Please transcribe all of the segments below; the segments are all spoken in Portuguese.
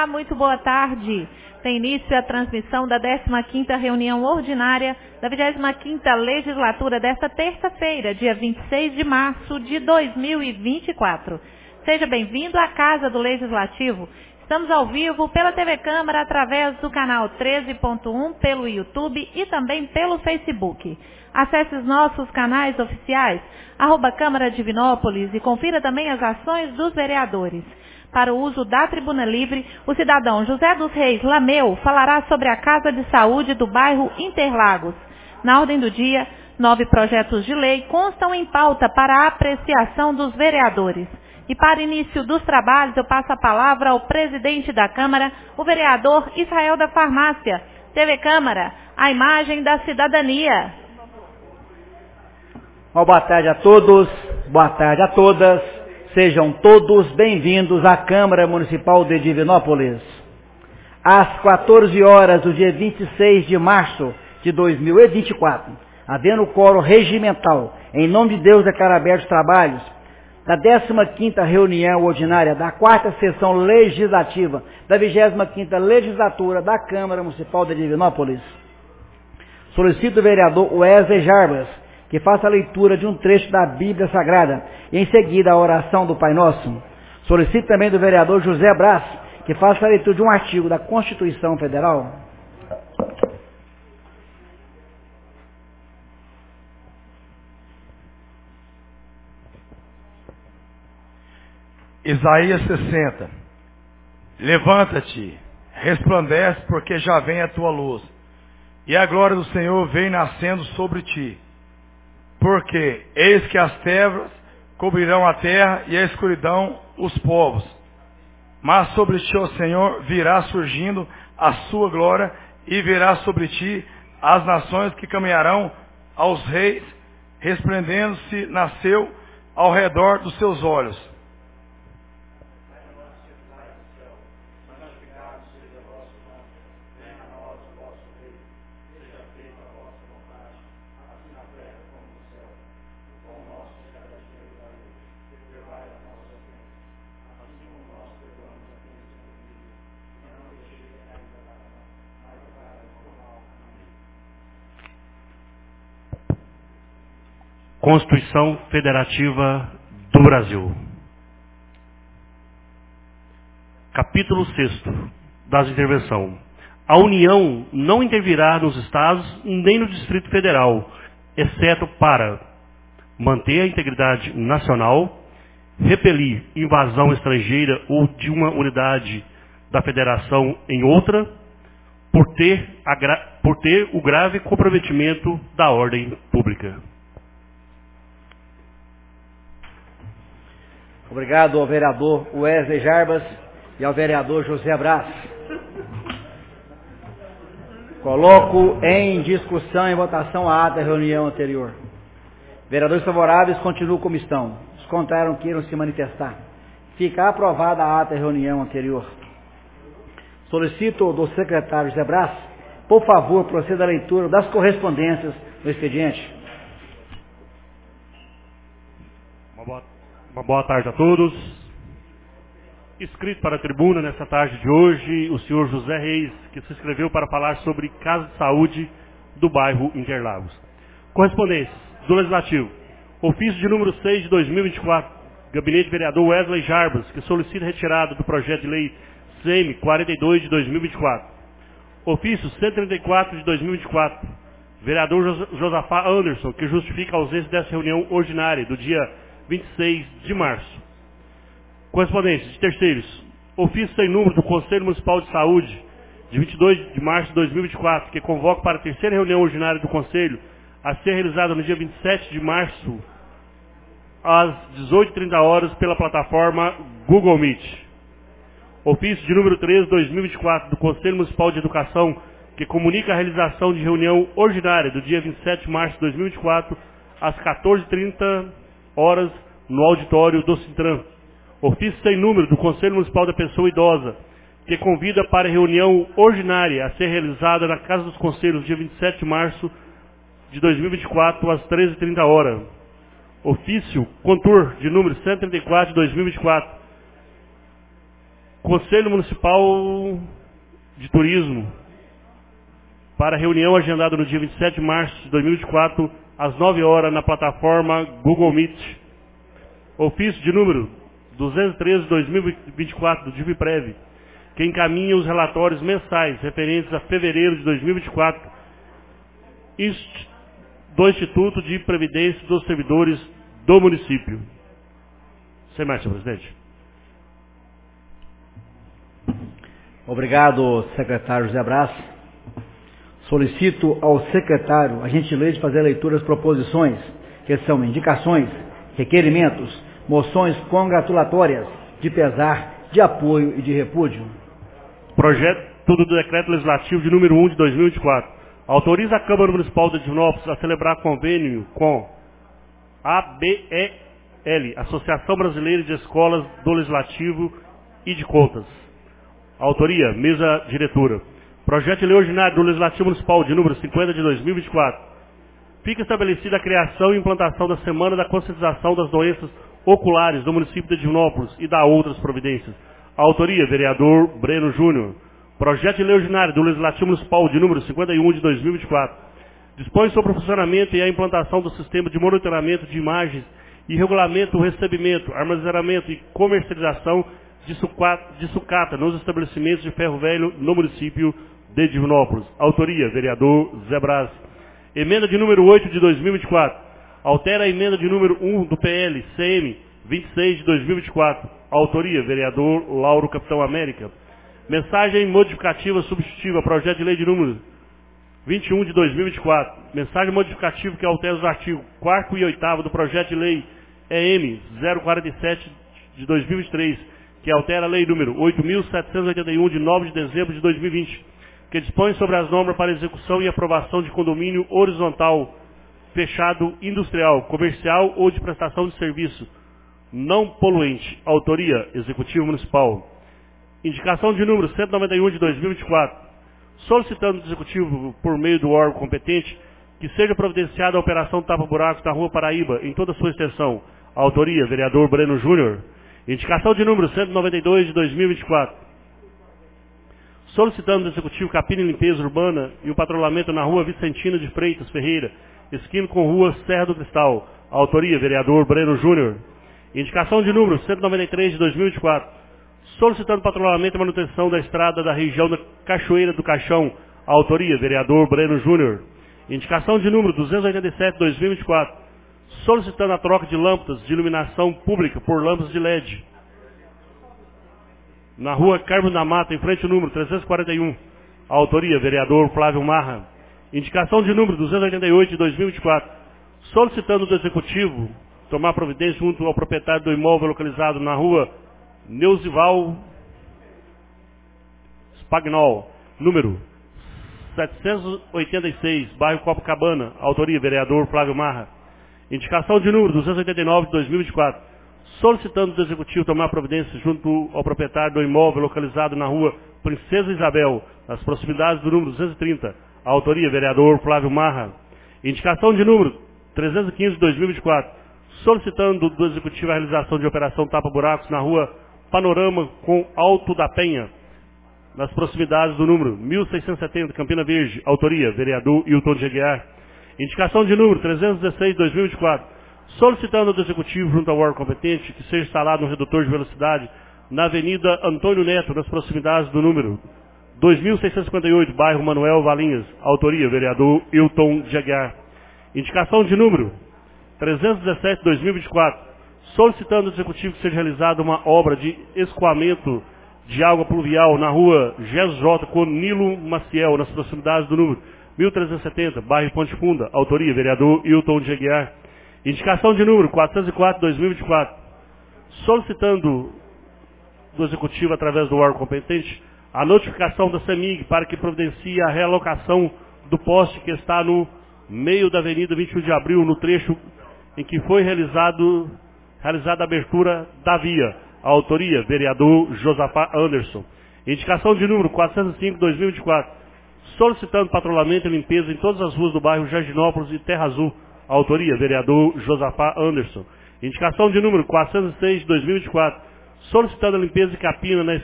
muito boa tarde. Tem início a transmissão da 15ª reunião ordinária da 25ª legislatura desta terça-feira, dia 26 de março de 2024. Seja bem-vindo à Casa do Legislativo. Estamos ao vivo pela TV Câmara, através do canal 13.1, pelo YouTube e também pelo Facebook. Acesse os nossos canais oficiais, @Câmara Divinópolis, e confira também as ações dos vereadores. Para o uso da Tribuna Livre, o cidadão José dos Reis Lameu falará sobre a Casa de Saúde do bairro Interlagos. Na ordem do dia, 9 projetos de lei constam em pauta para a apreciação dos vereadores. E para início dos trabalhos, eu passo a palavra ao presidente da Câmara, o vereador Israel da Farmácia. TV Câmara, a imagem da cidadania. Boa tarde a todos, boa tarde a todas. Sejam todos bem-vindos à Câmara Municipal de Divinópolis. Às 14 horas do dia 26 de março de 2024, havendo quórum regimental, em nome de Deus declaro abertos os trabalhos da 15ª reunião ordinária da 4ª sessão legislativa da 25ª legislatura da Câmara Municipal de Divinópolis. Solicito o vereador Wesley Jarbas que faça a leitura de um trecho da Bíblia Sagrada e em seguida a oração do Pai Nosso. Solicito também do vereador José Brás que faça a leitura de um artigo da Constituição Federal. Isaías 60. Levanta-te, resplandece, porque já vem a tua luz, e a glória do Senhor vem nascendo sobre ti. Porque eis que as trevas cobrirão a terra e a escuridão os povos. Mas sobre ti, ó Senhor, virá surgindo a sua glória, e virá sobre ti as nações que caminharão aos reis, resplendendo-se nasceu ao redor dos seus olhos. Constituição Federativa do Brasil. Capítulo 6º das intervenções. A União não intervirá nos Estados nem no Distrito Federal, exceto para manter a integridade nacional, repelir invasão estrangeira ou de uma unidade da Federação em outra, por ter o grave comprometimento da ordem pública. Obrigado ao vereador Wesley Jarbas e ao vereador José Brás. Coloco em discussão e votação a ata da reunião anterior. Vereadores favoráveis continuam como estão. Os contrários queiram se manifestar. Fica aprovada a ata da reunião anterior. Solicito do secretário José Brás, por favor, proceda à leitura das correspondências do expediente. Uma boa tarde a todos. Inscrito para a tribuna nesta tarde de hoje, o senhor José Reis, que se inscreveu para falar sobre Casa de Saúde do bairro Interlagos. Correspondências do Legislativo. Ofício de número 6 de 2024, Gabinete Vereador Wesley Jarbas, que solicita retirada do projeto de lei CM 42 de 2024. Ofício 134 de 2024, Vereador Josafá Anderson, que justifica a ausência dessa reunião ordinária do dia 26 de março. Correspondência de terceiros. Ofício sem número do Conselho Municipal de Saúde, de 22 de março de 2024, que convoca para a terceira reunião ordinária do Conselho, a ser realizada no dia 27 de março, às 18h30 pela plataforma Google Meet. Ofício de número 13 de 2024 do Conselho Municipal de Educação, que comunica a realização de reunião ordinária do dia 27 de março de 2024, às 14h30 no auditório do Cintran. Ofício sem número do Conselho Municipal da Pessoa Idosa, que convida para a reunião ordinária a ser realizada na Casa dos Conselhos, dia 27 de março de 2024, às 13h30. Ofício Contur, de número 134 de 2024, Conselho Municipal de Turismo, para reunião agendada no dia 27 de março de 2024, às 9 horas, na plataforma Google Meet. Ofício de número 213/2024 do DIVPREV, que encaminha os relatórios mensais referentes a fevereiro de 2024 do Instituto de Previdência dos Servidores do município. Sem mais, senhor presidente. Obrigado, secretário José Braz. Solicito ao secretário a gentileza de fazer a leitura das proposições, que são indicações, requerimentos, moções congratulatórias, de pesar, de apoio e de repúdio. Projeto do Decreto Legislativo de número 1 de 2024. Autoriza a Câmara Municipal de Divinópolis a celebrar convênio com a ABEL, Associação Brasileira de Escolas do Legislativo e de Contas. Autoria, mesa diretora. Projeto de lei ordinário do Legislativo Municipal de número 50 de 2024. Fica estabelecida a criação e implantação da Semana da Conscientização das Doenças Oculares do município de Divinópolis e da outras providências. Autoria, vereador Breno Júnior. Projeto de lei ordinário do Legislativo Municipal de número 51 de 2024. Dispõe sobre o funcionamento e a implantação do sistema de monitoramento de imagens e regulamento o recebimento, armazenamento e comercialização de sucata nos estabelecimentos de ferro velho no município de Divinópolis. Autoria, vereador Zé Braz. Emenda de número 8 de 2024. Altera a emenda de número 1 do PL CM 26 de 2024. Autoria, vereador Lauro Capitão América. Mensagem modificativa substitutiva, projeto de lei de número 21 de 2024. Mensagem modificativa que altera os artigos 4º e 8º do projeto de lei EM 047 de 2023, que altera a lei número 8.781 de 9 de dezembro de 2020, que dispõe sobre as normas para execução e aprovação de condomínio horizontal, fechado, industrial, comercial ou de prestação de serviço não poluente. Autoria, Executivo Municipal. Indicação de número 191 de 2024. Solicitando do Executivo, por meio do órgão competente, que seja providenciada a operação tapa-buracos na Rua Paraíba, em toda a sua extensão. Autoria, vereador Breno Júnior. Indicação de número 192 de 2024. Solicitando do Executivo capina e limpeza urbana e o patrulhamento na Rua Vicentina de Freitas Ferreira, esquina com Rua Serra do Cristal. Autoria, vereador Breno Júnior. Indicação de número 193 de 2024. Solicitando patrulhamento e manutenção da estrada da região da Cachoeira do Caixão. Autoria, vereador Breno Júnior. Indicação de número 287 de 2024. Solicitando a troca de lâmpadas de iluminação pública por lâmpadas de LED. Na Rua Carmo da Mata, em frente ao número 341. Autoria, vereador Flávio Marra. Indicação de número 288 de 2024. Solicitando do Executivo tomar providência junto ao proprietário do imóvel localizado na Rua Neusival Spagnol, número 786, bairro Copacabana. Autoria, vereador Flávio Marra. Indicação de número 289 de 2024. Solicitando do Executivo tomar providência junto ao proprietário do imóvel localizado na Rua Princesa Isabel, nas proximidades do número 230. Autoria, vereador Flávio Marra. Indicação de número 315 de 2024. Solicitando do Executivo a realização de operação tapa-buracos na Rua Panorama com Alto da Penha, nas proximidades do número 1670, Campina Verde. Autoria, vereador Hilton de Aguiar. Indicação de número 316 de 2024. Solicitando do Executivo, junto ao órgão competente, que seja instalado um redutor de velocidade na Avenida Antônio Neto, nas proximidades do número 2658, bairro Manuel Valinhas. Autoria, vereador Hilton de Aguiar. Indicação de número 317 de 2024. Solicitando do Executivo que seja realizada uma obra de escoamento de água pluvial na Rua GJ com Nilo Maciel, nas proximidades do número 1370, bairro Ponte Funda. Autoria, vereador Hilton de Aguiar. Indicação de número 404 de 2024. Solicitando do Executivo, através do órgão competente, a notificação da CEMIG para que providencie a realocação do poste que está no meio da Avenida 21 de Abril, no trecho em que foi realizada a abertura da via. Autoria, vereador Josafá Anderson. Indicação de número 405 de 2024. Solicitando patrulhamento e limpeza em todas as ruas do bairro Jardinópolis e Terra Azul. Autoria, vereador Josafá Anderson. Indicação de número 406 de 2024. Solicitando a limpeza e capina na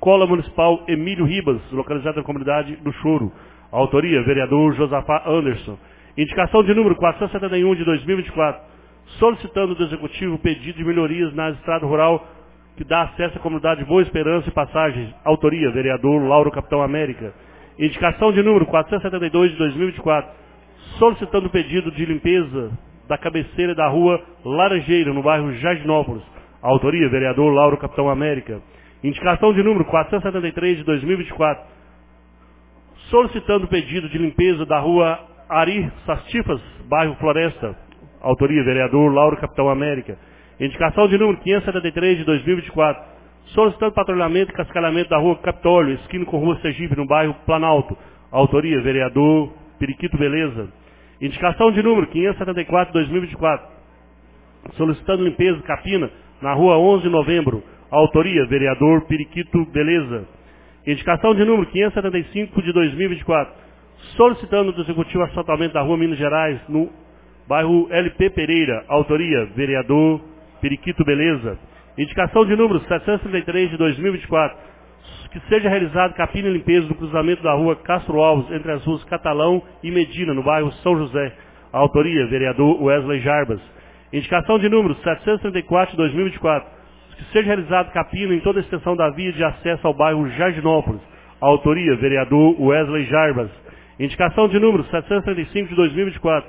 Escola Municipal Emílio Ribas, localizada na comunidade do Choro. Autoria, vereador Josafá Anderson. Indicação de número 471 de 2024, solicitando do Executivo pedido de melhorias na estrada rural que dá acesso à comunidade Boa Esperança e Passagens. Autoria, vereador Lauro Capitão América. Indicação de número 472 de 2024, solicitando pedido de limpeza da cabeceira da rua Laranjeira, no bairro Jardinópolis. Autoria, vereador Lauro Capitão América. Indicação de número 473 de 2024, solicitando pedido de limpeza da rua Ari Sastifas, bairro Floresta. Autoria, vereador Lauro Capitão América. Indicação de número 573 de 2024, solicitando patrulhamento e cascalhamento da rua Capitólio, esquina com rua Sergipe, no bairro Planalto. Autoria, vereador Periquito Beleza. Indicação de número 574 de 2024, solicitando limpeza de capina na rua 11 de novembro. Autoria, vereador Periquito Beleza. Indicação de número 575 de 2024, solicitando do Executivo assaltamento da rua Minas Gerais, no bairro LP Pereira. Autoria, vereador Periquito Beleza. Indicação de número 733 de 2024, que seja realizado capina e limpeza do cruzamento da rua Castro Alves, entre as ruas Catalão e Medina, no bairro São José. Autoria, vereador Wesley Jarbas. Indicação de número 734 de 2024, que seja realizado capina em toda a extensão da via de acesso ao bairro Jardinópolis. Autoria, vereador Wesley Jarbas. Indicação de número 735 de 2024,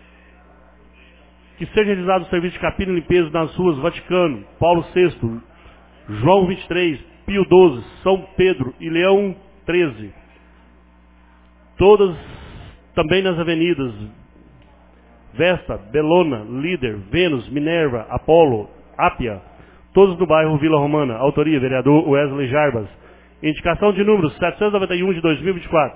que seja realizado o serviço de capina e limpeza nas ruas Vaticano, Paulo VI, João 23, Pio 12, São Pedro e Leão 13. Todas também nas avenidas Vesta, Belona, Líder, Vênus, Minerva, Apolo, Ápia, todos no bairro Vila Romana. Autoria, vereador Wesley Jarbas. Indicação de número 791 de 2024,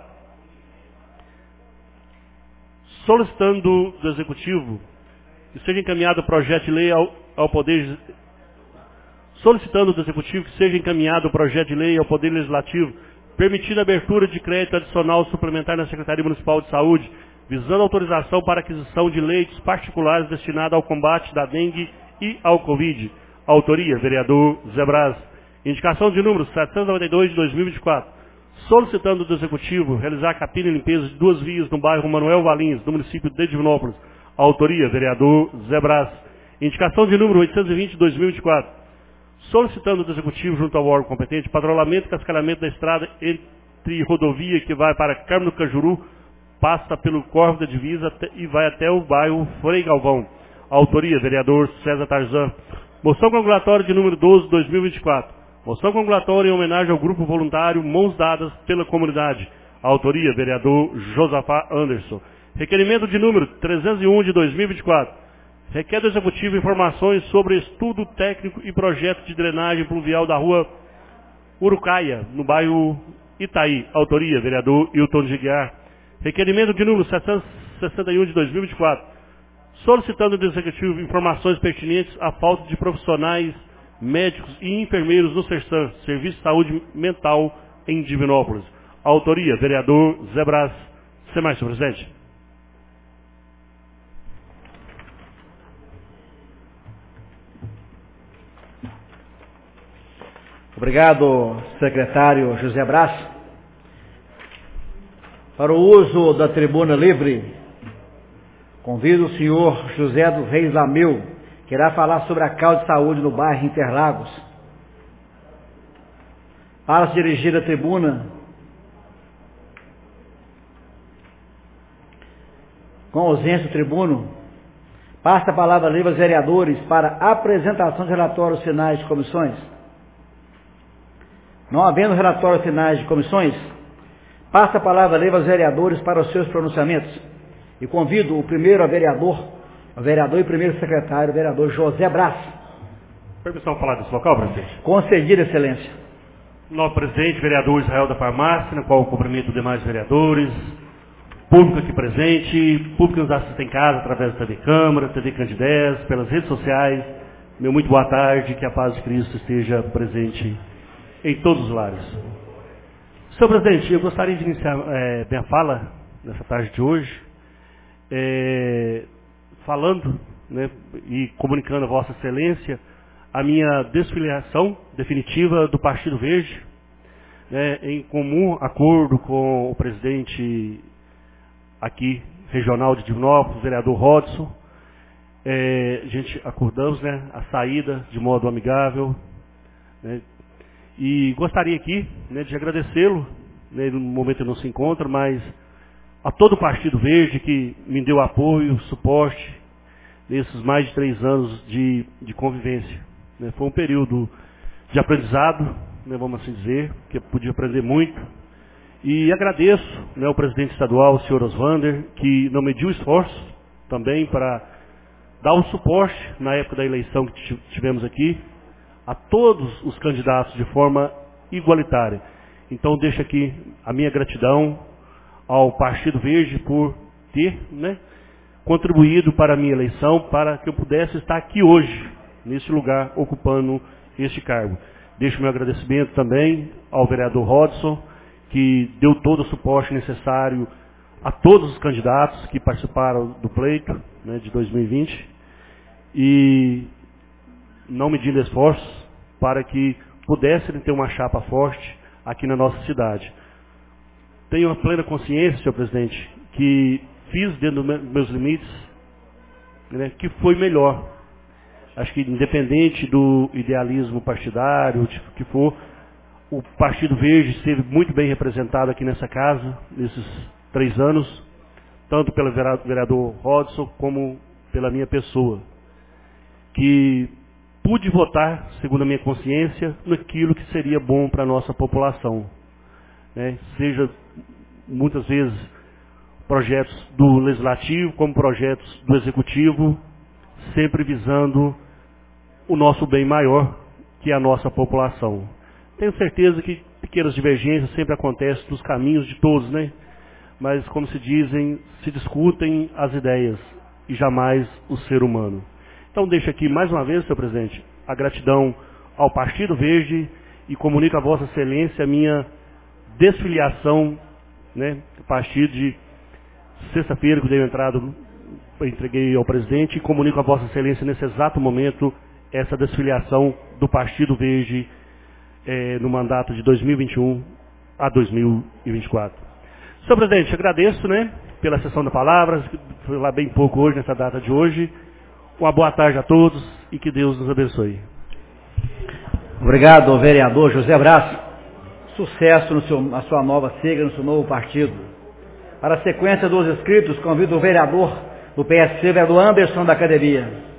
solicitando do Executivo que seja encaminhado o projeto de lei ao Poder... Solicitando do Executivo que seja encaminhado o projeto de lei ao Poder Legislativo, permitindo a abertura de crédito adicional suplementar na Secretaria Municipal de Saúde, visando autorização para aquisição de leitos particulares destinados ao combate da dengue e ao Covid. Autoria, vereador Zé Braz. Indicação de número 792 de 2024, solicitando do Executivo realizar capina e limpeza de 2 vias no bairro Manuel Valins, no município de Divinópolis. Autoria, vereador Zé Braz. Indicação de número 820 de 2024, solicitando do Executivo, junto ao órgão competente, patrulhamento e cascalhamento da estrada entre rodovia que vai para Carmo do Cajuru, passa pelo Córrego da Divisa e vai até o bairro Frei Galvão. Autoria, vereador César Tarzan. Moção congulatória de número 12 de 2024. Moção congulatória em homenagem ao grupo voluntário Mãos Dadas pela Comunidade. Autoria, vereador Josafá Anderson. Requerimento de número 301 de 2024. Requer do Executivo informações sobre estudo técnico e projeto de drenagem pluvial da rua Urucaia, no bairro Itaí. Autoria, vereador Hilton de Guiar. Requerimento de número 761 de 2024. Solicitando do Executivo informações pertinentes à falta de profissionais médicos e enfermeiros no SERSAM, Serviço de Saúde Mental em Divinópolis. Autoria, vereador Zé Braz. Sem mais, senhor presidente. Obrigado, secretário José Braz. Para o uso da tribuna livre, convido o senhor José dos Reis Lameu, que irá falar sobre a causa de saúde no bairro Interlagos. Para se dirigir à tribuna, com ausência do tribuno, passa a palavra livre aos vereadores para apresentação de relatórios finais de comissões. Não havendo relatórios finais de comissões, passa a palavra livre aos vereadores para os seus pronunciamentos. E convido o primeiro vereador e primeiro secretário, o vereador José Braz. Permissão falar desse local, presidente? Concedido, excelência. Nosso presidente, vereador Israel da Farmácia, no qual eu cumprimento os demais vereadores, público aqui presente, público que nos assiste em casa através da TV Câmara, TV Candidez, pelas redes sociais. Meu muito boa tarde, que a paz de Cristo esteja presente em todos os lares. Senhor presidente, eu gostaria de iniciar minha fala nessa tarde de hoje, falando, né, e comunicando a Vossa Excelência a minha desfiliação definitiva do Partido Verde, né, em comum acordo com o presidente aqui regional de Divinópolis, o vereador Rodson, a gente acordamos, né, a saída de modo amigável, né, e gostaria aqui, né, de agradecê-lo, né, no momento ele não se encontra, mas a todo o Partido Verde que me deu apoio, suporte, nesses mais de 3 anos de convivência. Né. Foi um período de aprendizado, né, vamos assim dizer, que eu pude aprender muito. E agradeço, né, ao presidente estadual, o senhor Osvander, que não mediu esforço também para dar um suporte na época da eleição que tivemos aqui a todos os candidatos de forma igualitária. Então deixo aqui a minha gratidão ao Partido Verde por ter, né, contribuído para a minha eleição, para que eu pudesse estar aqui hoje, nesse lugar, ocupando este cargo. Deixo meu agradecimento também ao vereador Rodson, que deu todo o suporte necessário a todos os candidatos que participaram do pleito, né, de 2020, e não medindo esforços para que pudessem ter uma chapa forte aqui na nossa cidade. Tenho a plena consciência, senhor presidente, que fiz dentro dos meus limites, né, que foi melhor. Acho que independente do idealismo partidário, que for, o Partido Verde esteve muito bem representado aqui nessa casa, nesses 3 anos, tanto pelo vereador Rodson, como pela minha pessoa, que pude votar, segundo a minha consciência, naquilo que seria bom para a nossa população. Né? Seja, muitas vezes, projetos do Legislativo, como projetos do Executivo, sempre visando o nosso bem maior, que é a nossa população. Tenho certeza que pequenas divergências sempre acontecem nos caminhos de todos, né? Mas, como se dizem, se discutem as ideias e jamais o ser humano. Então, deixo aqui mais uma vez, senhor presidente, a gratidão ao Partido Verde e comunico a Vossa Excelência a minha desfiliação, né? A partir de sexta-feira, que dei entrada, eu entreguei ao presidente, e comunico a Vossa Excelência nesse exato momento essa desfiliação do Partido Verde no mandato de 2021 a 2024. Senhor presidente, agradeço, né, pela sessão de palavras, foi lá bem pouco hoje, nessa data de hoje. Uma boa tarde a todos e que Deus nos abençoe. Obrigado, vereador José Braz. Sucesso na sua nova sigla, no seu novo partido. Para a sequência dos inscritos, convido o vereador do PSC, vereador Anderson da Academia.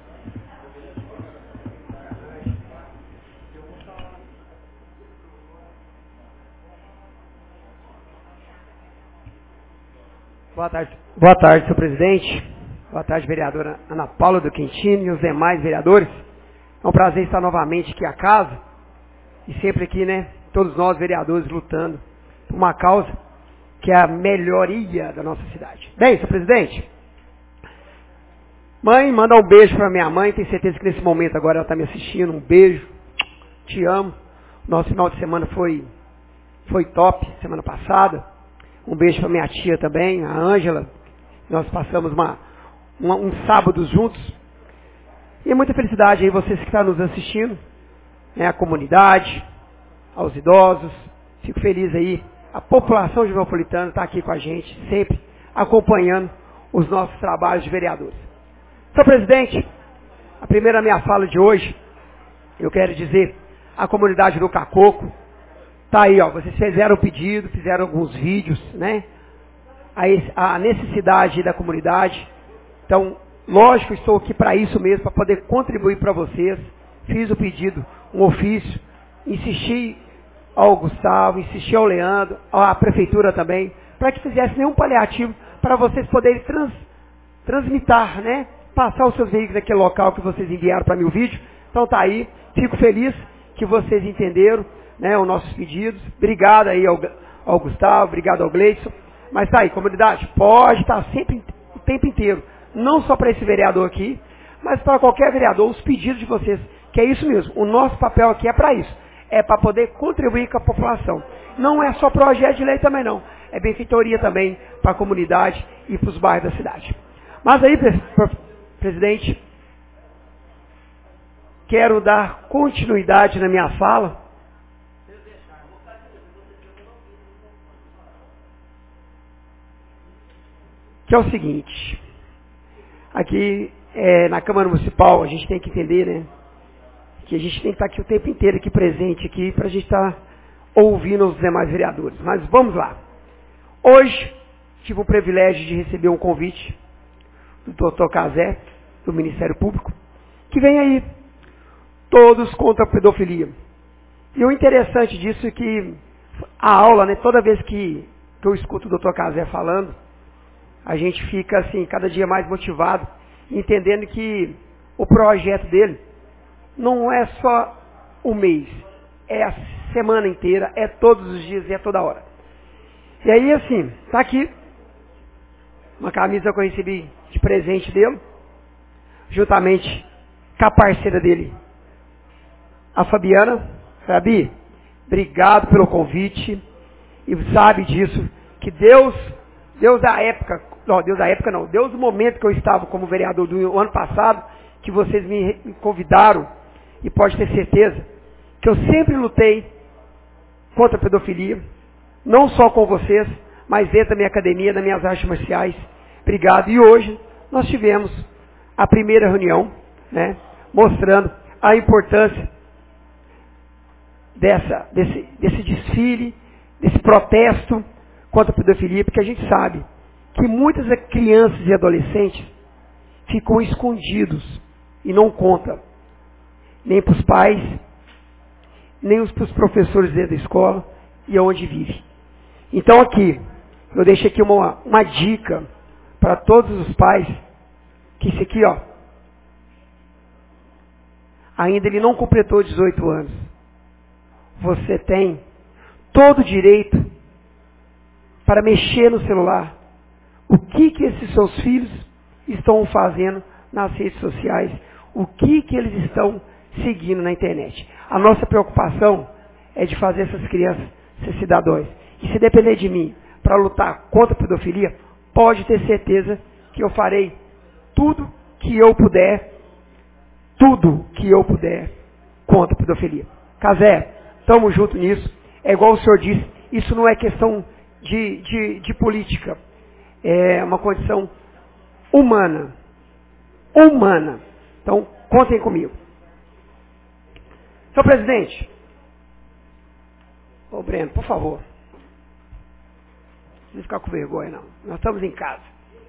Boa tarde, senhor presidente. Boa tarde, vereadora Ana Paula do Quintino e os demais vereadores. É um prazer estar novamente aqui à casa e sempre aqui, né, todos nós vereadores lutando por uma causa que é a melhoria da nossa cidade. Bem, senhor presidente, mãe, manda um beijo para minha mãe, tenho certeza que nesse momento agora ela está me assistindo, um beijo, te amo. Nosso final de semana foi top, semana passada. Um beijo para minha tia também, a Ângela. Nós passamos um sábado juntos. E muita felicidade aí vocês que estão nos assistindo, né, a comunidade, aos idosos. Fico feliz aí. A população divinopolitana está aqui com a gente, sempre acompanhando os nossos trabalhos de vereadores. Senhor presidente, a primeira minha fala de hoje, eu quero dizer, a comunidade do Cacoco, tá aí, ó, vocês fizeram o pedido, fizeram alguns vídeos, né? A necessidade da comunidade. Então, lógico, estou aqui para isso mesmo, para poder contribuir para vocês. Fiz o pedido, um ofício, insisti ao Gustavo, insisti ao Leandro, à prefeitura também, para que fizesse nenhum paliativo, para vocês poderem transmitir, né? Passar os seus veículos naquele local que vocês enviaram para mim o vídeo. Então tá aí, fico feliz que vocês entenderam, né, os nossos pedidos. Obrigado aí ao Gustavo, obrigado ao Gleison. Mas tá aí, comunidade, pode estar sempre, o tempo inteiro, não só para esse vereador aqui, mas para qualquer vereador, os pedidos de vocês, que é isso mesmo, o nosso papel aqui é para isso, é para poder contribuir com a população. Não é só projeto de lei também não, é benfeitoria também para a comunidade e para os bairros da cidade. Mas aí, presidente, quero dar continuidade na minha fala. que é o seguinte. Aqui na Câmara Municipal a gente tem que entender, né? Que a gente tem que estar aqui o tempo inteiro aqui presente aqui para a gente estar ouvindo os demais vereadores. Mas vamos lá. Hoje tive o privilégio de receber um convite do Dr. Cazé, do Ministério Público, que vem aí, todos contra a pedofilia. E o interessante disso é que a aula, né, toda vez que eu escuto o Dr. Cazé falando, a gente fica assim, cada dia mais motivado, entendendo que o projeto dele não é só um mês, é a semana inteira, é todos os dias, é toda hora. E aí, assim, tá aqui uma camisa que eu recebi de presente dele, juntamente com a parceira dele, a Fabiana. Fabi, obrigado pelo convite, e sabe disso, que Deus do momento que eu estava como vereador do ano passado, que vocês me convidaram, e pode ter certeza, que eu sempre lutei contra a pedofilia, não só com vocês, mas dentro da minha academia, das minhas artes marciais. Obrigado. E hoje nós tivemos a primeira reunião, né, mostrando a importância desse desfile, desse protesto contra a pedofilia, porque a gente sabe que muitas crianças e adolescentes ficam escondidos e não contam, nem para os pais, nem para os professores dentro da escola e onde vive. Então aqui, eu deixo aqui uma dica para todos os pais, que isso aqui, ó, ainda ele não completou 18 anos. Você tem todo o direito para mexer no celular. O que esses seus filhos estão fazendo nas redes sociais? O que eles estão seguindo na internet? A nossa preocupação é de fazer essas crianças ser cidadãos. E se depender de mim para lutar contra a pedofilia, pode ter certeza que eu farei tudo que eu puder contra a pedofilia. Cazé, estamos juntos nisso. É igual o senhor disse, isso não é questão de política. É uma condição humana. Então, contem comigo. Senhor presidente. Ô Breno, por favor. Não ficar com vergonha, não. Nós estamos em casa.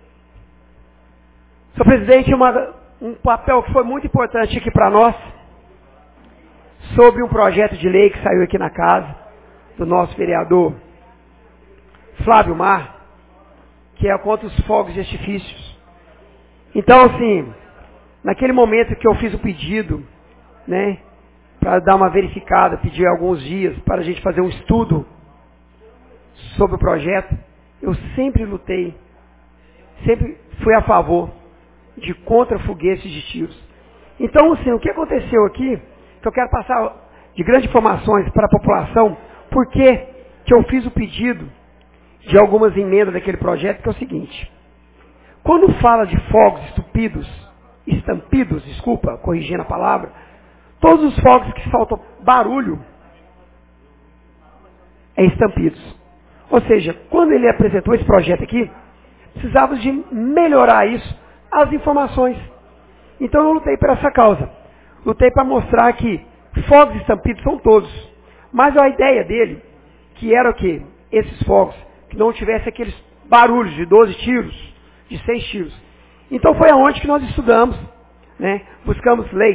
Senhor presidente, um papel que foi muito importante aqui para nós, sobre um projeto de lei que saiu aqui na casa, do nosso vereador Flávio Mar, que é contra os fogos de artifícios. Então, assim, naquele momento que eu fiz o pedido, né, para dar uma verificada, pedir alguns dias para a gente fazer um estudo sobre o projeto, eu sempre lutei, sempre fui a favor de contra foguetes de tiros. Então, assim, o que aconteceu aqui, que eu quero passar de grandes informações para a população, por que eu fiz o pedido de algumas emendas daquele projeto, que é o seguinte: quando fala de fogos estampidos, corrigindo a palavra, todos os fogos que soltam barulho é estampidos. Ou seja, quando ele apresentou esse projeto aqui, precisava de melhorar isso, as informações. Então eu lutei por essa causa. Lutei para mostrar que fogos estampidos são todos. Mas a ideia dele, que era o quê? Esses fogos, que não tivesse aqueles barulhos de 12 tiros, de 6 tiros. Então foi aonde que nós estudamos, né? Buscamos leis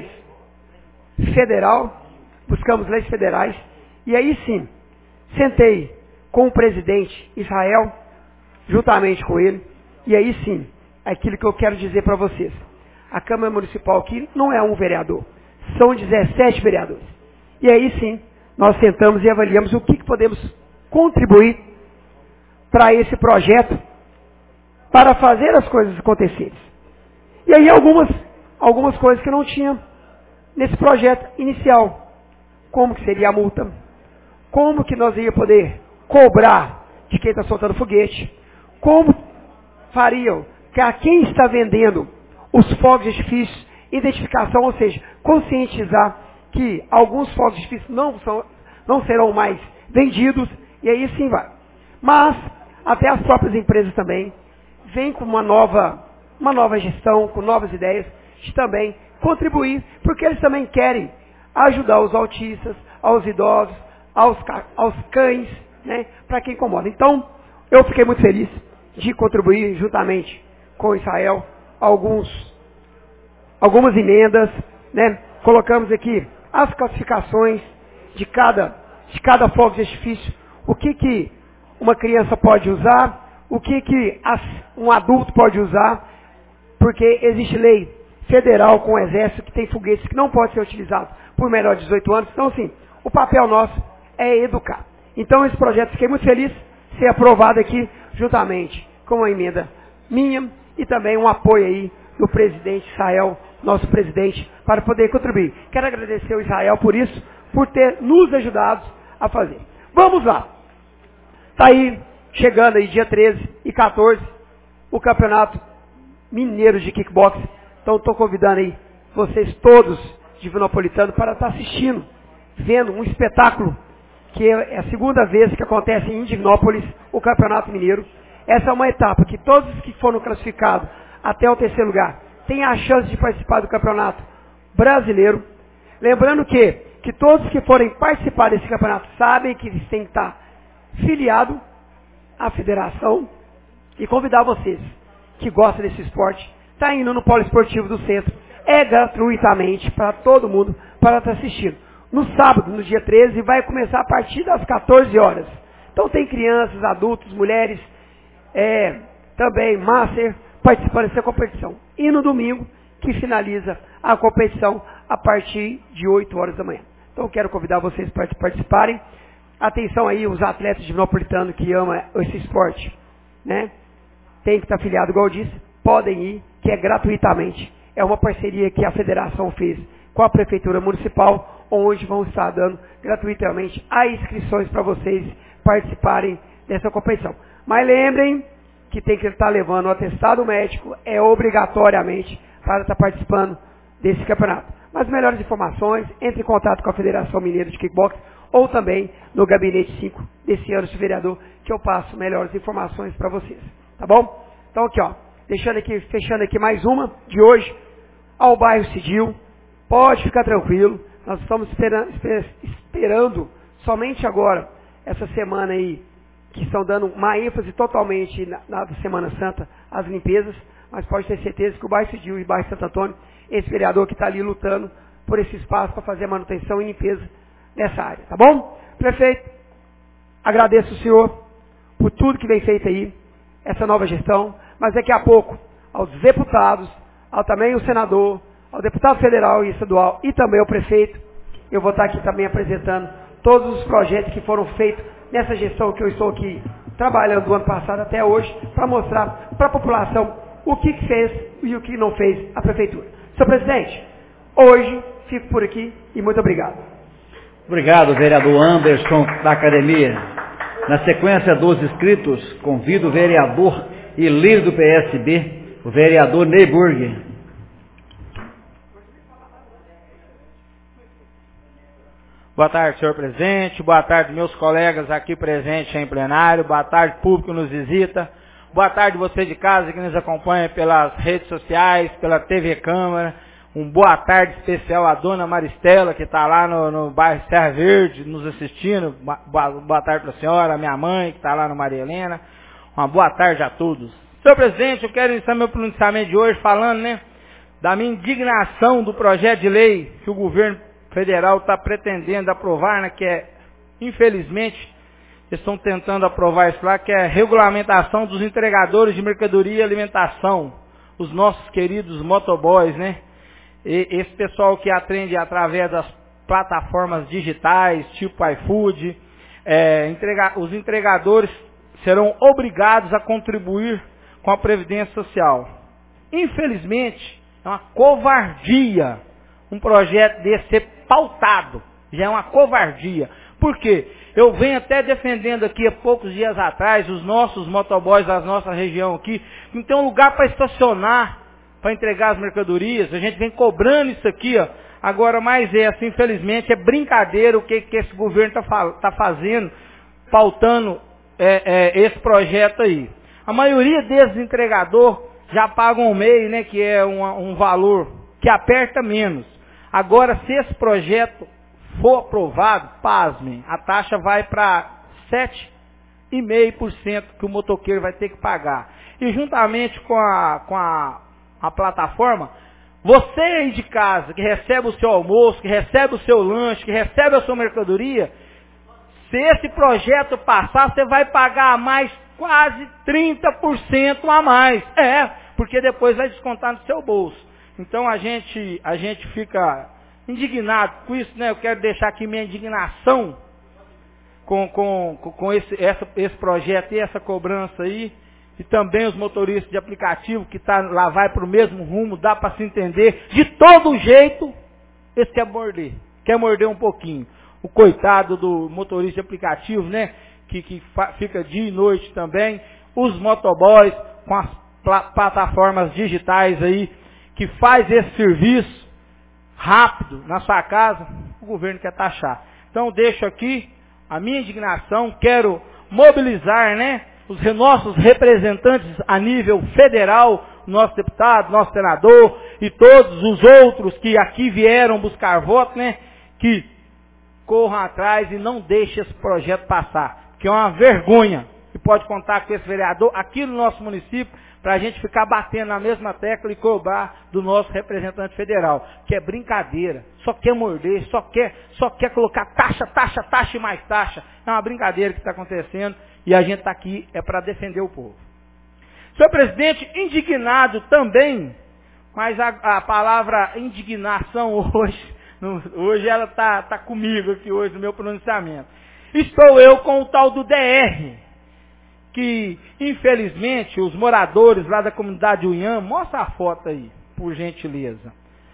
federais, e aí sim, sentei com o presidente Israel, juntamente com ele, e aí sim, aquilo que eu quero dizer para vocês. A Câmara Municipal aqui não é um vereador, são 17 vereadores. E aí sim, nós sentamos e avaliamos o que podemos contribuir para esse projeto, para fazer as coisas acontecerem. E aí algumas coisas que não tinha nesse projeto inicial. Como que seria a multa? Como que nós ia poder cobrar de quem está soltando foguete? Como fariam que a quem está vendendo os fogos de artifício, identificação, ou seja, conscientizar que alguns fogos de artifício não serão mais vendidos, e aí sim vai. Mas até as próprias empresas também vem com uma nova gestão, com novas ideias, de também contribuir, porque eles também querem ajudar os autistas, aos idosos, aos cães, né, para quem incomoda. Então, eu fiquei muito feliz de contribuir juntamente com Israel algumas emendas, né? Colocamos aqui as classificações de cada fogo de artifício, o que uma criança pode usar, o que um adulto pode usar, porque existe lei federal com o Exército que tem foguetes que não podem ser utilizados por menor de 18 anos. Então, assim, o papel nosso é educar. Então, esse projeto, fiquei muito feliz de ser aprovado aqui, juntamente com uma emenda minha e também um apoio aí do presidente Israel, nosso presidente, para poder contribuir. Quero agradecer ao Israel por isso, por ter nos ajudado a fazer. Vamos lá. Está aí, chegando aí dia 13 e 14, o Campeonato Mineiro de Kickbox. Então, estou convidando aí vocês todos de Divinopolitano para estar assistindo, vendo um espetáculo que é a segunda vez que acontece em Divinópolis, o Campeonato Mineiro. Essa é uma etapa que todos que foram classificados até o terceiro lugar têm a chance de participar do Campeonato Brasileiro. Lembrando que todos que forem participar desse campeonato sabem que eles têm que estar filiados à federação e convidar vocês que gostam desse esporte, está indo no Polo Esportivo do Centro, é gratuitamente para todo mundo para estar assistindo. No sábado, no dia 13, vai começar a partir das 14 horas. Então tem crianças, adultos, mulheres, também master participando dessa competição. E no domingo, que finaliza a competição a partir de 8 horas da manhã. Então eu quero convidar vocês para participarem. Atenção aí, os atletas de Divinopolitano que amam esse esporte, né? Tem que estar afiliado, igual eu disse, podem ir, que é gratuitamente. É uma parceria que a federação fez com a Prefeitura Municipal, onde vão estar dando gratuitamente as inscrições para vocês participarem dessa competição. Mas lembrem que tem que estar levando o atestado médico, obrigatoriamente, para estar participando desse campeonato. Mas melhores informações, entre em contato com a Federação Mineira de Kickbox ou também no Gabinete 5 desse ano do vereador, que eu passo melhores informações para vocês. Tá bom? Então aqui, ó, fechando aqui mais uma de hoje, ao bairro Cidil. Pode ficar tranquilo, nós estamos esperando somente agora, essa semana aí, que estão dando uma ênfase totalmente na Semana Santa às limpezas, mas pode ter certeza que o bairro Cidil e o bairro Santo Antônio, esse vereador que está ali lutando por esse espaço para fazer a manutenção e limpeza nessa área, tá bom? Prefeito, agradeço o senhor por tudo que vem feito aí, essa nova gestão, mas daqui a pouco, aos deputados, ao também o senador, ao deputado federal e estadual e também ao prefeito, eu vou estar aqui também apresentando todos os projetos que foram feitos nessa gestão que eu estou aqui trabalhando do ano passado até hoje, para mostrar para a população o que fez e o que não fez a prefeitura. Senhor presidente, hoje fico por aqui e muito obrigado. Obrigado, vereador Anderson da Academia. Na sequência dos inscritos, convido o vereador e líder do PSB, o vereador Neyburg. Boa tarde, senhor presidente. Boa tarde, meus colegas aqui presentes em plenário. Boa tarde, público que nos visita. Boa tarde, você de casa que nos acompanha pelas redes sociais, pela TV Câmara. Boa tarde especial à dona Maristela, que está lá no bairro Serra Verde, nos assistindo. Boa tarde para a senhora, a minha mãe, que está lá no Maria Helena. Uma boa tarde a todos. Senhor presidente, eu quero iniciar meu pronunciamento de hoje falando, da minha indignação do projeto de lei que o governo federal está pretendendo aprovar, que infelizmente, estão tentando aprovar isso lá, que é a regulamentação dos entregadores de mercadoria e alimentação, os nossos queridos motoboys, esse pessoal que atende através das plataformas digitais, tipo iFood, os entregadores serão obrigados a contribuir com a Previdência Social. Infelizmente, é uma covardia um projeto desse ser pautado. Já é uma covardia. Por quê? Eu venho até defendendo aqui há poucos dias atrás os nossos motoboys da nossa região aqui, que não tem um lugar para estacionar, para entregar as mercadorias. A gente vem cobrando isso aqui, ó. Agora, mas infelizmente, é brincadeira o que esse governo está fazendo, pautando esse projeto aí. A maioria desses entregadores já pagam um MEI, né, que é um valor que aperta menos. Agora, se esse projeto for aprovado, pasmem, a taxa vai para 7,5% que o motoqueiro vai ter que pagar. E juntamente com a plataforma, você aí de casa, que recebe o seu almoço, que recebe o seu lanche, que recebe a sua mercadoria, se esse projeto passar, você vai pagar mais quase 30% a mais. Porque depois vai descontar no seu bolso. Então a gente fica indignado com isso, né? Eu quero deixar aqui minha indignação com esse projeto e essa cobrança aí. E também os motoristas de aplicativo que lá vai para o mesmo rumo, dá para se entender. De todo jeito, esse quer morder um pouquinho. O coitado do motorista de aplicativo, né? Que fica dia e noite também. Os motoboys com as plataformas digitais aí, que faz esse serviço rápido na sua casa, o governo quer taxar. Então deixo aqui a minha indignação, quero mobilizar, né? Os nossos representantes a nível federal, nosso deputado, nosso senador e todos os outros que aqui vieram buscar voto, né? Que corram atrás e não deixem esse projeto passar. Que é uma vergonha. E pode contar com esse vereador aqui no nosso município para a gente ficar batendo na mesma tecla e cobrar do nosso representante federal. Que é brincadeira. Só quer morder, só quer colocar taxa e mais taxa. É uma brincadeira que está acontecendo. E a gente está aqui para defender o povo. Senhor presidente, indignado também, mas a palavra indignação hoje ela está comigo aqui hoje no meu pronunciamento. Estou eu com o tal do DR, que infelizmente os moradores lá da comunidade Unham, mostra a foto aí, por gentileza.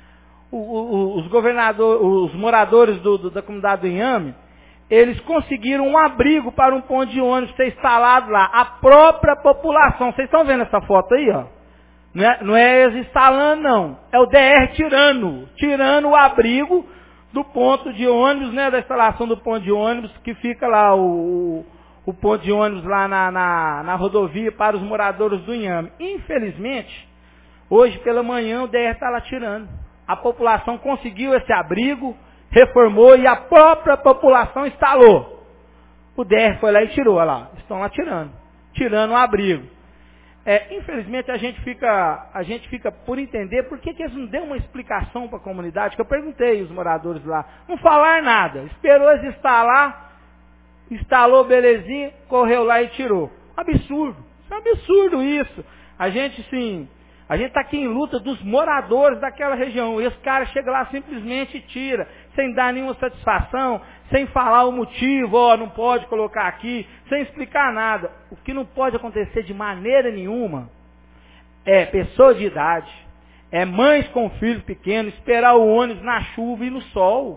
Os moradores da comunidade Unham, eles conseguiram um abrigo para um ponto de ônibus ser instalado lá. A própria população. Vocês estão vendo essa foto aí, ó? Não é eles instalando, não. É o DR tirando o abrigo do ponto de ônibus, né? Da instalação do ponto de ônibus, que fica lá o ponto de ônibus lá na rodovia para os moradores do Inhame. Infelizmente, hoje pela manhã o DR está lá tirando. A população conseguiu esse abrigo, reformou e a própria população instalou. O DR foi lá e tirou, olha lá, estão lá tirando o abrigo. Infelizmente a gente fica por entender por que eles não dão uma explicação para a comunidade, que eu perguntei os moradores lá, não falaram nada, esperou eles instalar, instalou belezinha, correu lá e tirou. Absurdo, isso é um absurdo isso. A gente está aqui em luta dos moradores daquela região. E esse cara chega lá simplesmente e tira, sem dar nenhuma satisfação, sem falar o motivo, não pode colocar aqui, sem explicar nada. O que não pode acontecer de maneira nenhuma é pessoa de idade, é mães com filhos pequenos, esperar o ônibus na chuva e no sol.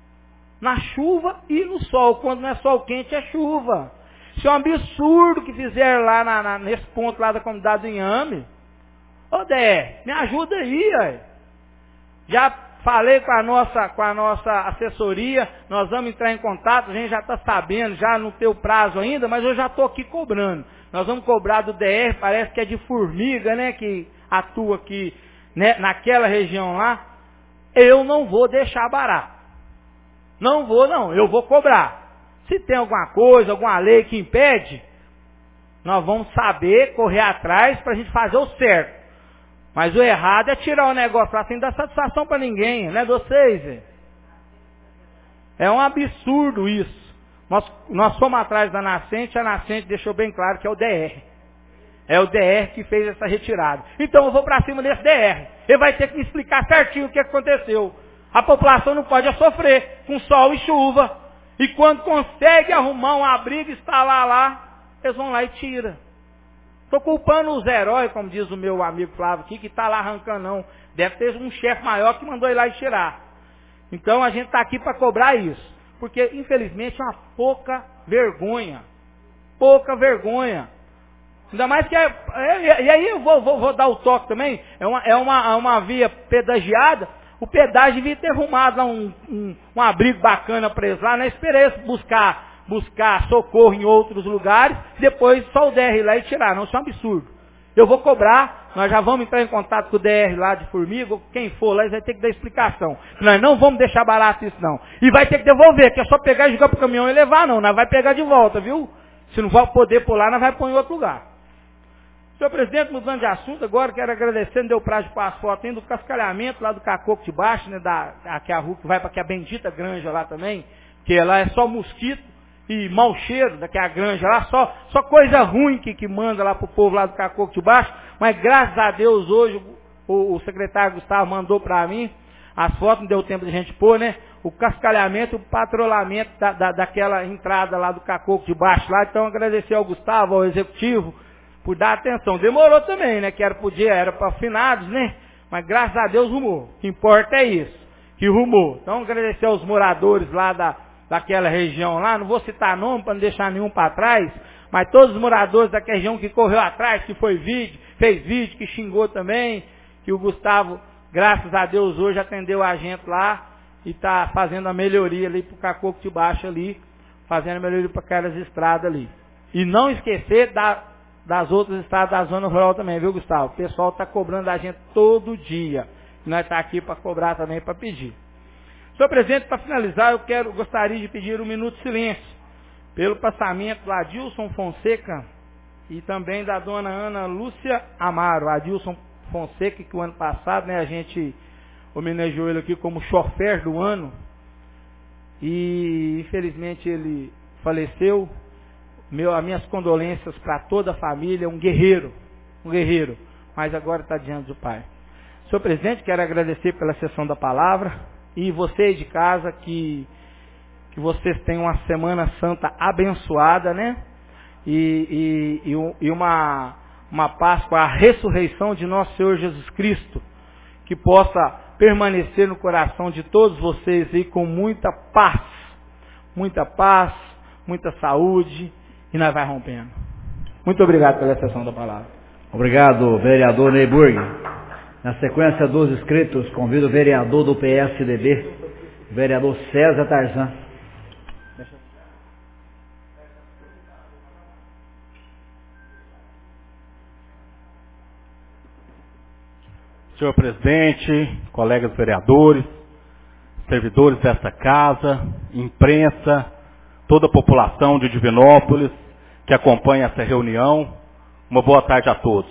Na chuva e no sol. Quando não é sol quente, é chuva. Isso é um absurdo que fizeram lá nesse ponto lá da comunidade do Inhame. Ô DR, me ajuda aí, ué. Já falei com a nossa assessoria, nós vamos entrar em contato, a gente já está sabendo, já não tem o prazo ainda, mas eu já estou aqui cobrando. Nós vamos cobrar do DR, parece que é de Formiga, né, que atua aqui, né, naquela região lá. Eu não vou deixar barato. Não vou, não, eu vou cobrar. Se tem alguma coisa, alguma lei que impede, nós vamos saber correr atrás para a gente fazer o certo. Mas o errado é tirar o negócio lá sem dar satisfação para ninguém, não é de vocês, velho? É um absurdo isso. Nós fomos atrás da Nascente, a Nascente deixou bem claro que é o DR. É o DR que fez essa retirada. Então eu vou para cima desse DR. Ele vai ter que me explicar certinho o que aconteceu. A população não pode sofrer com sol e chuva. E quando consegue arrumar um abrigo e instalar lá, eles vão lá e tiram. Estou culpando os heróis, como diz o meu amigo Flávio aqui, que está lá arrancando não. Deve ter um chefe maior que mandou ir lá e tirar. Então a gente está aqui para cobrar isso. Porque, infelizmente, é uma pouca vergonha. Pouca vergonha. Ainda mais que... e aí eu vou dar o toque também. É uma via pedagiada. O pedágio devia ter arrumado lá um abrigo bacana para eles lá. Não esperei eles buscar buscar socorro em outros lugares, depois só o DR ir lá e tirar. Não, isso é um absurdo. Eu vou cobrar, nós já vamos entrar em contato com o DR lá de Formiga, ou quem for lá, eles vai ter que dar explicação. Nós não vamos deixar barato isso não. E vai ter que devolver, que é só pegar e jogar pro caminhão e levar não, nós vai pegar de volta, viu? Se não vai poder pular, nós vai pôr em outro lugar. Senhor presidente, mudando de assunto, agora quero agradecer, não deu prazo para as fotos ainda, do cascalhamento lá do Cacoco de Baixo, né, que é a rua que vai para que a bendita granja lá também, que lá é só mosquito e mau cheiro, daqui a granja lá, só coisa ruim que manda lá pro povo lá do Cacoco de Baixo, mas graças a Deus hoje o secretário Gustavo mandou para mim, as fotos não deu tempo de a gente pôr, né, o cascalhamento, o patrulhamento daquela entrada lá do Cacoco de Baixo lá, então agradecer ao Gustavo, ao executivo, por dar atenção. Demorou também, né? Que era para finados, né? Mas graças a Deus rumou. O que importa é isso, que rumou. Então agradecer aos moradores lá daquela região lá, não vou citar nome para não deixar nenhum para trás, mas todos os moradores daquela região que correu atrás, que fez vídeo, que xingou também, que o Gustavo, graças a Deus, hoje atendeu a gente lá e está fazendo a melhoria ali para o Cacoco de Baixo ali, fazendo a melhoria para aquelas estradas ali. E não esquecer das outras estradas da zona rural também, viu, Gustavo? O pessoal está cobrando da gente todo dia. E nós estamos aqui para cobrar também, para pedir. Senhor presidente, para finalizar, gostaria de pedir um minuto de silêncio pelo passamento do Adilson Fonseca e também da dona Ana Lúcia Amaro. Adilson Fonseca, que o ano passado, né, a gente homenageou ele aqui como chofer do ano. E infelizmente ele faleceu. As minhas condolências para toda a família, um guerreiro, mas agora está diante do Pai. Senhor presidente, quero agradecer pela sessão da palavra, e vocês de casa, que vocês tenham uma Semana Santa abençoada, né? E uma Páscoa, a ressurreição de nosso Senhor Jesus Cristo, que possa permanecer no coração de todos vocês aí com muita paz, muita saúde, e nós vai rompendo. Muito obrigado pela sessão da palavra. Obrigado, vereador Neyburg. Na sequência dos inscritos, convido o vereador do PSDB, o vereador César Tarzan. Senhor presidente, colegas vereadores, servidores desta casa, imprensa, toda a população de Divinópolis que acompanha essa reunião, uma boa tarde a todos.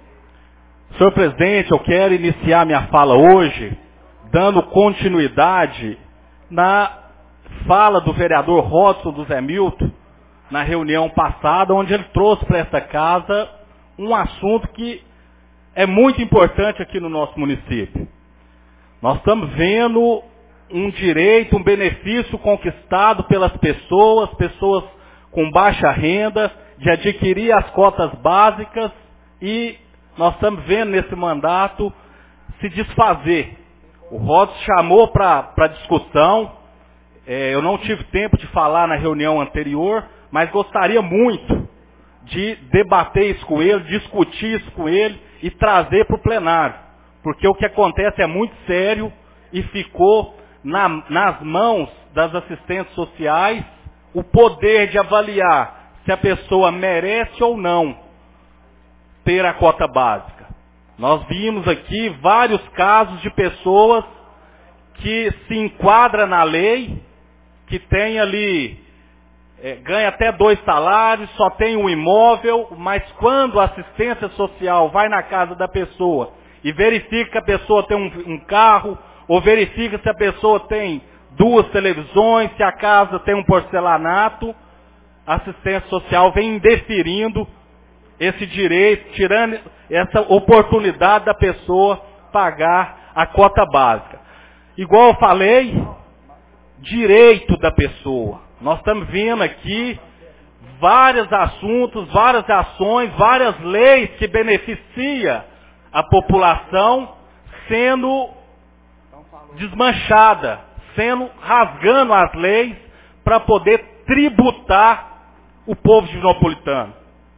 Senhor presidente, eu quero iniciar minha fala hoje dando continuidade na fala do vereador Rodson do Zé Milton na reunião passada, onde ele trouxe para esta casa um assunto que é muito importante aqui no nosso município. Nós estamos vendo um direito, um benefício conquistado pelas pessoas com baixa renda, de adquirir as cotas básicas, e nós estamos vendo nesse mandato se desfazer. O Rodson chamou para discussão, eu não tive tempo de falar na reunião anterior, mas gostaria muito de debater isso com ele, discutir isso com ele e trazer para o plenário, porque o que acontece é muito sério e ficou nas mãos das assistentes sociais o poder de avaliar se a pessoa merece ou não ter a cota básica. Nós vimos aqui vários casos de pessoas que se enquadram na lei, que tem ali, ganha até 2 salários, só tem um imóvel, mas quando a assistência social vai na casa da pessoa e verifica que a pessoa tem um carro, ou verifica se a pessoa tem 2 televisões, se a casa tem um porcelanato, a assistência social vem indeferindo esse direito, tirando essa oportunidade da pessoa pagar a cota básica. Igual eu falei, direito da pessoa. Nós estamos vendo aqui vários assuntos, várias ações, várias leis que beneficiam a população sendo desmanchada, rasgando as leis para poder tributar o povo divinopolitano.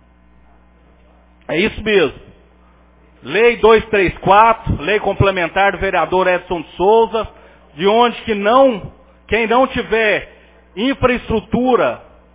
É isso mesmo. Lei 234, lei complementar do vereador Edson de Souza, de onde quem não tiver infraestrutura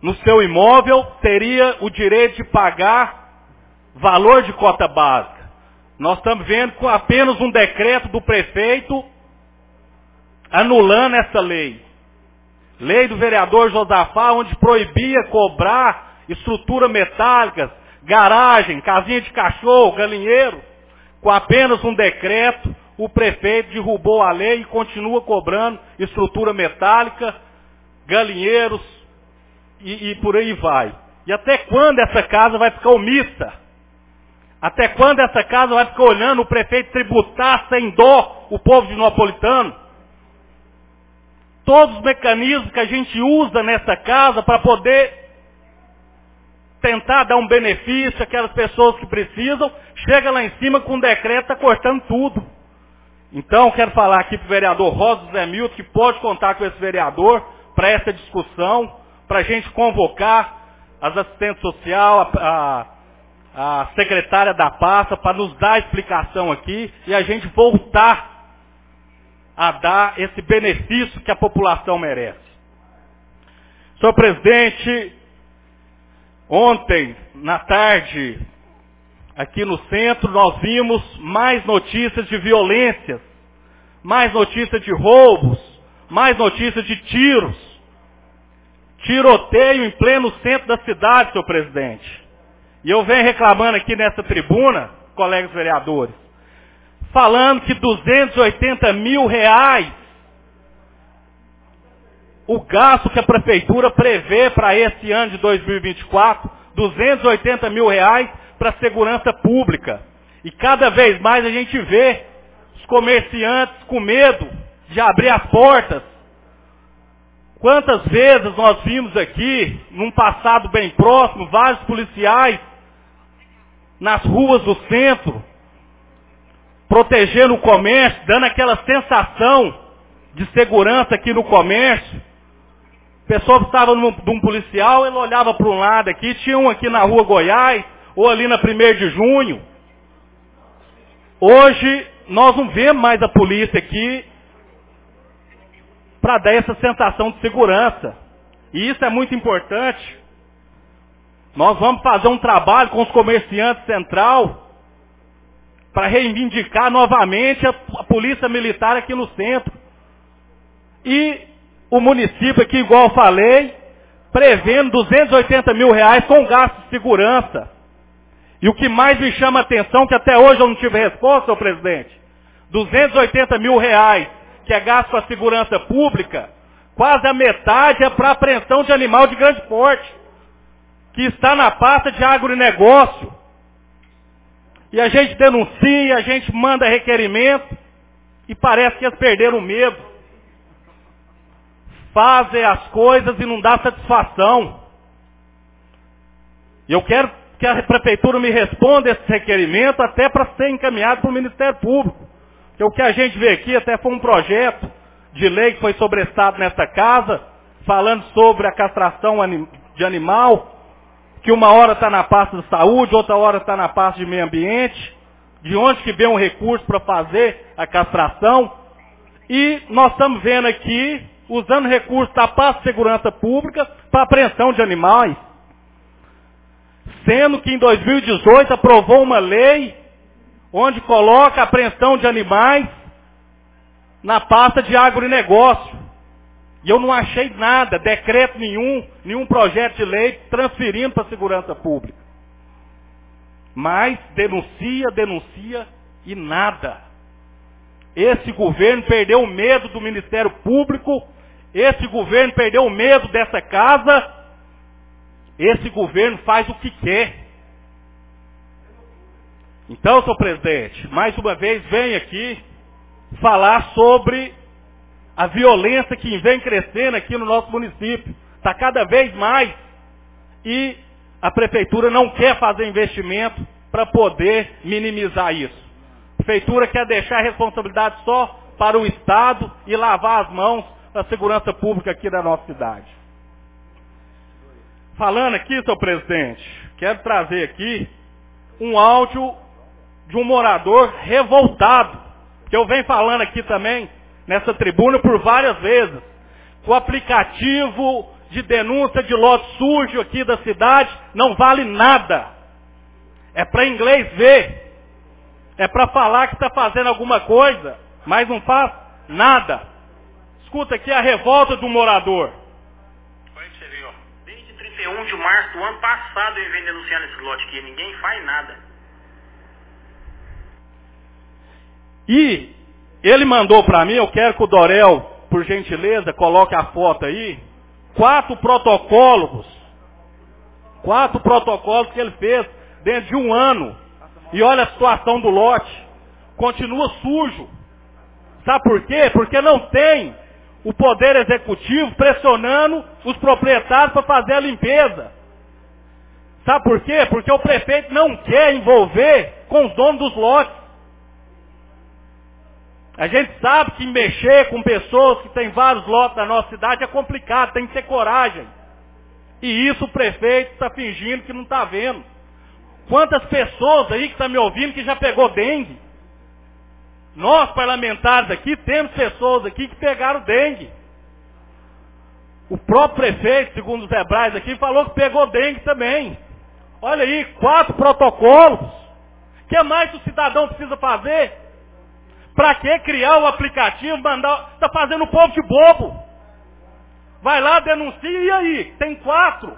no seu imóvel, teria o direito de pagar valor de cota básica. Nós estamos vendo com apenas um decreto do prefeito anulando essa lei. Lei do vereador Josafá, onde proibia cobrar estrutura metálica, garagem, casinha de cachorro, galinheiro. Com apenas um decreto, o prefeito derrubou a lei e continua cobrando estrutura metálica, galinheiros e por aí vai. E até quando essa casa vai ficar omissa? Até quando essa casa vai ficar olhando o prefeito tributar sem dó o povo divinópolitano? Todos os mecanismos que a gente usa nessa casa para poder tentar dar um benefício àquelas pessoas que precisam, chega lá em cima com um decreto, está cortando tudo. Então, quero falar aqui para o vereador Rosa José Milton, que pode contar com esse vereador para essa discussão, para a gente convocar as assistentes sociais, a secretária da pasta, para nos dar explicação aqui e a gente voltar a dar esse benefício que a população merece. Senhor presidente, ontem, na tarde, aqui no centro, nós vimos mais notícias de violências, mais notícias de roubos, mais notícias de tiros. Tiroteio em pleno centro da cidade, senhor presidente. E eu venho reclamando aqui nessa tribuna, colegas vereadores, falando que 280 mil reais o gasto que a prefeitura prevê para esse ano de 2024, 280 mil reais para a segurança pública. E cada vez mais a gente vê os comerciantes com medo de abrir as portas. Quantas vezes nós vimos aqui, num passado bem próximo, vários policiais nas ruas do centro, protegendo o comércio, dando aquela sensação de segurança aqui no comércio. A pessoa estava de um policial, ele olhava para um lado aqui, tinha um aqui na rua Goiás, ou ali na 1º de junho. Hoje, nós não vemos mais a polícia aqui para dar essa sensação de segurança. E isso é muito importante. Nós vamos fazer um trabalho com os comerciantes central para reivindicar novamente a polícia militar aqui no centro. E o município aqui, igual eu falei, prevendo 280 mil reais com gasto de segurança. E o que mais me chama a atenção, que até hoje eu não tive resposta, senhor presidente, 280 mil reais que é gasto com a segurança pública, quase a metade é para apreensão de animal de grande porte, que está na pasta de agronegócio. E a gente denuncia, a gente manda requerimento, e parece que eles perderam o medo. Fazem as coisas e não dá satisfação. E eu quero que a prefeitura me responda esse requerimento até para ser encaminhado para o Ministério Público. Porque o que a gente vê aqui até foi um projeto de lei que foi sobrestado nessa casa, falando sobre a castração de animal, que uma hora está na pasta de saúde, outra hora está na pasta de meio ambiente, de onde que vem um recurso para fazer a castração. E nós estamos vendo aqui, usando recursos da pasta de segurança pública para apreensão de animais. Sendo que em 2018 aprovou uma lei onde coloca a apreensão de animais na pasta de agronegócio. E eu não achei nada, decreto nenhum projeto de lei transferindo para a segurança pública. Mas denuncia e nada. Esse governo perdeu o medo do Ministério Público, esse governo perdeu o medo dessa casa, esse governo faz o que quer. Então, senhor presidente, mais uma vez venho aqui falar sobre a violência que vem crescendo aqui no nosso município. Está cada vez mais. E a prefeitura não quer fazer investimento para poder minimizar isso. A prefeitura quer deixar a responsabilidade só para o Estado e lavar as mãos da segurança pública aqui da nossa cidade. Falando aqui, senhor presidente, quero trazer aqui um áudio de um morador revoltado, que eu venho falando aqui também, nessa tribuna, por várias vezes. O aplicativo de denúncia de lote sujo aqui da cidade não vale nada. É para inglês ver. É para falar que está fazendo alguma coisa, mas não faz nada. Escuta aqui a revolta do morador. Olha que você viu, ó. Desde 31 de março do ano passado eu venho denunciando esse lote aqui. Ninguém faz nada. E ele mandou para mim, eu quero que o Dorel, por gentileza, coloque a foto aí, 4 protocolos que ele fez dentro de um ano. E olha a situação do lote. Continua sujo. Sabe por quê? Porque não tem o poder executivo pressionando os proprietários para fazer a limpeza. Sabe por quê? Porque o prefeito não quer envolver com os donos dos lotes. A gente sabe que mexer com pessoas que têm vários lotes na nossa cidade é complicado, tem que ter coragem. E isso o prefeito está fingindo que não está vendo. Quantas pessoas aí que estão me ouvindo que já pegou dengue? Nós, parlamentares aqui, temos pessoas aqui que pegaram dengue. O próprio prefeito, segundo os Hebrais aqui, falou que pegou dengue também. Olha aí, 4 protocolos. O que mais o cidadão precisa fazer? Para que criar o aplicativo, mandar... Está fazendo o povo de bobo. Vai lá, denuncia, e aí? Tem 4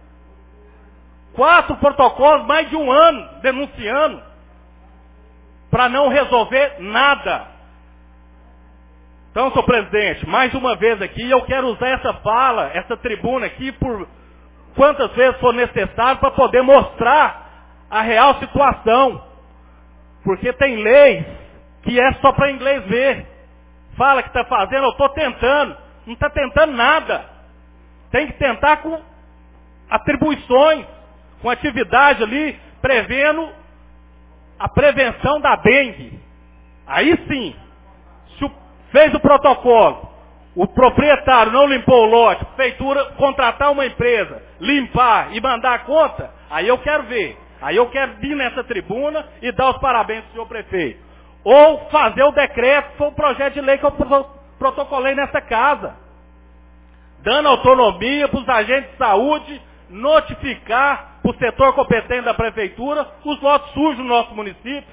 protocolos, mais de um ano, denunciando. Para não resolver nada. Então, senhor presidente, mais uma vez aqui, eu quero usar essa fala, essa tribuna aqui, por quantas vezes for necessário, para poder mostrar a real situação. Porque tem leis que é só para inglês ver. Fala que está fazendo, eu estou tentando. Não está tentando nada. Tem que tentar com atribuições, com atividade ali, prevendo a prevenção da dengue. Aí sim, se fez o protocolo, o proprietário não limpou o lote, a prefeitura contratar uma empresa, limpar e mandar a conta, aí eu quero ver. Aí eu quero vir nessa tribuna e dar os parabéns ao senhor prefeito. Ou fazer o decreto, foi o projeto de lei que eu protocolei nessa casa. Dando autonomia para os agentes de saúde notificar para o setor competente da prefeitura os lotes sujos no nosso município.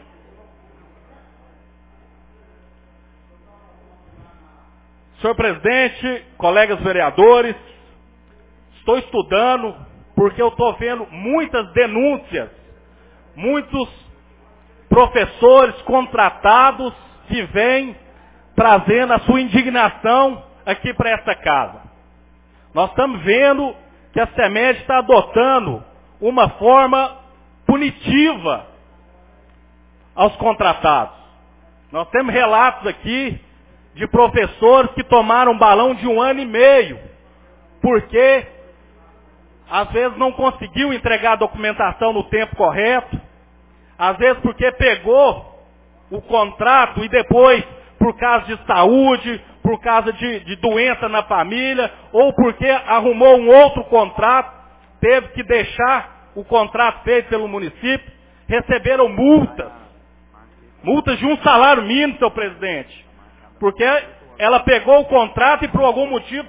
Senhor presidente, colegas vereadores, estou estudando porque eu estou vendo muitas denúncias, muitos professores contratados que vêm trazendo a sua indignação aqui para essa casa. Nós estamos vendo que a CEMED está adotando uma forma punitiva aos contratados. Nós temos relatos aqui de professores que tomaram um balão de 1 ano e meio, porque às vezes não conseguiu entregar a documentação no tempo correto, às vezes porque pegou o contrato e depois, por causa de saúde, por causa de doença na família, ou porque arrumou um outro contrato, teve que deixar o contrato feito pelo município, receberam multas. Multas de 1 salário mínimo, senhor presidente. Porque ela pegou o contrato e por algum motivo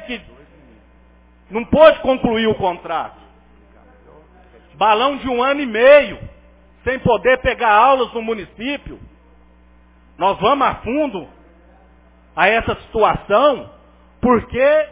não pôde concluir o contrato. Balão de 1 ano e meio, sem poder pegar aulas no município. Nós vamos a fundo a essa situação, porque,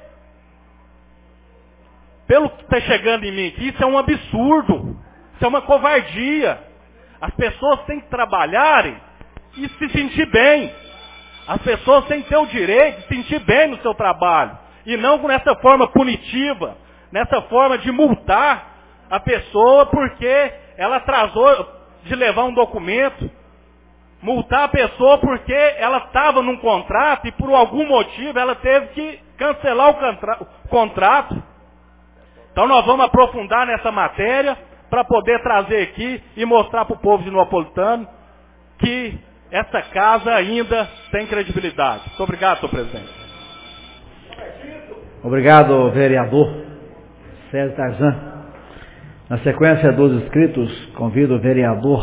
pelo que está chegando em mim aqui, isso é um absurdo, isso é uma covardia. As pessoas têm que trabalharem e se sentir bem. As pessoas têm que ter o direito de se sentir bem no seu trabalho, e não nessa forma punitiva, nessa forma de multar a pessoa porque ela atrasou de levar um documento, multar a pessoa porque ela estava num contrato e por algum motivo ela teve que cancelar o contrato. Então nós vamos aprofundar nessa matéria para poder trazer aqui e mostrar para o povo de Neapolitano que essa casa ainda tem credibilidade. Muito obrigado, senhor presidente. Obrigado, vereador César Tarzan. Na sequência dos inscritos, convido o vereador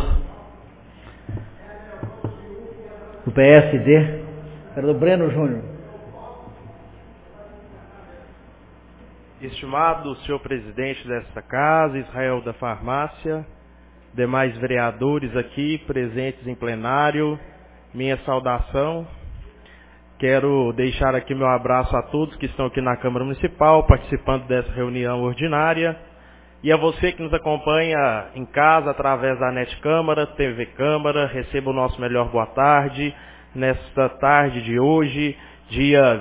do PSD, vereador Breno Júnior. Estimado senhor presidente desta casa, Israel da Farmácia, demais vereadores aqui presentes em plenário, minha saudação. Quero deixar aqui meu abraço a todos que estão aqui na Câmara Municipal, participando dessa reunião ordinária. E a você que nos acompanha em casa, através da NET Câmara, TV Câmara, receba o nosso melhor boa tarde, nesta tarde de hoje, dia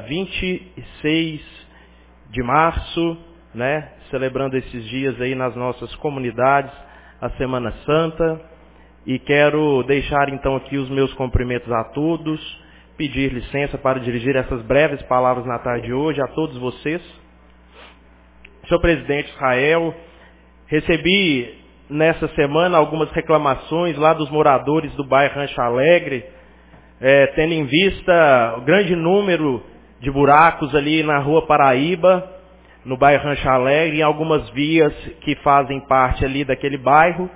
26 de março, né? Celebrando esses dias aí nas nossas comunidades, a Semana Santa. E quero deixar então aqui os meus cumprimentos a todos, pedir licença para dirigir essas breves palavras na tarde de hoje a todos vocês. Senhor presidente Israel, recebi nessa semana algumas reclamações lá dos moradores do bairro Rancho Alegre, tendo em vista o grande número de buracos ali na rua Paraíba, no bairro Rancho Alegre, em algumas vias que fazem parte ali daquele bairro.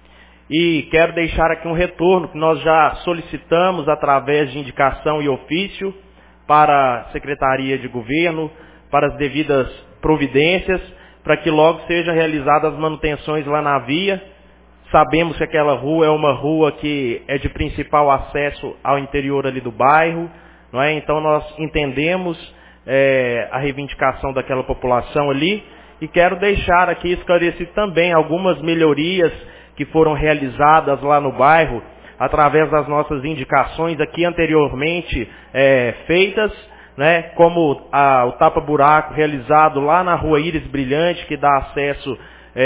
E quero deixar aqui um retorno que nós já solicitamos através de indicação e ofício para a Secretaria de Governo, para as devidas providências, para que logo sejam realizadas as manutenções lá na via. Sabemos que aquela rua é uma rua que é de principal acesso ao interior ali do bairro, não é? Então nós entendemos a reivindicação daquela população ali e quero deixar aqui esclarecido também algumas melhorias que foram realizadas lá no bairro através das nossas indicações aqui anteriormente feitas, né? Como o tapa-buraco realizado lá na rua Íris Brilhante, que dá acesso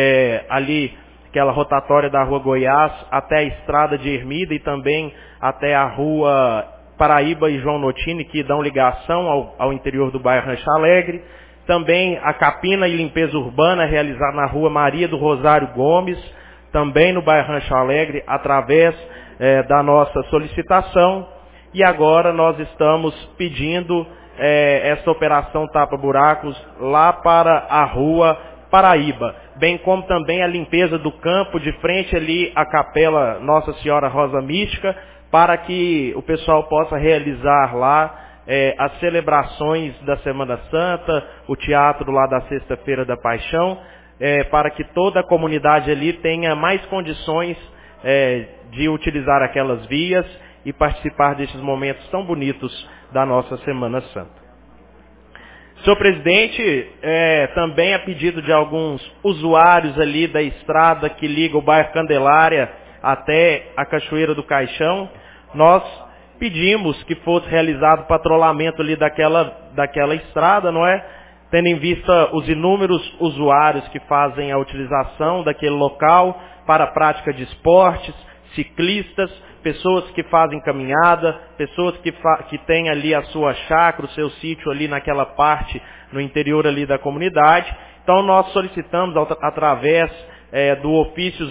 ali, aquela rotatória da rua Goiás até a estrada de Ermida e também até a rua Paraíba e João Notini, que dão ligação ao interior do bairro Rancho Alegre. Também a capina e limpeza urbana realizada na rua Maria do Rosário Gomes, também no bairro Rancho Alegre, através da nossa solicitação. E agora nós estamos pedindo essa operação tapa-buracos lá para a rua Paraíba, bem como também a limpeza do campo de frente ali à capela Nossa Senhora Rosa Mística, para que o pessoal possa realizar lá as celebrações da Semana Santa, o teatro lá da Sexta-feira da Paixão, para que toda a comunidade ali tenha mais condições de utilizar aquelas vias e participar desses momentos tão bonitos da nossa Semana Santa. Senhor presidente, também a pedido de alguns usuários ali da estrada que liga o bairro Candelária até a Cachoeira do Caixão, nós pedimos que fosse realizado o patrulhamento ali daquela estrada, não é? Tendo em vista os inúmeros usuários que fazem a utilização daquele local para a prática de esportes, ciclistas, pessoas que fazem caminhada, pessoas que têm ali a sua chácara, o seu sítio ali naquela parte, no interior ali da comunidade. Então nós solicitamos através do ofício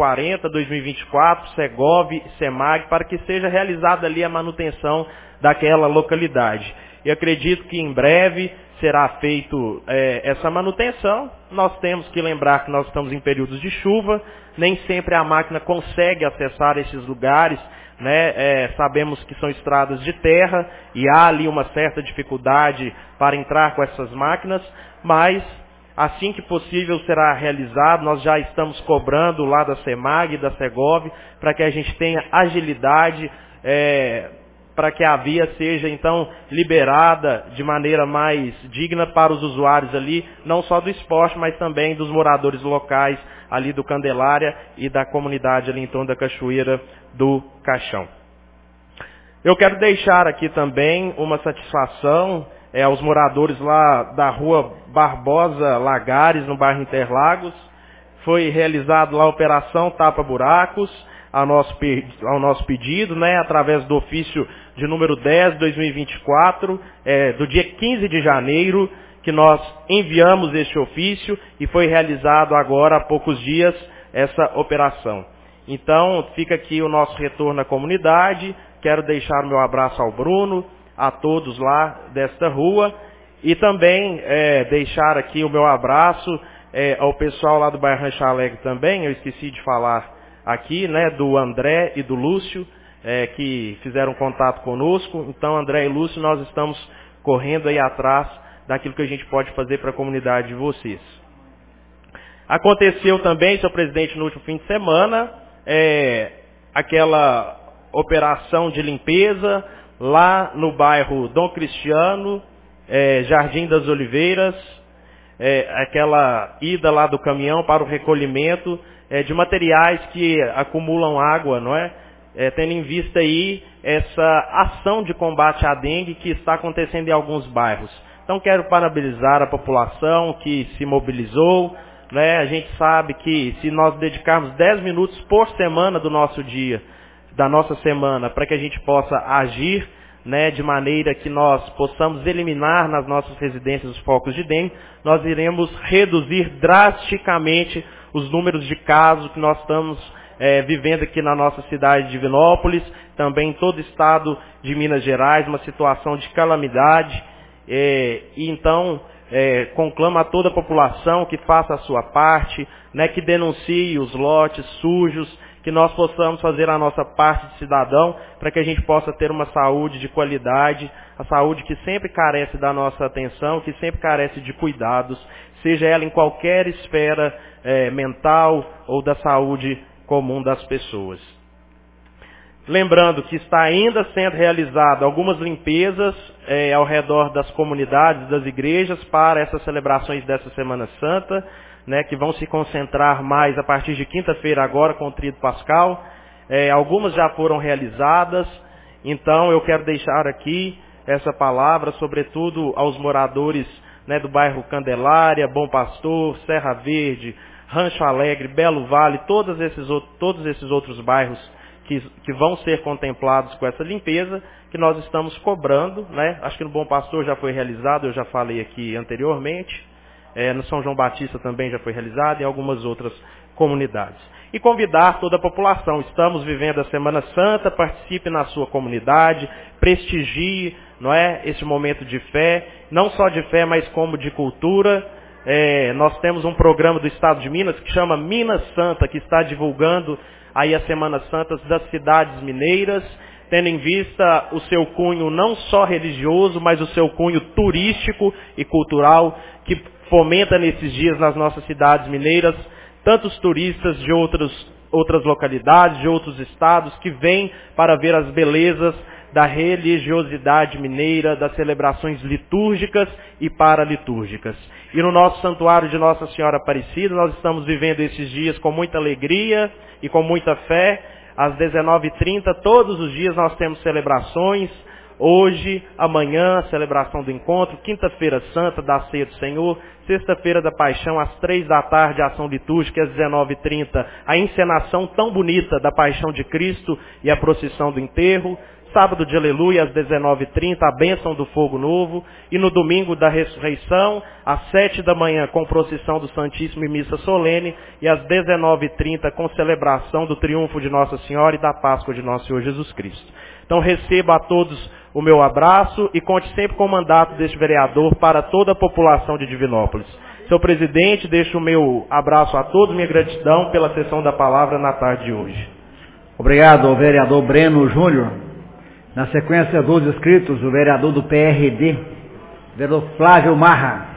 040-2024, Segov, Semag, para que seja realizada ali a manutenção daquela localidade. E acredito que em breve será feito essa manutenção. Nós temos que lembrar que nós estamos em períodos de chuva, nem sempre a máquina consegue acessar esses lugares, né? Sabemos que são estradas de terra e há ali uma certa dificuldade para entrar com essas máquinas, mas assim que possível será realizado. Nós já estamos cobrando lá da Semag e da Segov para que a gente tenha agilidade, para que a via seja então liberada de maneira mais digna para os usuários ali, não só do esporte, mas também dos moradores locais ali do Candelária e da comunidade ali em torno da Cachoeira do Caixão. Eu quero deixar aqui também uma satisfação aos moradores lá da rua Barbosa Lagares, no bairro Interlagos. Foi realizado lá a operação tapa-buracos, ao nosso pedido, né, através do ofício de número 10/2024, do dia 15 de janeiro, que nós enviamos este ofício e foi realizado agora há poucos dias essa operação. Então, fica aqui o nosso retorno à comunidade. Quero deixar o meu abraço ao Bruno, a todos lá desta rua, e também deixar aqui o meu abraço ao pessoal lá do bairro Rancho Alegre também. Eu esqueci de falar aqui, né, do André e do Lúcio, que fizeram contato conosco. Então, André e Lúcio, nós estamos correndo aí atrás daquilo que a gente pode fazer para a comunidade de vocês. Aconteceu também, senhor presidente, no último fim de semana, aquela operação de limpeza lá no bairro Dom Cristiano, Jardim das Oliveiras, aquela ida lá do caminhão para o recolhimento de materiais que acumulam água, não é? Tendo em vista aí essa ação de combate à dengue que está acontecendo em alguns bairros. Então quero parabenizar a população que se mobilizou, né? A gente sabe que se nós dedicarmos 10 minutos por semana do nosso dia, da nossa semana, para que a gente possa agir, né, de maneira que nós possamos eliminar nas nossas residências os focos de dengue, nós iremos reduzir drasticamente os números de casos que nós estamos vivendo aqui na nossa cidade de Divinópolis, também em todo o estado de Minas Gerais, uma situação de calamidade. E então, conclamo a toda a população que faça a sua parte, né, que denuncie os lotes sujos, que nós possamos fazer a nossa parte de cidadão, para que a gente possa ter uma saúde de qualidade, a saúde que sempre carece da nossa atenção, que sempre carece de cuidados, seja ela em qualquer esfera mental ou da saúde comum das pessoas. Lembrando que está ainda sendo realizado algumas limpezas ao redor das comunidades, das igrejas, para essas celebrações dessa Semana Santa, né, que vão se concentrar mais a partir de quinta-feira agora com o Tríduo Pascal. Algumas já foram realizadas, então eu quero deixar aqui essa palavra, sobretudo aos moradores, né, do bairro Candelária, Bom Pastor, Serra Verde, Rancho Alegre, Belo Vale, todos esses outros bairros que vão ser contemplados com essa limpeza, que nós estamos cobrando, né? Acho que no Bom Pastor já foi realizado, eu já falei aqui anteriormente. No São João Batista também já foi realizado, em algumas outras comunidades. E convidar toda a população. Estamos vivendo a Semana Santa, participe na sua comunidade, prestigie, não é, esse momento de fé, não só de fé, mas como de cultura. Nós temos um programa do Estado de Minas que chama Minas Santa, que está divulgando aí as Semanas Santas das cidades mineiras, tendo em vista o seu cunho não só religioso, mas o seu cunho turístico e cultural, que fomenta nesses dias nas nossas cidades mineiras, tantos turistas de outras localidades, de outros estados, que vêm para ver as belezas da religiosidade mineira, das celebrações litúrgicas e paralitúrgicas. E no nosso santuário de Nossa Senhora Aparecida, nós estamos vivendo esses dias com muita alegria e com muita fé. Às 19h30, todos os dias nós temos celebrações. Hoje, amanhã, celebração do encontro, quinta-feira santa, da ceia do Senhor, sexta-feira da paixão, às 3 da tarde, ação litúrgica, às 19h30, a encenação tão bonita da paixão de Cristo e a procissão do enterro. Sábado de aleluia, às 19h30, a bênção do fogo novo. E no domingo da ressurreição, às 7 da manhã, com procissão do Santíssimo e missa solene. E às 19h30, com celebração do triunfo de Nossa Senhora e da Páscoa de Nosso Senhor Jesus Cristo. Então receba a todos o meu abraço e conte sempre com o mandato deste vereador para toda a população de Divinópolis. Senhor presidente, deixo o meu abraço a todos, minha gratidão pela sessão da palavra na tarde de hoje. Obrigado, vereador Breno Júnior. Na sequência dos inscritos, o vereador do PRD, vereador Flávio Marra.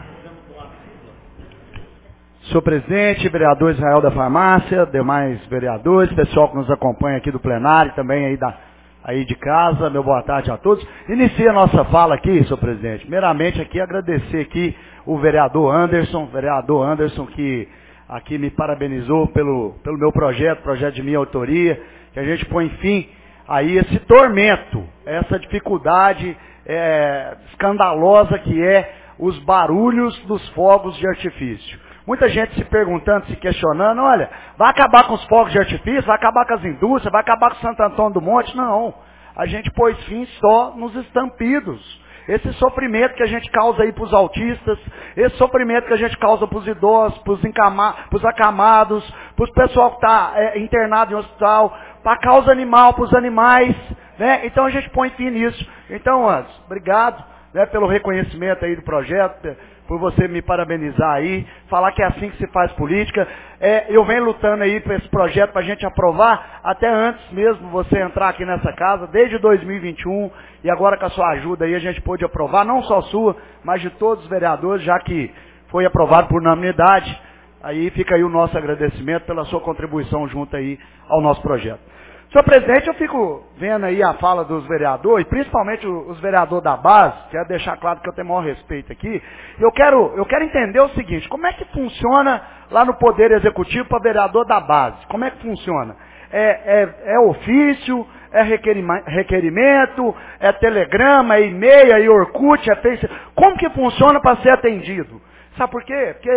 Senhor presidente, vereador Israel da Farmácia, demais vereadores, pessoal que nos acompanha aqui do plenário, também aí de casa, meu boa tarde a todos. Inicia a nossa fala aqui, senhor presidente. Primeiramente aqui agradecer aqui o vereador Anderson que aqui me parabenizou pelo meu projeto de minha autoria, que a gente põe fim aí esse tormento, essa dificuldade escandalosa que é os barulhos dos fogos de artifício. Muita gente se perguntando, se questionando, olha, vai acabar com os fogos de artifício, vai acabar com as indústrias, vai acabar com Santo Antônio do Monte? Não, a gente pôs fim só nos estampidos. Esse sofrimento que a gente causa aí para os autistas, esse sofrimento que a gente causa para os idosos, para os acamados, para o pessoal que está internado em hospital, para a causa animal, para os animais, né? Então a gente põe fim nisso. Então, Anderson, obrigado, né, pelo reconhecimento aí do projeto, por você me parabenizar aí, falar que é assim que se faz política. Eu venho lutando aí para esse projeto, para a gente aprovar, até antes mesmo você entrar aqui nessa casa, desde 2021, e agora com a sua ajuda aí a gente pôde aprovar, não só sua, mas de todos os vereadores, já que foi aprovado por unanimidade. Aí fica aí o nosso agradecimento pela sua contribuição junto aí ao nosso projeto. Senhor presidente, eu fico vendo aí a fala dos vereadores, principalmente os vereadores da base, quero deixar claro que eu tenho o maior respeito aqui. Eu quero entender o seguinte, como é que funciona lá no Poder Executivo para vereador da base? Como é que funciona? É ofício, é requerimento, é telegrama, é e-mail, é Orkut, é Facebook? Como que funciona para ser atendido? Sabe por quê? Porque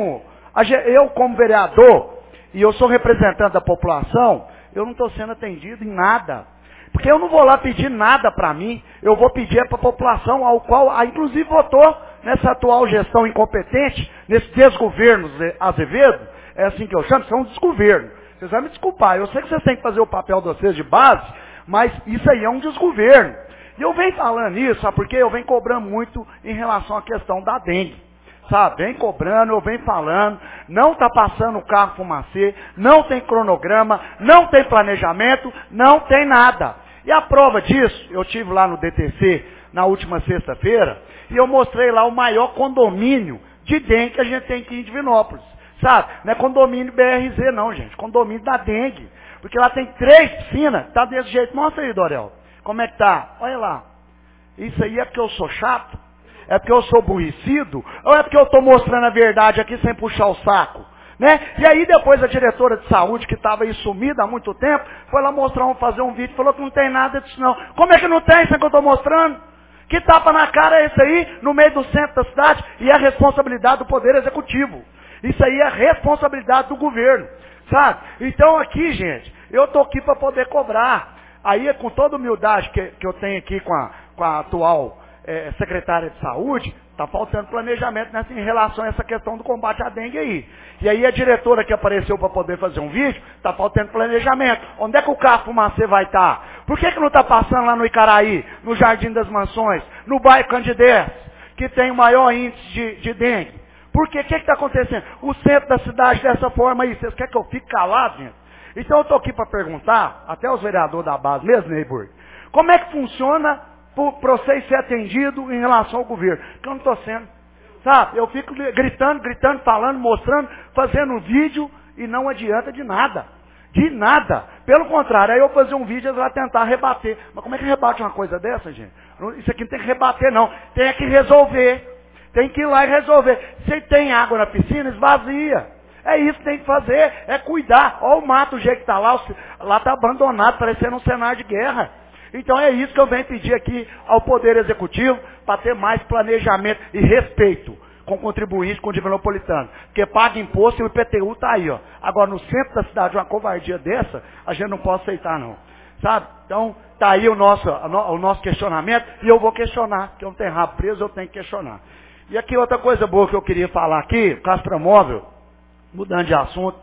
eu como vereador, e eu sou representante da população, eu não estou sendo atendido em nada. Porque eu não vou lá pedir nada para mim, eu vou pedir para a população, ao qual, inclusive, votou nessa atual gestão incompetente, nesse desgoverno Azevedo, é assim que eu chamo, são um desgoverno. Vocês vão me desculpar, eu sei que vocês têm que fazer o papel de vocês de base, mas isso aí é um desgoverno. E eu venho falando isso, sabe por quê? Eu venho cobrando muito em relação à questão da dengue. Sabe, vem cobrando, eu venho falando, não está passando o carro fumacê, não tem cronograma, não tem planejamento, não tem nada. E a prova disso, eu estive lá no DTC na última sexta-feira, e eu mostrei lá o maior condomínio de dengue que a gente tem aqui em Divinópolis. Sabe, não é condomínio BRZ não, gente, condomínio da dengue. Porque lá tem 3 piscinas, tá desse jeito. Mostra aí, Dorel, como é que tá? Olha lá. Isso aí é porque eu sou chato? É porque eu sou aborrecido? Ou é porque eu estou mostrando a verdade aqui sem puxar o saco? Né? E aí depois a diretora de saúde, que estava aí sumida há muito tempo, foi lá fazer um vídeo, falou que não tem nada disso não. Como é que não tem isso que eu estou mostrando? Que tapa na cara é esse aí, no meio do centro da cidade? E é responsabilidade do Poder Executivo. Isso aí é responsabilidade do governo. Sabe? Então aqui, gente, eu estou aqui para poder cobrar. Aí, com toda a humildade que eu tenho aqui com a atual secretária de saúde, está faltando planejamento em relação a essa questão do combate à dengue aí. E aí a diretora que apareceu para poder fazer um vídeo, está faltando planejamento. Onde é que o carro fumacê vai estar? Por que não está passando lá no Icaraí, no Jardim das Mansões, no bairro Candidez, que tem o maior índice de dengue? Por quê? O que está acontecendo? O centro da cidade dessa forma aí, vocês querem que eu fique calado, gente? Então eu estou aqui para perguntar, até os vereadores da base mesmo, Neighbor, como é que funciona para vocês ser atendido em relação ao governo? Que eu não estou sendo. Sabe, eu fico gritando, falando, mostrando, fazendo vídeo e não adianta de nada. De nada. Pelo contrário, aí eu fazer um vídeo e vai tentar rebater. Mas como é que rebate uma coisa dessa, gente? Isso aqui não tem que rebater, não. Tem que resolver. Tem que ir lá e resolver. Se tem água na piscina, esvazia. É isso que tem que fazer, é cuidar. Olha o mato, o jeito que está lá está abandonado, parecendo um cenário de guerra. Então é isso que eu venho pedir aqui ao Poder Executivo, para ter mais planejamento e respeito com o contribuinte, com o divinopolitano. Porque paga imposto e o IPTU está aí, ó. Agora, no centro da cidade, uma covardia dessa, a gente não pode aceitar, não. Sabe? Então, está aí o nosso questionamento, e eu vou questionar, porque eu não tenho rabo preso, eu tenho que questionar. E aqui outra coisa boa que eu queria falar aqui, Castramóvel, mudando de assunto,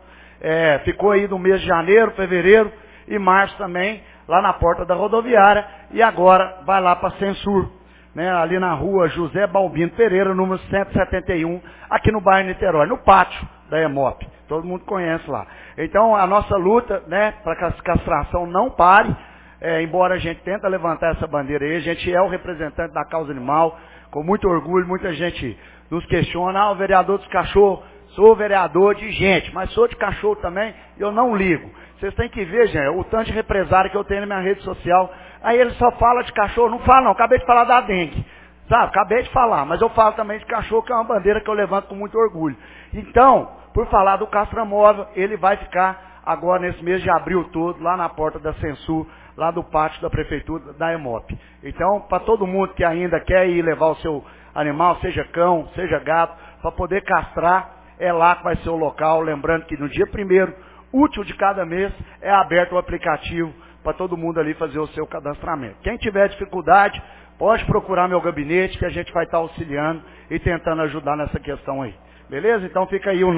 ficou aí no mês de janeiro, fevereiro e março também, lá na porta da rodoviária, e agora vai lá para Censur, né, ali na rua José Balbino Pereira, número 171, aqui no bairro Niterói, no pátio da EMOP. Todo mundo conhece lá. Então, a nossa luta, né, para que a castração não pare, embora a gente tente levantar essa bandeira aí, a gente é o representante da causa animal, com muito orgulho, muita gente nos questiona, o vereador dos cachorros, sou vereador de gente, mas sou de cachorro também, eu não ligo. Vocês têm que ver, gente, o tanto de represário que eu tenho na minha rede social. Aí ele só fala de cachorro, não fala não, acabei de falar da dengue. Sabe, acabei de falar, mas eu falo também de cachorro, que é uma bandeira que eu levanto com muito orgulho. Então, por falar do Castramóvel, ele vai ficar agora nesse mês de abril todo, lá na porta da Censur, lá do pátio da prefeitura da EMOP. Então, para todo mundo que ainda quer ir levar o seu animal, seja cão, seja gato, para poder castrar, é lá que vai ser o local. Lembrando que no dia 1º, útil de cada mês, é aberto o aplicativo para todo mundo ali fazer o seu cadastramento. Quem tiver dificuldade, pode procurar meu gabinete, que a gente vai estar auxiliando e tentando ajudar nessa questão aí. Beleza? Então fica aí a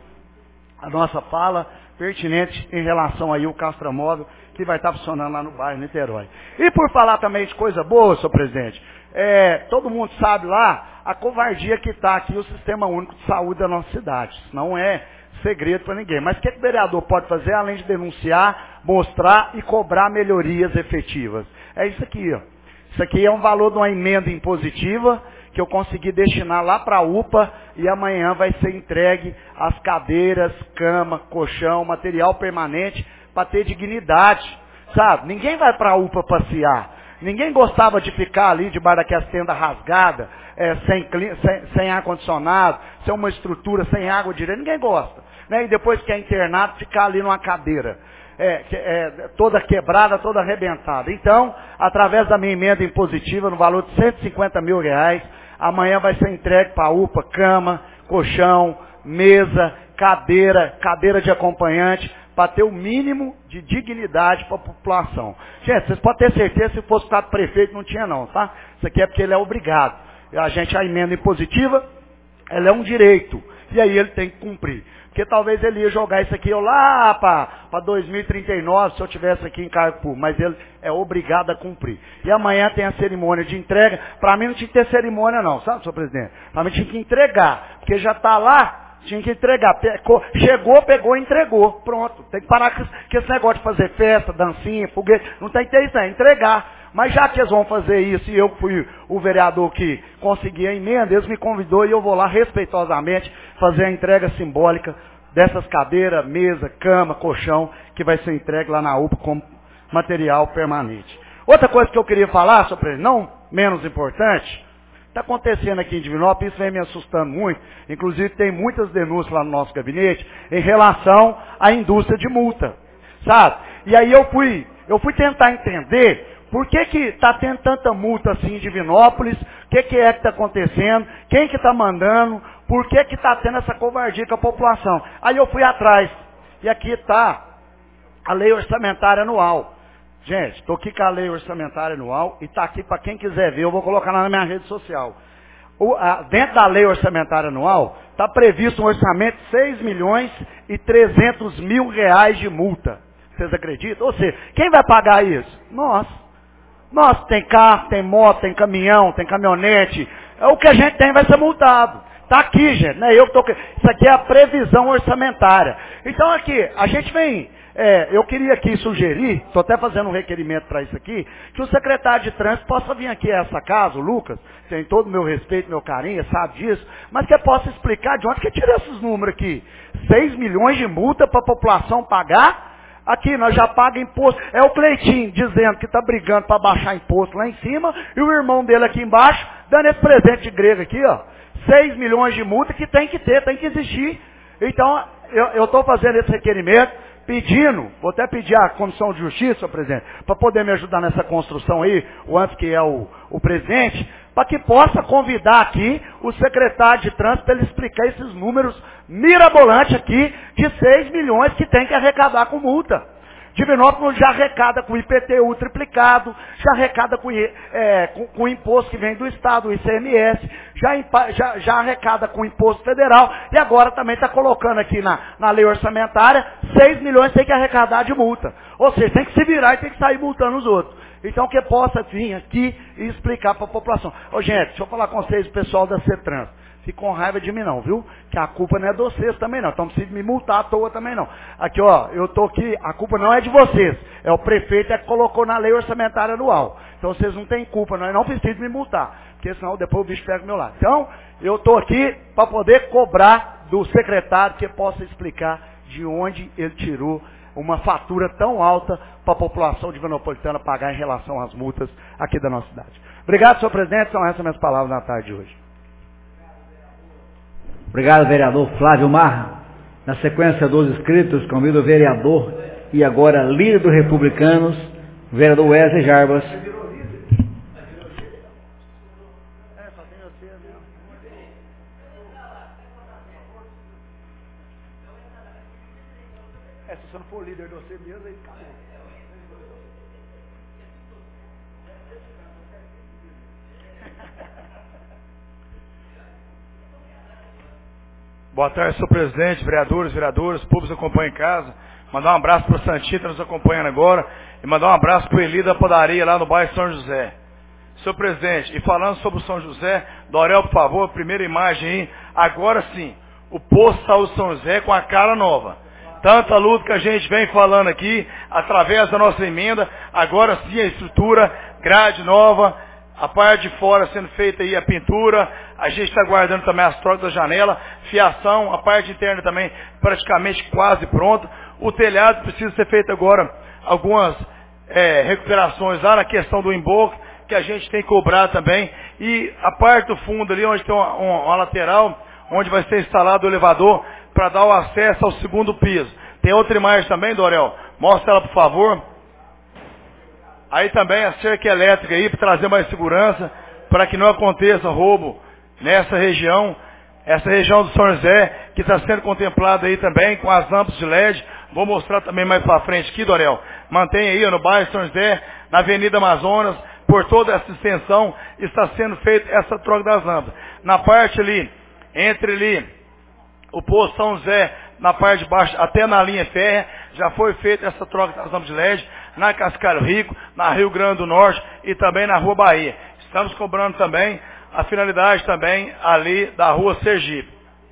nossa fala pertinente em relação aí ao Castramóvel, que vai estar funcionando lá no bairro Niterói. E por falar também de coisa boa, senhor presidente, todo mundo sabe lá a covardia que está aqui o Sistema Único de Saúde da nossa cidade. Isso não é segredo para ninguém. Mas o que o vereador pode fazer, além de denunciar, mostrar e cobrar melhorias efetivas? É isso aqui, ó. Isso aqui é um valor de uma emenda impositiva que eu consegui destinar lá para a UPA e amanhã vai ser entregue as cadeiras, cama, colchão, material permanente para ter dignidade, sabe? Ninguém vai para a UPA passear. Ninguém gostava de ficar ali debaixo daquelas tendas rasgadas, sem ar-condicionado, sem uma estrutura, sem água direita. Ninguém gosta. Né? E depois que é internado, ficar ali numa cadeira. Toda quebrada, toda arrebentada. Então, através da minha emenda impositiva, no valor de R$150 mil, amanhã vai ser entregue para a UPA, cama, colchão, mesa, cadeira de acompanhante, para ter o mínimo de dignidade para a população. Gente, vocês podem ter certeza, se fosse o estado prefeito, não tinha não, tá? Isso aqui é porque ele é obrigado. A emenda impositiva, ela é um direito. E aí ele tem que cumprir. Porque talvez ele ia jogar isso aqui lá para 2039, se eu tivesse aqui em cargo público. Mas ele é obrigado a cumprir. E amanhã tem a cerimônia de entrega. Para mim não tinha que ter cerimônia não, sabe, senhor presidente? Para mim tinha que entregar. Porque já está lá. Tinha que entregar. Chegou, pegou e entregou. Pronto. Tem que parar com esse negócio de fazer festa, dancinha, foguete. Não tem que ter isso, não. É entregar. Mas já que eles vão fazer isso, e eu fui o vereador que consegui a emenda, eles me convidou e eu vou lá respeitosamente fazer a entrega simbólica dessas cadeiras, mesa, cama, colchão, que vai ser entregue lá na UPA como material permanente. Outra coisa que eu queria falar, senhor presidente, não menos importante, está acontecendo aqui em Divinópolis, isso vem me assustando muito, inclusive tem muitas denúncias lá no nosso gabinete, em relação à indústria de multa, sabe? E aí eu fui tentar entender por que está tendo tanta multa assim em Divinópolis, o que é que está acontecendo, quem que está mandando, por que está tendo essa covardia com a população. Aí eu fui atrás, e aqui está a lei orçamentária anual. Gente, estou aqui com a lei orçamentária anual e está aqui para quem quiser ver, eu vou colocar lá na minha rede social. Dentro da lei orçamentária anual, está previsto um orçamento de R$6.300.000 de multa. Vocês acreditam? Ou seja, quem vai pagar isso? Nós. Nós tem carro, tem moto, tem caminhão, tem caminhonete. O que a gente tem vai ser multado. Está aqui, gente. Né? Isso aqui é a previsão orçamentária. Então aqui, a gente vem... eu queria aqui sugerir, estou até fazendo um requerimento para isso aqui, que o secretário de trânsito possa vir aqui a essa casa, o Lucas, tem todo o meu respeito, meu carinho, sabe disso, mas que possa explicar de onde que tira esses números aqui. 6 milhões de multa para a população pagar? Aqui, nós já pagamos imposto. É o Cleitinho dizendo que está brigando para baixar imposto lá em cima, e o irmão dele aqui embaixo, dando esse presente de grego aqui, ó. 6 milhões de multa que tem que ter, tem que existir. Então, eu estou fazendo esse requerimento, pedindo, vou até pedir à Comissão de Justiça, senhor presidente, para poder me ajudar nessa construção aí, o antes que é o presidente, para que possa convidar aqui o secretário de trânsito para ele explicar esses números mirabolantes aqui de 6 milhões que tem que arrecadar com multa. Divinópolis já arrecada com IPTU triplicado, já arrecada com o imposto que vem do Estado, o ICMS, já arrecada com o imposto federal, e agora também está colocando aqui na lei orçamentária, 6 milhões tem que arrecadar de multa. Ou seja, tem que se virar e tem que sair multando os outros. Então que possa vir aqui e explicar para a população. Ô gente, deixa eu falar com vocês, o pessoal da CETRANS. Fique com raiva de mim não, viu? Que a culpa não é de vocês também não. Então não precisa me multar à toa também não. Aqui ó, eu estou aqui, a culpa não é de vocês. É o prefeito que colocou na lei orçamentária anual. Então vocês não têm culpa, não precisam me multar. Porque senão depois o bicho pega do meu lado. Então, eu estou aqui para poder cobrar do secretário que possa explicar de onde ele tirou uma fatura tão alta para a população divinopolitana pagar em relação às multas aqui da nossa cidade. Obrigado, senhor presidente. São essas minhas palavras na tarde de hoje. Obrigado, vereador Flávio Marra. Na sequência dos inscritos, convido o vereador e agora líder dos republicanos, vereador Wesley Jarbas. Se você não for líder de você mesmo, aí acabou. Boa tarde, senhor presidente, vereadores, públicos que acompanham em casa. Mandar um abraço para o Santita, nos acompanhando agora. E mandar um abraço para o Eli da padaria lá no bairro São José. Senhor presidente, e falando sobre o São José, Dorel, por favor, a primeira imagem aí. Agora sim, o posto de saúde São José com a cara nova. Tanta luta que a gente vem falando aqui, através da nossa emenda, agora sim a estrutura, grade nova, a parte de fora sendo feita aí a pintura, a gente está guardando também as trocas da janela, fiação, a parte interna também praticamente quase pronta. O telhado precisa ser feito agora algumas recuperações lá na questão do emboque, que a gente tem que cobrar também, e a parte do fundo ali, onde tem uma lateral, onde vai ser instalado o elevador, para dar o acesso ao segundo piso. Tem outra imagem também, Dorel? Mostra ela, por favor. Aí também a cerca elétrica aí, para trazer mais segurança, para que não aconteça roubo nessa região. Essa região do São José, que está sendo contemplada aí também, com as lâmpadas de LED. Vou mostrar também mais para frente aqui, Dorel. Mantém aí, no bairro São José, na Avenida Amazonas, por toda essa extensão, está sendo feita essa troca das lâmpadas. Na parte ali, entre ali, o posto São José, na parte de baixo, até na linha férrea, já foi feita essa troca das lâmpadas de LED, na Cascalho Rico, na Rio Grande do Norte e também na Rua Bahia. Estamos cobrando também a finalidade também ali da Rua Sergipe.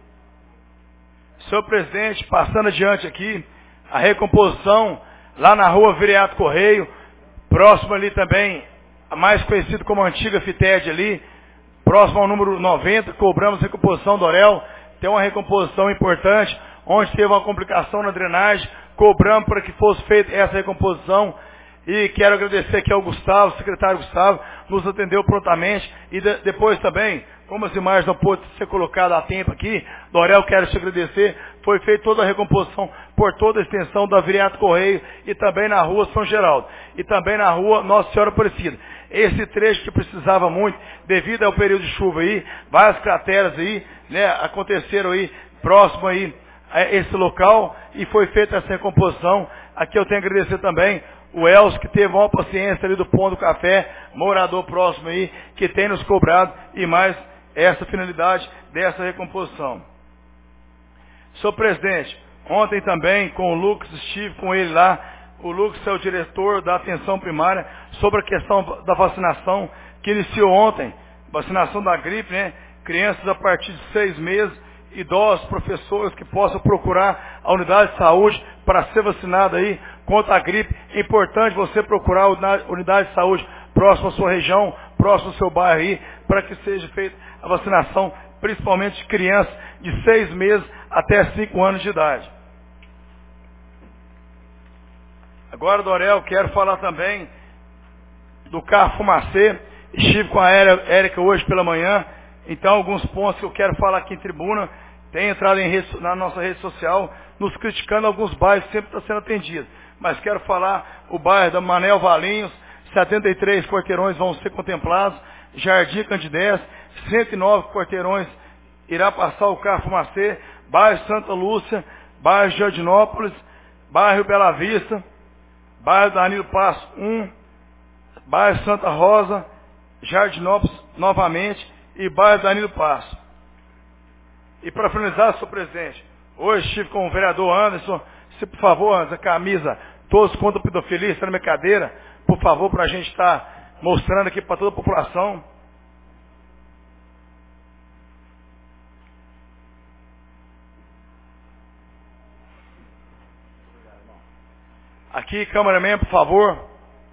Senhor presidente, passando adiante aqui, a recomposição lá na Rua Viriato Correio, próximo ali também, mais conhecido como Antiga Fited ali, próximo ao número 90, cobramos recomposição do Dorel. Tem uma recomposição importante, onde teve uma complicação na drenagem, cobramos para que fosse feita essa recomposição, e quero agradecer aqui ao Gustavo, o secretário Gustavo, nos atendeu prontamente, e depois também, como as imagens não podem ser colocadas a tempo aqui, Dorel, quero te agradecer, foi feita toda a recomposição por toda a extensão da Viriato Correio, e também na Rua São Geraldo, e também na Rua Nossa Senhora Aparecida. Esse trecho que precisava muito, devido ao período de chuva aí, várias crateras aí, né, aconteceram aí, próximo aí, a esse local, e foi feita essa recomposição. Aqui eu tenho que agradecer também o Elcio, que teve uma paciência ali do Pão do Café, morador próximo aí, que tem nos cobrado, e mais essa finalidade dessa recomposição. Senhor presidente, ontem também com o Lucas, estive com ele lá. O Lucas é o diretor da atenção primária sobre a questão da vacinação, que iniciou ontem, vacinação da gripe, né? Crianças a partir de 6 meses, idosos, professores que possam procurar a unidade de saúde para ser vacinado aí contra a gripe. É importante você procurar a unidade de saúde próximo à sua região, próximo ao seu bairro aí, para que seja feita a vacinação, principalmente de crianças de 6 meses até 5 anos de idade. Agora, Dorel, quero falar também do carro fumacê. Estive com a Érica hoje pela manhã, então alguns pontos que eu quero falar aqui em tribuna. Tem entrado na nossa rede social, nos criticando alguns bairros que sempre estão sendo atendidos. Mas quero falar o bairro da Manel Valinhos, 73 quarteirões vão ser contemplados, Jardim Candidez, 109 quarteirões irá passar o carro fumacê, bairro Santa Lúcia, bairro Jardinópolis, bairro Bela Vista, bairro Danilo Passo 1, bairro Santa Rosa, Jardinópolis novamente e bairro Danilo Passo. E para finalizar, senhor presidente, hoje estive com o vereador Anderson. Se por favor, Anderson, a camisa Todos contra a Pedofilia está na minha cadeira, por favor, para a gente estar mostrando aqui para toda a população. Aqui, cameraman, por favor.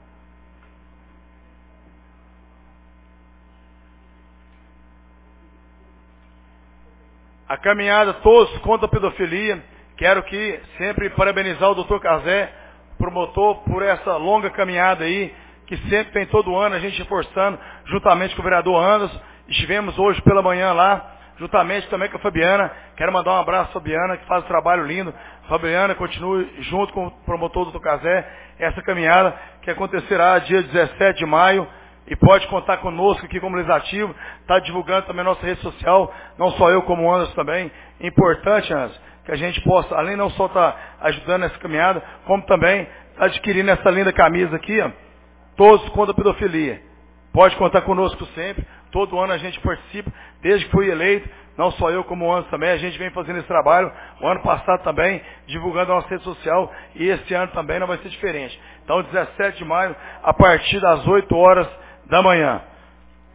A caminhada Todos contra a Pedofilia. Quero que sempre parabenizar o Dr. Cazé, promotor, por essa longa caminhada aí, que sempre tem todo ano a gente reforçando, juntamente com o vereador Anderson. Estivemos hoje pela manhã lá, juntamente também com a Fabiana. Quero mandar um abraço à Fabiana, que faz um trabalho lindo. Fabiana, continue junto com o promotor do Dr. Cazé, essa caminhada que acontecerá dia 17 de maio. E pode contar conosco aqui como legislativo, está divulgando também a nossa rede social, não só eu como o Anderson também. É importante, Anderson, que a gente possa, além não só estar ajudando nessa caminhada, como também adquirindo essa linda camisa aqui, ó, Todos contra a Pedofilia. Pode contar conosco sempre, todo ano a gente participa, desde que fui eleito, não só eu como o Anderson também, a gente vem fazendo esse trabalho, o ano passado também, divulgando a nossa rede social, e esse ano também não vai ser diferente. Então, 17 de maio, a partir das 8 horas da manhã.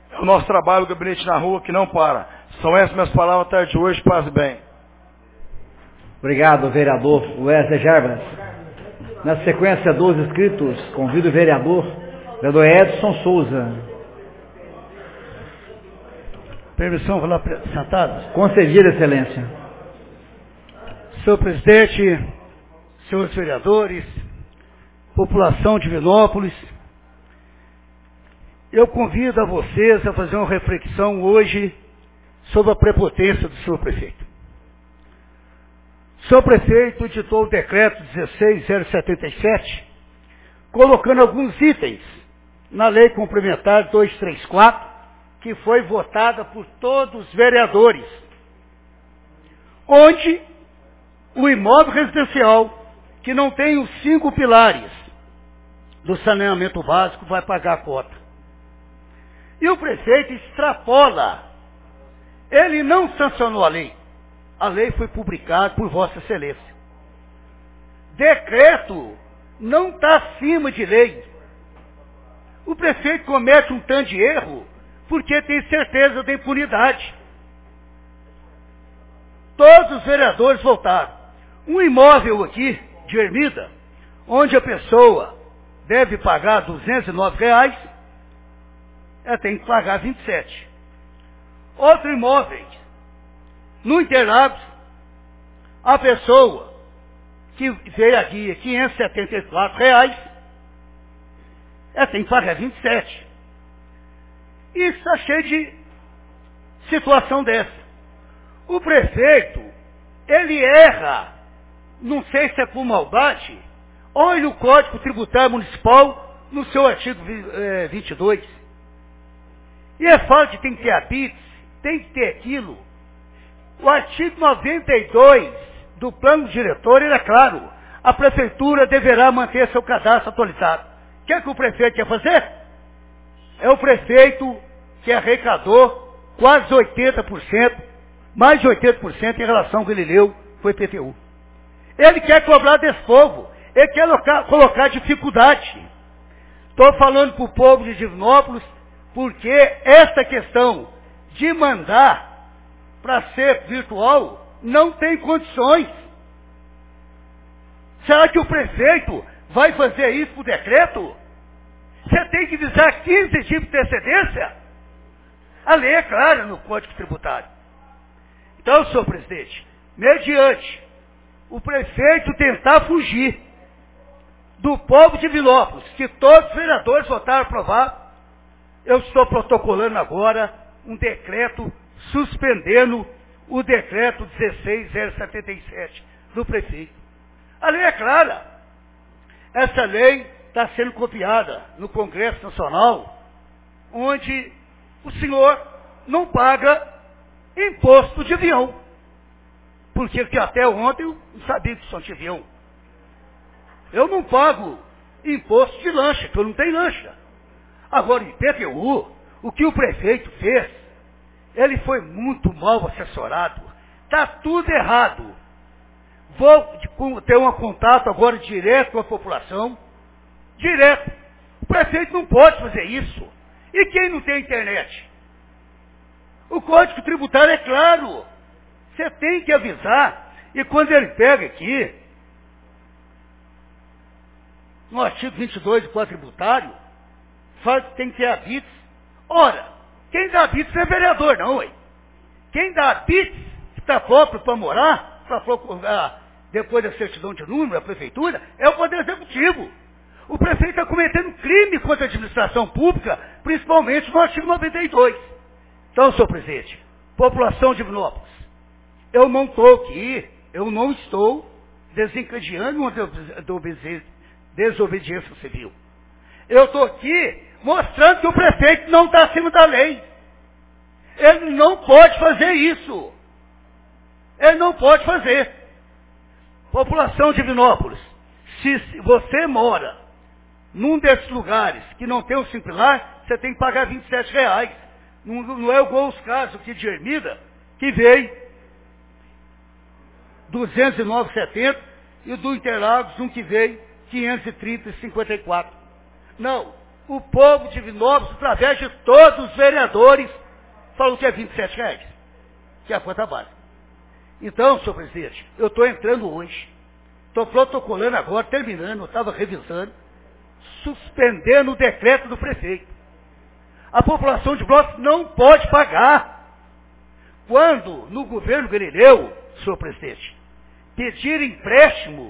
É o nosso trabalho, o gabinete na rua, que não para. São essas minhas palavras à tarde de hoje, paz e bem. Obrigado, vereador Wesley Jarbas. Na sequência dos inscritos, convido o vereador Edson Souza. Permissão, falar sentados? Concedida, excelência. Senhor presidente, senhores vereadores, população de Divinópolis, eu convido a vocês a fazer uma reflexão hoje sobre a prepotência do senhor prefeito. O senhor prefeito editou o decreto 16.077, colocando alguns itens na lei complementar 234, que foi votada por todos os vereadores, onde o imóvel residencial, que não tem os 5 pilares do saneamento básico, vai pagar a cota. E o prefeito extrapola. Ele não sancionou a lei. A lei foi publicada por Vossa Excelência. Decreto não está acima de lei. O prefeito comete um tanto de erro porque tem certeza da impunidade. Todos os vereadores votaram. Um imóvel aqui, de ermida, onde a pessoa deve pagar R$209, ela tem que pagar 27. Outro imóvel, no Interlagos, a pessoa que veio aqui R$574, ela tem que pagar 27. Isso está cheio de situação dessa. O prefeito, ele erra, não sei se é por maldade, olha o Código Tributário Municipal no seu artigo 22. E é fala que tem que ter habites, tem que ter aquilo. O artigo 92 do plano diretor, ele é claro, a prefeitura deverá manter seu cadastro atualizado. O que é que o prefeito quer fazer? É o prefeito que arrecadou quase 80%, mais de 80% em relação ao que ele leu, foi IPTU. Ele quer cobrar desse povo, ele quer colocar dificuldade. Estou falando para o povo de Divinópolis, porque essa questão de mandar para ser virtual não tem condições. Será que o prefeito vai fazer isso por decreto? Você tem que avisar 15 dias de antecedência? A lei é clara no Código Tributário. Então, senhor presidente, mediante o prefeito tentar fugir do povo de Divinópolis, que todos os vereadores votaram a aprovar, eu estou protocolando agora um decreto suspendendo o decreto 16.077 do prefeito. A lei é clara. Essa lei está sendo copiada no Congresso Nacional, onde o senhor não paga imposto de avião. Porque até ontem eu não sabia que só tinha avião. Eu não pago imposto de lancha, porque eu não tenho lancha. Agora, em IPTU, o que o prefeito fez, ele foi muito mal assessorado. Está tudo errado. Vou ter um contato agora direto com a população. Direto. O prefeito não pode fazer isso. E quem não tem internet? O Código Tributário é claro. Você tem que avisar. E quando ele pega aqui, no artigo 22 do Código Tributário, fala que tem que ter habites. Ora, quem dá habites não é vereador, não, ué. Quem dá habites, que está próprio para morar, para procurar depois da certidão de número, da prefeitura, é o Poder Executivo. O prefeito está cometendo crime contra a administração pública, principalmente no artigo 92. Então, senhor presidente, população de Divinópolis, eu não estou aqui, eu não estou desencadeando uma desobediência civil. Eu estou aqui mostrando que o prefeito não está acima da lei. Ele não pode fazer isso. Ele não pode fazer. População de Divinópolis, se você mora num desses lugares que não tem um simplilar, você tem que pagar R$27. Não é igual os casos aqui de Ermida, que veio R$209,70 e do Interlagos, um que veio R$530,54. Não. o povo de Divinópolis, através de todos os vereadores, falou que é R$27, que é a conta básica. Então, senhor presidente, eu estou entrando hoje, estou protocolando agora, terminando, eu estava revisando, suspendendo o decreto do prefeito. A população de Brotas não pode pagar. Quando, no governo Galileu, senhor presidente, pedir empréstimo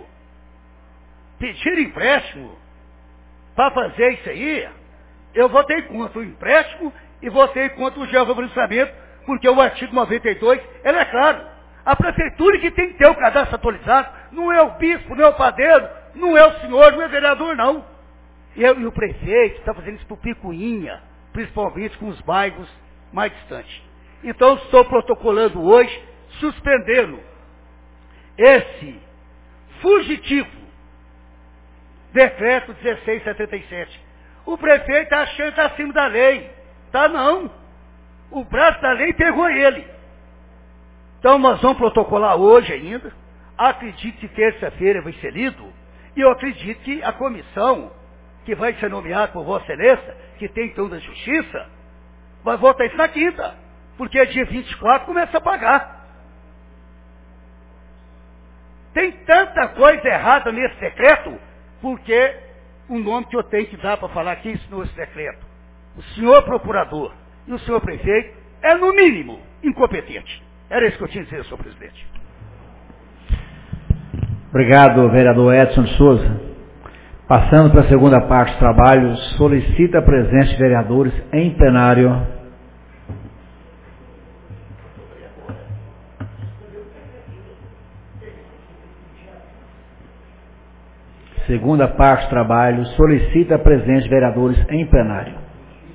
para fazer isso aí, eu votei contra o empréstimo e votei contra o georrevolucionamento, porque o artigo 92, ele é claro. A prefeitura que tem que ter o cadastro atualizado, não é o bispo, não é o padeiro, não é o senhor, não é o vereador, não. E o prefeito está fazendo isso por picuinha, principalmente com os bairros mais distantes. Então, estou protocolando hoje, suspendendo esse fugitivo decreto 1677. O prefeito está achando que está acima da lei. Tá não. O braço da lei pegou ele. Então, nós vamos protocolar hoje ainda. Acredito que terça-feira vai ser lido. E eu acredito que a comissão, que vai ser nomeada por Vossa Excelência, que tem então da Justiça, vai votar isso na quinta. Porque dia 24 começa a pagar. Tem tanta coisa errada nesse decreto, porque o nome que eu tenho que dar para falar que isso não é esse decreto. O senhor procurador e o senhor prefeito é, no mínimo, incompetente. Era isso que eu tinha a dizer, senhor presidente. Obrigado, vereador Edson de Souza. Passando para a segunda parte do trabalho, solicita a presença de vereadores em plenário. Segunda parte do trabalho, solicita a presença de vereadores em plenário.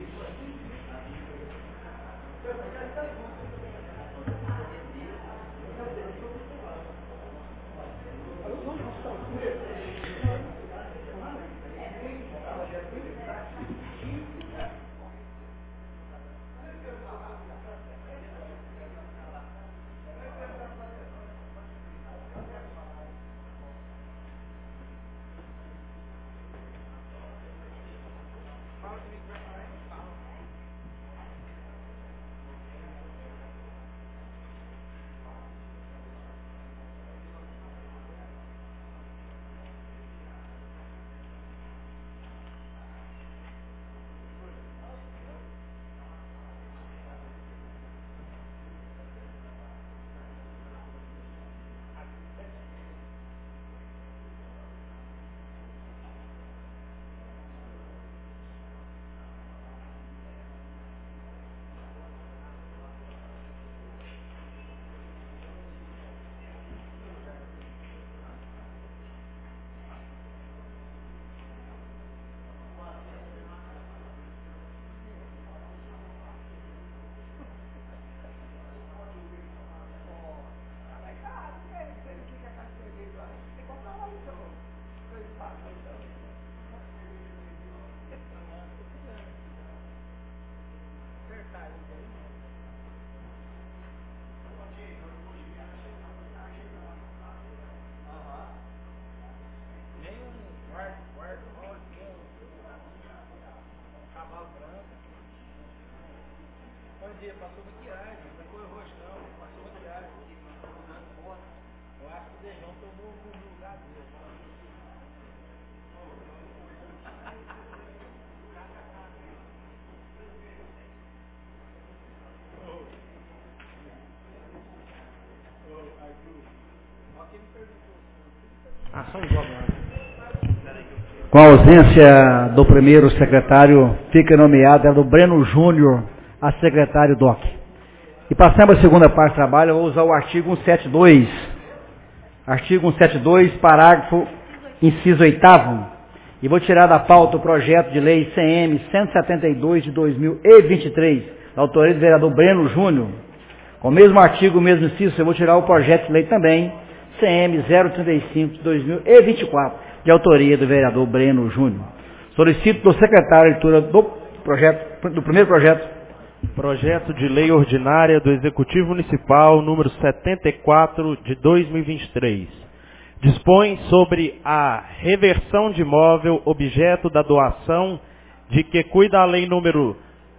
Passou maquiagem, não foi rosto não, passou maquiagem. Eu acho que o Dejão tomou no lugar dele. Com a ausência do primeiro secretário, fica nomeado o Breno Júnior a secretário DOC. E passando a segunda parte do trabalho, eu vou usar o artigo 172. Artigo 172, parágrafo, inciso 8º. E vou tirar da pauta o projeto de lei CM 172 de 2023, da autoria do vereador Breno Júnior. Com o mesmo artigo, o mesmo inciso, eu vou tirar o projeto de lei também, CM 035 de 2024, de autoria do vereador Breno Júnior. Solicito do secretário a leitura do primeiro projeto. Projeto de Lei Ordinária do Executivo Municipal, número 74 de 2023. Dispõe sobre a reversão de imóvel objeto da doação de que cuida a lei número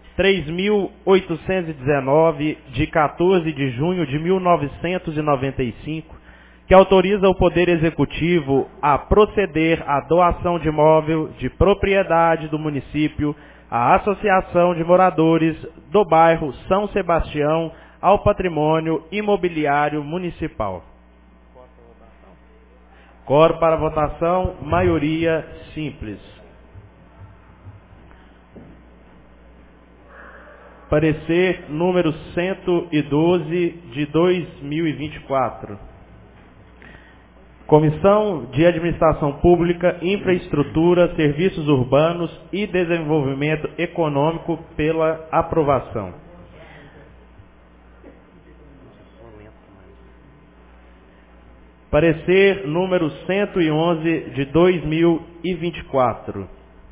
3.819, de 14 de junho de 1995, que autoriza o Poder Executivo a proceder à doação de imóvel de propriedade do município à Associação de Moradores do bairro São Sebastião ao Patrimônio Imobiliário Municipal. Coro para votação, maioria simples. Parecer número 112 de 2024. Comissão de Administração Pública, Infraestrutura, Serviços Urbanos e Desenvolvimento Econômico pela aprovação. Parecer número 111 de 2024.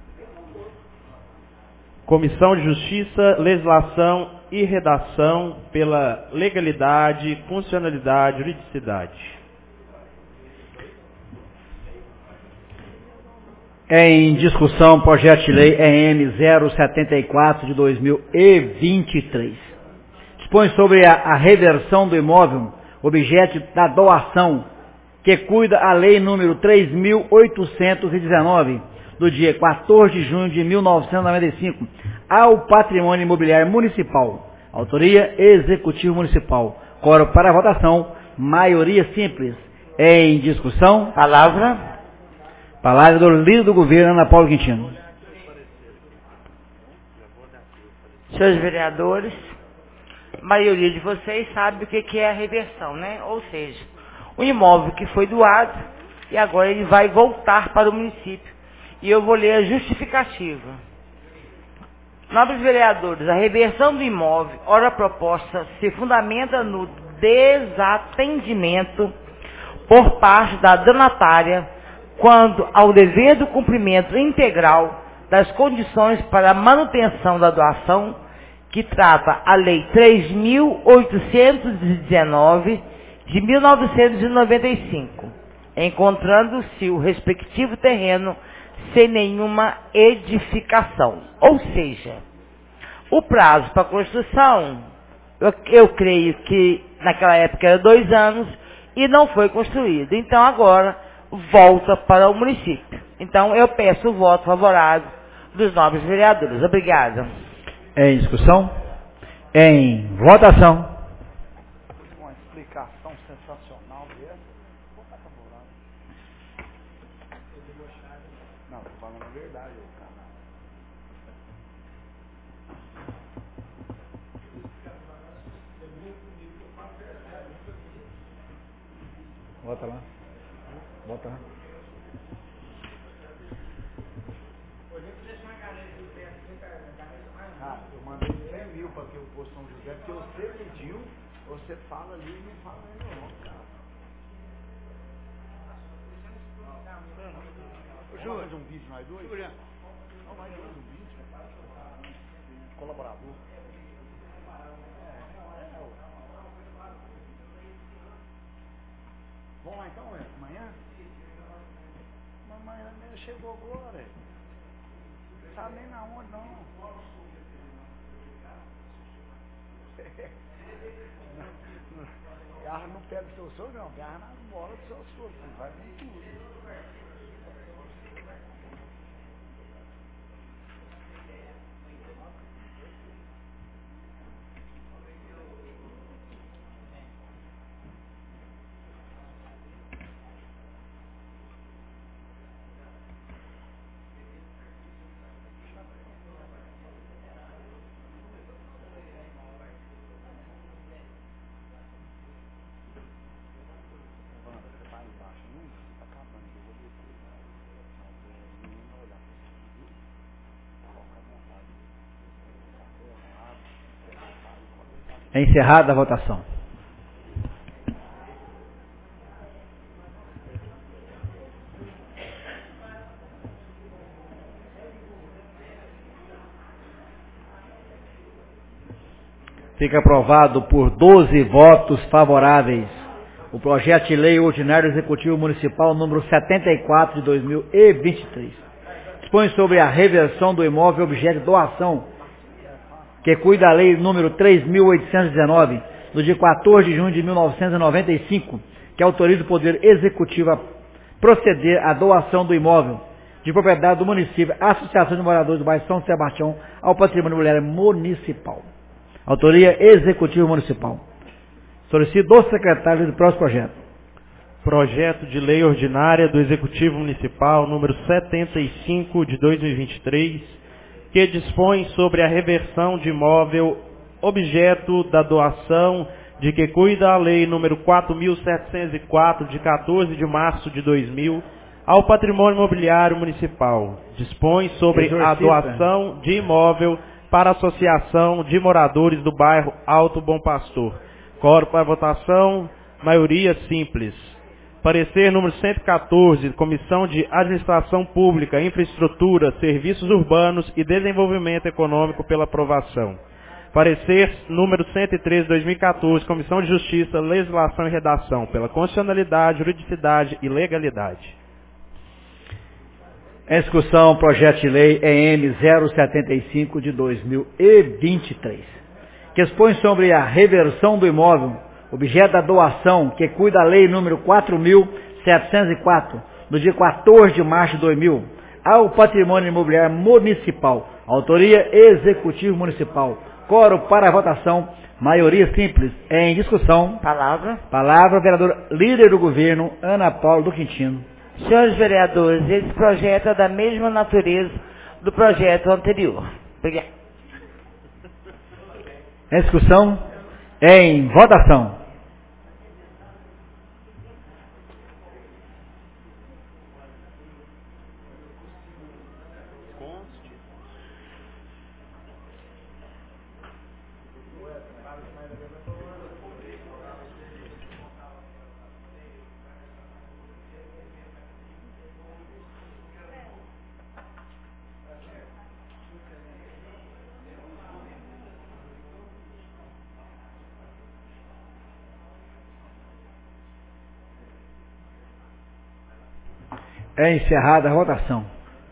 Comissão de Justiça, Legislação e Redação pela legalidade, funcionalidade e juridicidade. Em discussão, projeto de lei EM 074 de 2023. Dispõe sobre a reversão do imóvel, objeto da doação, que cuida a lei número 3.819, do dia 14 de junho de 1995, ao Patrimônio Imobiliário Municipal. Autoria, Executivo Municipal. Coro para votação, maioria simples. Em discussão, palavra do líder do governo, Ana Paula Quintino. Senhores vereadores, a maioria de vocês sabe o que é a reversão, né? Ou seja, o imóvel que foi doado e agora ele vai voltar para o município. E eu vou ler a justificativa. Nobres vereadores, a reversão do imóvel, ora proposta, se fundamenta no desatendimento por parte da donatária quanto ao dever do cumprimento integral das condições para a manutenção da doação, que trata a Lei 3.819 de 1995, encontrando-se o respectivo terreno sem nenhuma edificação. Ou seja, o prazo para a construção, eu creio que naquela época era 2 anos e não foi construído. Então agora volta para o município. Então eu peço o voto favorável dos nobres vereadores. Obrigada. Em discussão? Em votação. Uma explicação sensacional dessa. Não, estou falando a verdade, cara. Bota lá. Bota lá. Eu mandei 100 mil para aqui o posto São José, porque você pediu, você fala ali e não fala aí não, cara. Júlio, fazer um vídeo nós dois? Júlio. Não, nós dois um vídeo. Colaborador. Vamos lá então, amanhã? Mas amanhã chegou agora, não tá nem na onde não. Garra não pega o seu sogro, não. Garra nas bolas do seu sogro. Vai com tudo. É encerrada a votação. Fica aprovado por 12 votos favoráveis o projeto de lei ordinário executivo municipal número 74 de 2023. dispõe sobre a reversão do imóvel objeto de doação, que cuida a lei número 3.819, do dia 14 de junho de 1995, que autoriza o Poder Executivo a proceder à doação do imóvel de propriedade do município, à Associação de Moradores do bairro São Sebastião, ao Patrimônio Imobiliário Municipal. Autoria Executivo Municipal. Solicito do secretário do próximo projeto. Projeto de Lei Ordinária do Executivo Municipal, número 75 de 2023, que dispõe sobre a reversão de imóvel objeto da doação de que cuida a Lei número 4.704, de 14 de março de 2000, ao Patrimônio Imobiliário Municipal. Dispõe sobre a doação de imóvel para a Associação de Moradores do bairro Alto Bom Pastor. Quórum para votação, maioria simples. Parecer número 114, Comissão de Administração Pública, Infraestrutura, Serviços Urbanos e Desenvolvimento Econômico pela aprovação. Parecer número 113, 2014, Comissão de Justiça, Legislação e Redação, pela constitucionalidade, juridicidade e legalidade. Em discussão, projeto de lei EM 075 de 2023, que expõe sobre a reversão do imóvel, objeto da doação, que cuida a lei número 4.704, do dia 14 de março de 2000, ao Patrimônio Imobiliário Municipal. Autoria Executivo Municipal. Quórum para a votação, maioria simples. Em discussão. Palavra, vereadora líder do governo, Ana Paula do Quintino. Senhores vereadores, esse projeto é da mesma natureza do projeto anterior. Obrigado. Em discussão. Em votação. É encerrada a votação.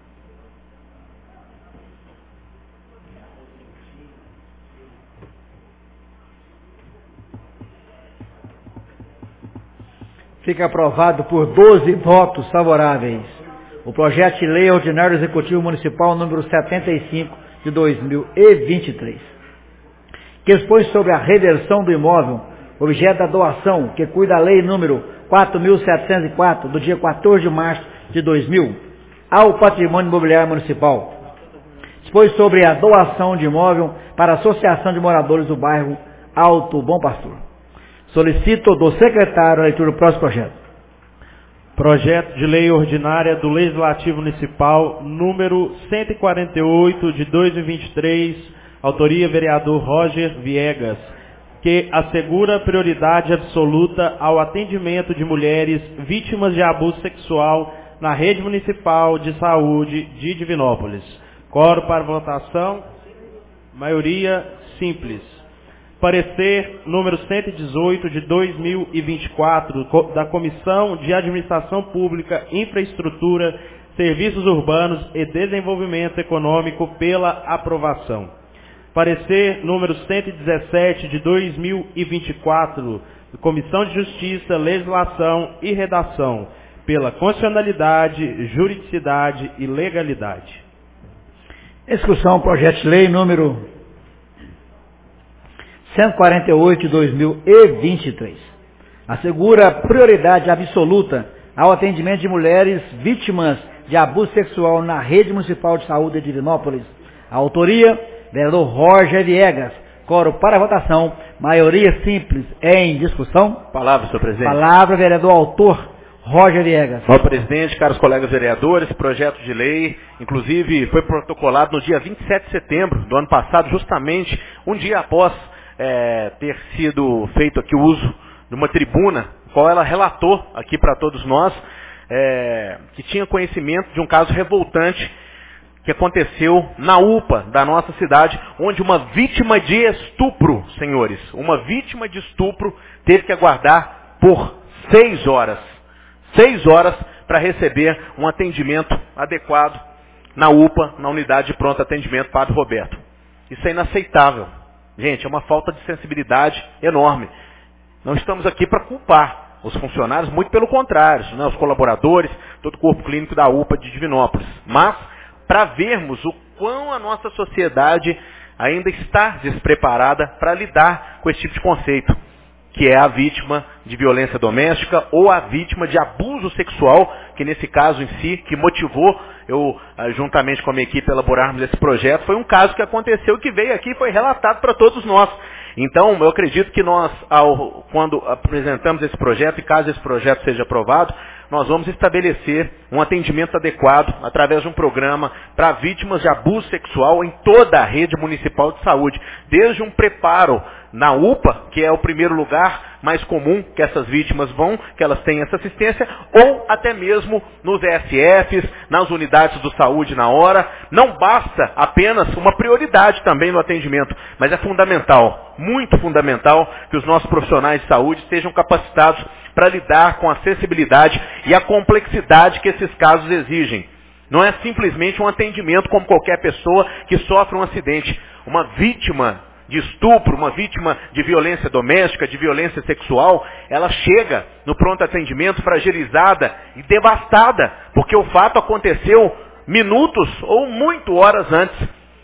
Fica aprovado por 12 votos favoráveis o projeto de lei ordinário executivo municipal número 75 de 2023, que expõe sobre a reversão do imóvel, objeto da doação, que cuida a lei número 4.704, do dia 14 de março de 2000, ao Patrimônio Imobiliário Municipal. Dispõe sobre a doação de imóvel para a Associação de Moradores do bairro Alto Bom Pastor. Solicito do secretário a leitura do próximo projeto. Projeto de Lei Ordinária do Legislativo Municipal, número 148 de 2023, autoria vereador Roger Viegas, que assegura prioridade absoluta ao atendimento de mulheres vítimas de abuso sexual na rede municipal de saúde de Divinópolis. Quórum para votação, maioria simples. Parecer número 118 de 2024 da Comissão de Administração Pública, Infraestrutura, Serviços Urbanos e Desenvolvimento Econômico pela aprovação. Parecer número 117 de 2024 da Comissão de Justiça, Legislação e Redação, pela constitucionalidade, juridicidade e legalidade. Discussão, projeto de lei número 148 de 2023. Assegura prioridade absoluta ao atendimento de mulheres vítimas de abuso sexual na rede municipal de saúde de Divinópolis. A autoria, vereador Roger Viegas. Quórum para a votação, maioria simples. Em discussão. Palavra, senhor presidente. Palavra, vereador autor Roger Viegas. Senhor presidente, caros colegas vereadores, esse projeto de lei, inclusive, foi protocolado no dia 27 de setembro do ano passado, justamente um dia após ter sido feito aqui o uso de uma tribuna, qual ela relatou aqui para todos nós, que tinha conhecimento de um caso revoltante que aconteceu na UPA da nossa cidade, onde uma vítima de estupro, senhores, uma vítima de estupro teve que aguardar por 6 horas para receber um atendimento adequado na UPA, na unidade de pronto atendimento Padre Roberto. Isso é inaceitável. Gente, é uma falta de sensibilidade enorme. Não estamos aqui para culpar os funcionários, muito pelo contrário, né, os colaboradores, todo o corpo clínico da UPA de Divinópolis. Mas para vermos o quão a nossa sociedade ainda está despreparada para lidar com esse tipo de conceito, que é a vítima de violência doméstica ou a vítima de abuso sexual, que nesse caso em si, que motivou eu, juntamente com a minha equipe, elaborarmos esse projeto, foi um caso que aconteceu e que veio aqui e foi relatado para todos nós. Então, eu acredito que nós, quando apresentamos esse projeto, e caso esse projeto seja aprovado, nós vamos estabelecer um atendimento adequado através de um programa para vítimas de abuso sexual em toda a rede municipal de saúde, desde um preparo na UPA, que é o primeiro lugar mais comum que essas vítimas vão, que elas têm essa assistência, ou até mesmo nos ESFs, nas unidades de saúde na hora. Não basta apenas uma prioridade também no atendimento, mas é fundamental, muito fundamental, que os nossos profissionais de saúde estejam capacitados para lidar com a acessibilidade e a complexidade que esses casos exigem. Não é simplesmente um atendimento como qualquer pessoa que sofre um acidente. Uma vítima de estupro, uma vítima de violência doméstica, de violência sexual, ela chega no pronto atendimento fragilizada e devastada, porque o fato aconteceu minutos ou muito horas antes.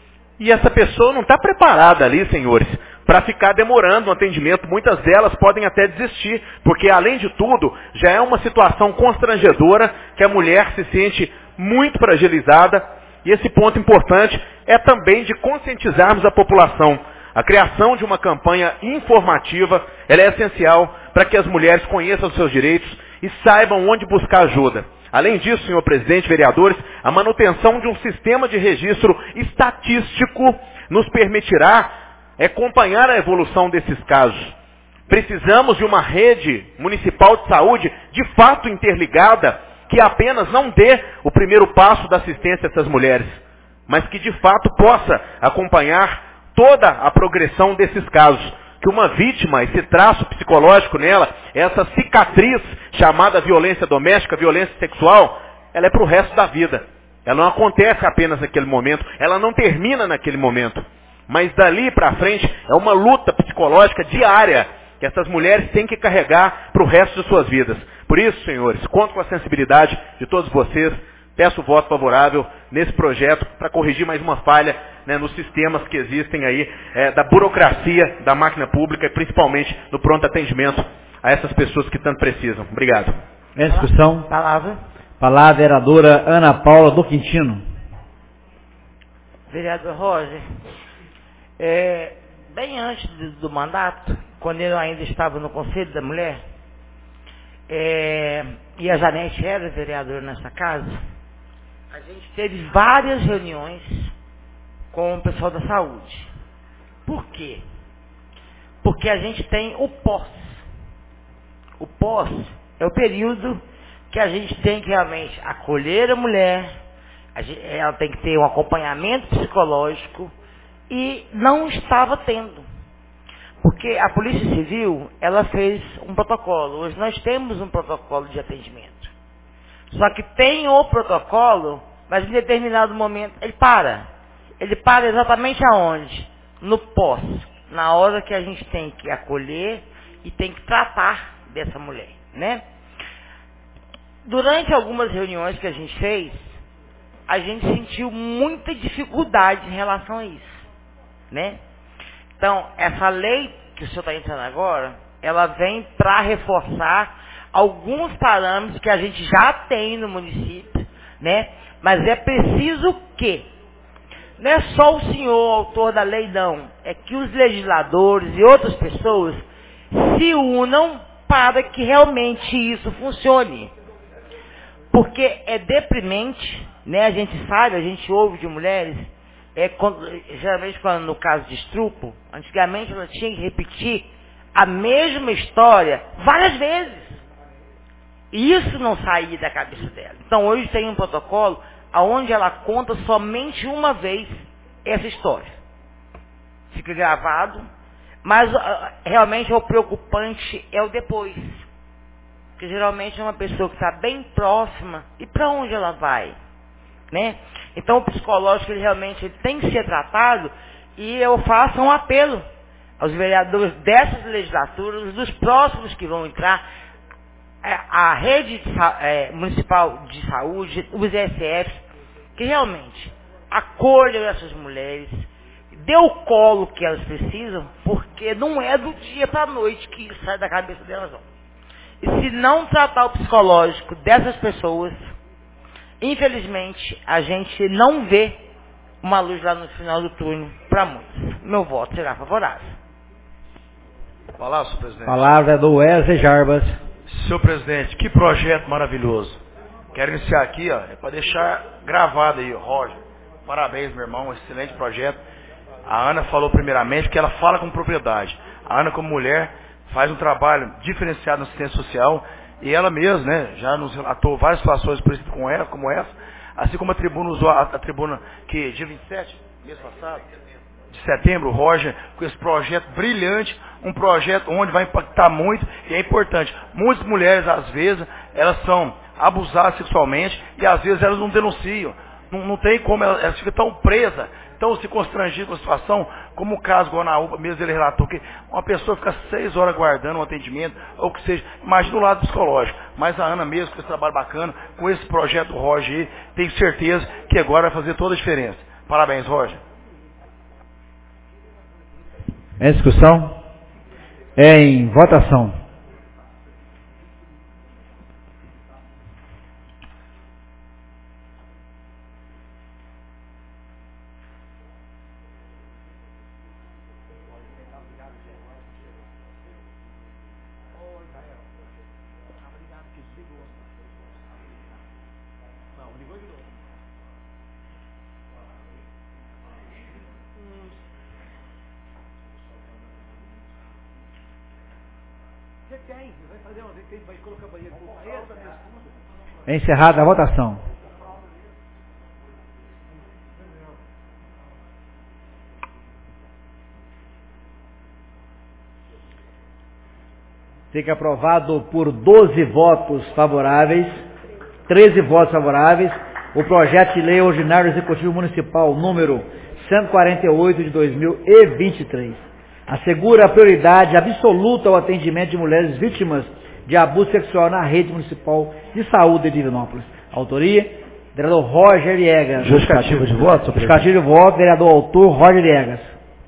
E essa pessoa não está preparada ali, senhores, para ficar demorando no atendimento. Muitas delas podem até desistir, porque além de tudo, já é uma situação constrangedora que a mulher se sente muito fragilizada. E esse ponto importante é também de conscientizarmos a população. A criação de uma campanha informativa, ela é essencial para que as mulheres conheçam os seus direitos e saibam onde buscar ajuda. Além disso, senhor presidente, vereadores, a manutenção de um sistema de registro estatístico nos permitirá acompanhar a evolução desses casos. Precisamos de uma rede municipal de saúde de fato interligada, que apenas não dê o primeiro passo da assistência a essas mulheres, mas que de fato possa acompanhar toda a progressão desses casos. Que uma vítima, esse traço psicológico nela, essa cicatriz chamada violência doméstica, violência sexual, ela é para o resto da vida. Ela não acontece apenas naquele momento, ela não termina naquele momento. Mas dali para frente é uma luta psicológica diária que essas mulheres têm que carregar para o resto de suas vidas. Por isso, senhores, conto com a sensibilidade de todos vocês. Peço o voto favorável nesse projeto para corrigir mais uma falha, né, nos sistemas que existem aí, da burocracia da máquina pública e principalmente no pronto atendimento a essas pessoas que tanto precisam. Obrigado. Nessa discussão, Palavra. palavra vereadora Ana Paula do Quintino. Vereador Roger, bem antes do mandato, quando eu ainda estava no Conselho da Mulher, e a Janete era vereadora nessa casa, a gente teve várias reuniões com o pessoal da saúde. Por quê? Porque a gente tem o pós. O pós é o período que a gente tem que realmente acolher a mulher, ela tem que ter um acompanhamento psicológico, e não estava tendo. Porque a Polícia Civil, ela fez um protocolo. Hoje nós temos um protocolo de atendimento. Só que tem o protocolo, mas em determinado momento ele para. Ele para exatamente aonde? No pós. Na hora que a gente tem que acolher e tem que tratar dessa mulher, né? Durante algumas reuniões que a gente fez, a gente sentiu muita dificuldade em relação a isso, né? Então, essa lei que o senhor está entrando agora, ela vem para reforçar alguns parâmetros que a gente já tem no município, né? Mas é preciso que, não é só o senhor, autor da lei, não, é que os legisladores e outras pessoas se unam para que realmente isso funcione. Porque é deprimente, né? A gente sabe, a gente ouve de mulheres, geralmente quando no caso de estupro, antigamente ela tinha que repetir a mesma história várias vezes. E isso não saía da cabeça dela. Então hoje tem um protocolo onde ela conta somente uma vez essa história. Fica gravado, mas realmente o preocupante é o depois. Porque geralmente é uma pessoa que está bem próxima, e para onde ela vai? Né? Então o psicológico ele realmente tem que ser tratado, e eu faço um apelo aos vereadores dessas legislaturas, dos próximos que vão entrar, a rede municipal de saúde, os ESFs, que realmente acolham essas mulheres, dê o colo que elas precisam, porque não é do dia para a noite que isso sai da cabeça delas, não. E se não tratar o psicológico dessas pessoas, infelizmente, a gente não vê uma luz lá no final do túnel para muitos. Meu voto será favorável. Palavra, senhor presidente. Palavra do Wesley Jarbas. Senhor presidente, que projeto maravilhoso. Quero iniciar aqui, ó, para deixar gravado aí, Roger. Parabéns, meu irmão, excelente projeto. A Ana falou primeiramente que ela fala com propriedade. A Ana, como mulher, faz um trabalho diferenciado na assistência social, e ela mesma, né, já nos relatou várias situações parecidas com ela, como essa, assim como a tribuna usou a tribuna que dia 27, mês passado, de setembro, o Roger, com esse projeto brilhante, um projeto onde vai impactar muito, e é importante. Muitas mulheres, às vezes, elas são abusadas sexualmente, e às vezes elas não denunciam. Não tem como, elas ficam tão presas, tão se constrangidas com a situação, como o caso igual na UPA mesmo, ele relatou que uma pessoa fica 6 horas guardando um atendimento, ou que seja, imagina o lado psicológico. Mas a Ana mesmo, com esse trabalho bacana, com esse projeto do Roger, tenho certeza que agora vai fazer toda a diferença. Parabéns, Roger. Em discussão? Em votação. Encerrada a votação. Fica aprovado por 12 votos favoráveis, 13 votos favoráveis, o projeto de lei ordinário executivo municipal número 148 de 2023. Assegura a prioridade absoluta ao atendimento de mulheres vítimas de abuso sexual na rede municipal de saúde de Divinópolis. Autoria, vereador Roger Viegas. Justificativa de voto, Justificativa de voto, vereador autor Roger Viegas.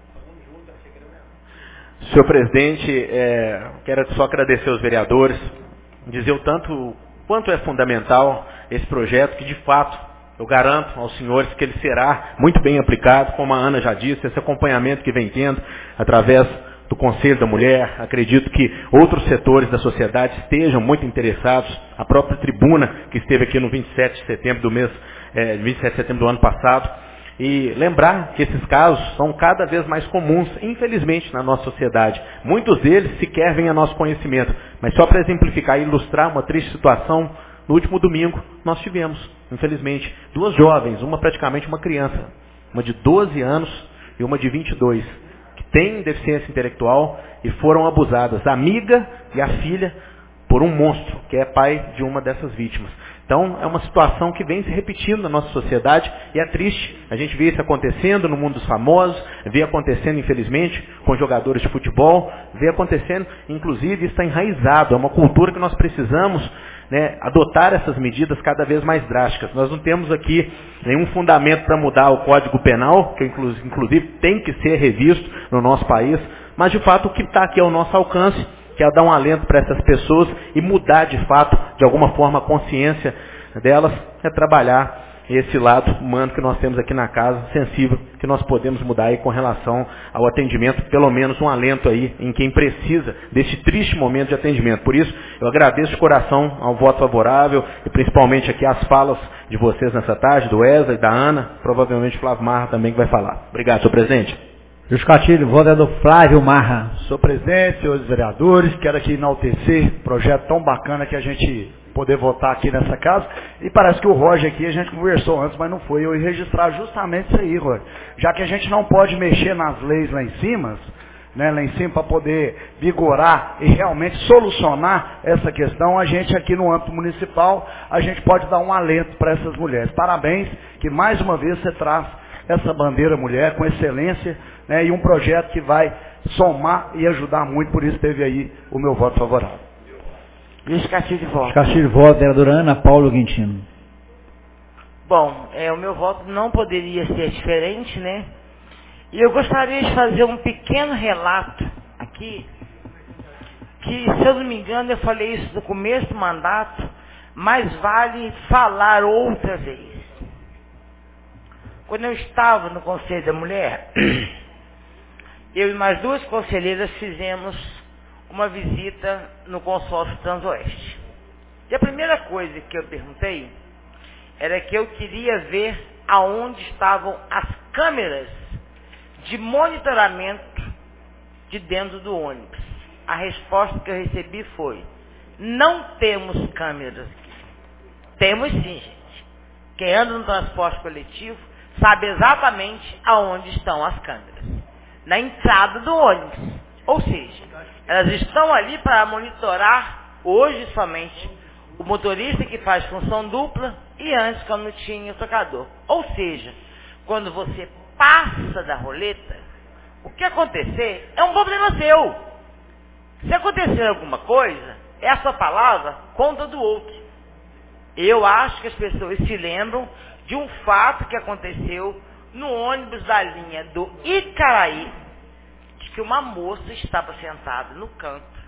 Senhor presidente, quero só agradecer aos vereadores, dizer o tanto quanto é fundamental esse projeto, que de fato eu garanto aos senhores que ele será muito bem aplicado, como a Ana já disse, esse acompanhamento que vem tendo através do Conselho da Mulher. Acredito que outros setores da sociedade estejam muito interessados. A própria tribuna que esteve aqui no 27 de setembro do mês, 27 de setembro do ano passado. E lembrar que esses casos são cada vez mais comuns, infelizmente, na nossa sociedade. Muitos deles sequer vêm a nosso conhecimento. Mas só para exemplificar e ilustrar uma triste situação, no último domingo nós tivemos, infelizmente, 2 jovens, uma praticamente uma criança, uma de 12 anos e uma de 22, que têm deficiência intelectual e foram abusadas, a amiga e a filha, por um monstro, que é pai de uma dessas vítimas. Então, é uma situação que vem se repetindo na nossa sociedade e é triste. A gente vê isso acontecendo no mundo dos famosos, vê acontecendo, infelizmente, com jogadores de futebol, vê acontecendo, inclusive, está enraizado. É uma cultura que nós precisamos, né, adotar essas medidas cada vez mais drásticas. Nós não temos aqui nenhum fundamento para mudar o Código Penal, que inclusive tem que ser revisto no nosso país, mas, de fato, o que está aqui ao nosso alcance, que é dar um alento para essas pessoas e mudar de fato, de alguma forma, a consciência delas, é trabalhar esse lado humano que nós temos aqui na casa, sensível, que nós podemos mudar aí com relação ao atendimento, pelo menos um alento aí em quem precisa desse triste momento de atendimento. Por isso, eu agradeço de coração ao voto favorável e principalmente aqui as falas de vocês nessa tarde, do Wesley, da Ana, provavelmente o Flávio Marra também que vai falar. Obrigado, senhor presidente. Justificativo, voto é do Flávio Marra. Senhor presidente, senhores vereadores, quero aqui enaltecer um projeto tão bacana que a gente poder votar aqui nessa casa. E parece que o Roger aqui, a gente conversou antes, mas não foi. Eu ia registrar justamente isso aí, Roger. Já que a gente não pode mexer nas leis lá em cima, né, lá em cima para poder vigorar e realmente solucionar essa questão, a gente aqui no âmbito municipal, a gente pode dar um alento para essas mulheres. Parabéns, que mais uma vez você traz essa bandeira mulher com excelência, né, e um projeto que vai somar e ajudar muito, por isso teve aí o meu voto favorável. Justificativo de voto. Justificativo de voto, vereadora Ana Paula Quintino. Bom, o meu voto não poderia ser diferente, né? E eu gostaria de fazer um pequeno relato aqui, que, se eu não me engano, eu falei isso no começo do mandato, mas vale falar outra vez. Quando eu estava no Conselho da Mulher, eu e mais 2 conselheiras fizemos uma visita no consórcio Transoeste. E a primeira coisa que eu perguntei era que eu queria ver aonde estavam as câmeras de monitoramento de dentro do ônibus. A resposta que eu recebi foi: não temos câmeras. Temos sim, gente. Quem anda no transporte coletivo sabe exatamente aonde estão as câmeras. Na entrada do ônibus. Ou seja, elas estão ali para monitorar hoje somente o motorista que faz função dupla e antes quando tinha o tocador. Ou seja, quando você passa da roleta, o que acontecer é um problema seu. Se acontecer alguma coisa, essa palavra conta do outro. Eu acho que as pessoas se lembram de um fato que aconteceu no ônibus da linha do Icaraí, de que uma moça estava sentada no canto.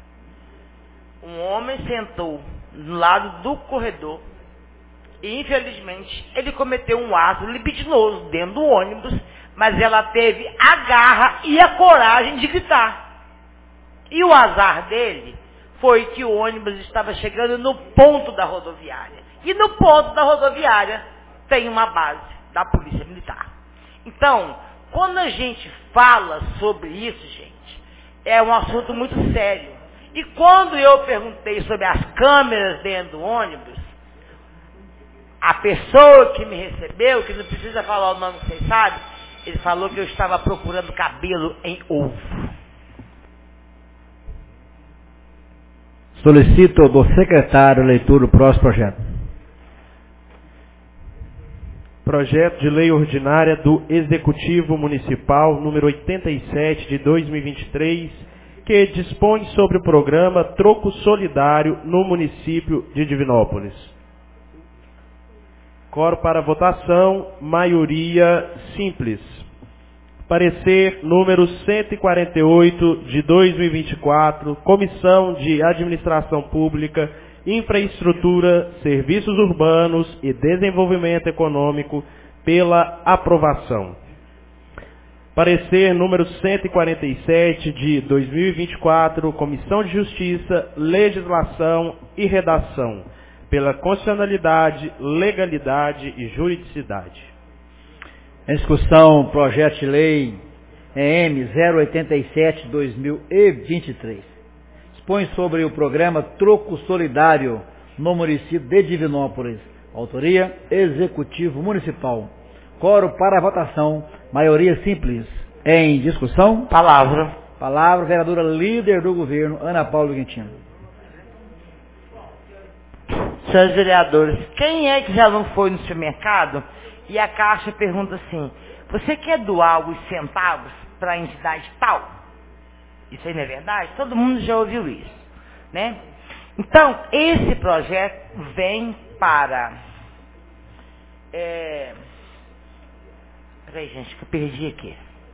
Um homem sentou no lado do corredor e, infelizmente, ele cometeu um ato libidinoso dentro do ônibus, mas ela teve a garra e a coragem de gritar. E o azar dele foi que o ônibus estava chegando no ponto da rodoviária. E no ponto da rodoviária tem uma base da Polícia Militar. Então, quando a gente fala sobre isso, gente, é um assunto muito sério. E quando eu perguntei sobre as câmeras dentro do ônibus, a pessoa que me recebeu, que não precisa falar o nome que vocês sabem, ele falou que eu estava procurando cabelo em ovo. Solicito do secretário a leitura do próximo projeto. Projeto de Lei Ordinária do Executivo Municipal, número 87 de 2023, que dispõe sobre o programa Troco Solidário no município de Divinópolis. Coro para votação, maioria simples. Parecer número 148 de 2024, Comissão de Administração Pública, Infraestrutura, Serviços Urbanos e Desenvolvimento Econômico, pela aprovação. Parecer número 147 de 2024, Comissão de Justiça, Legislação e Redação, pela constitucionalidade, legalidade e juridicidade. Em discussão, projeto de lei EM 087/2023. Dispõe sobre o programa Troco Solidário no município de Divinópolis. Autoria, Executivo Municipal. Coro para votação, maioria simples. Em discussão? Palavra. Palavra, vereadora líder do governo, Ana Paula Quintino. Senhores vereadores, quem é que já não foi no supermercado e a caixa pergunta assim: você quer doar alguns centavos para a entidade tal? Isso aí não é verdade? Todo mundo já ouviu isso, né? Então, esse projeto vem para... Peraí, gente, que eu perdi aqui.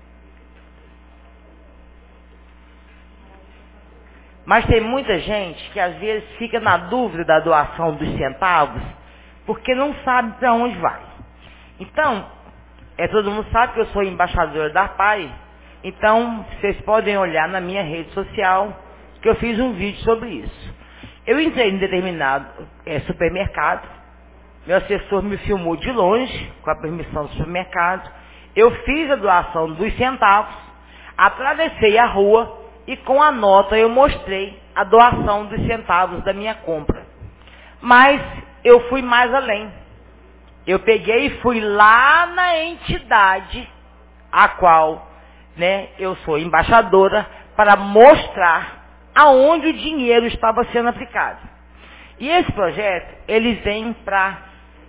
Mas tem muita gente que às vezes fica na dúvida da doação dos centavos, porque não sabe para onde vai. Então, todo mundo sabe que eu sou embaixadora da PAI, então vocês podem olhar na minha rede social que eu fiz um vídeo sobre isso. Eu entrei em determinado supermercado, meu assessor me filmou de longe, com a permissão do supermercado, eu fiz a doação dos centavos, atravessei a rua e com a nota eu mostrei a doação dos centavos da minha compra. Mas eu fui mais além. Eu peguei e fui lá na entidade a qual, eu sou embaixadora, para mostrar aonde o dinheiro estava sendo aplicado. E esse projeto, ele vem para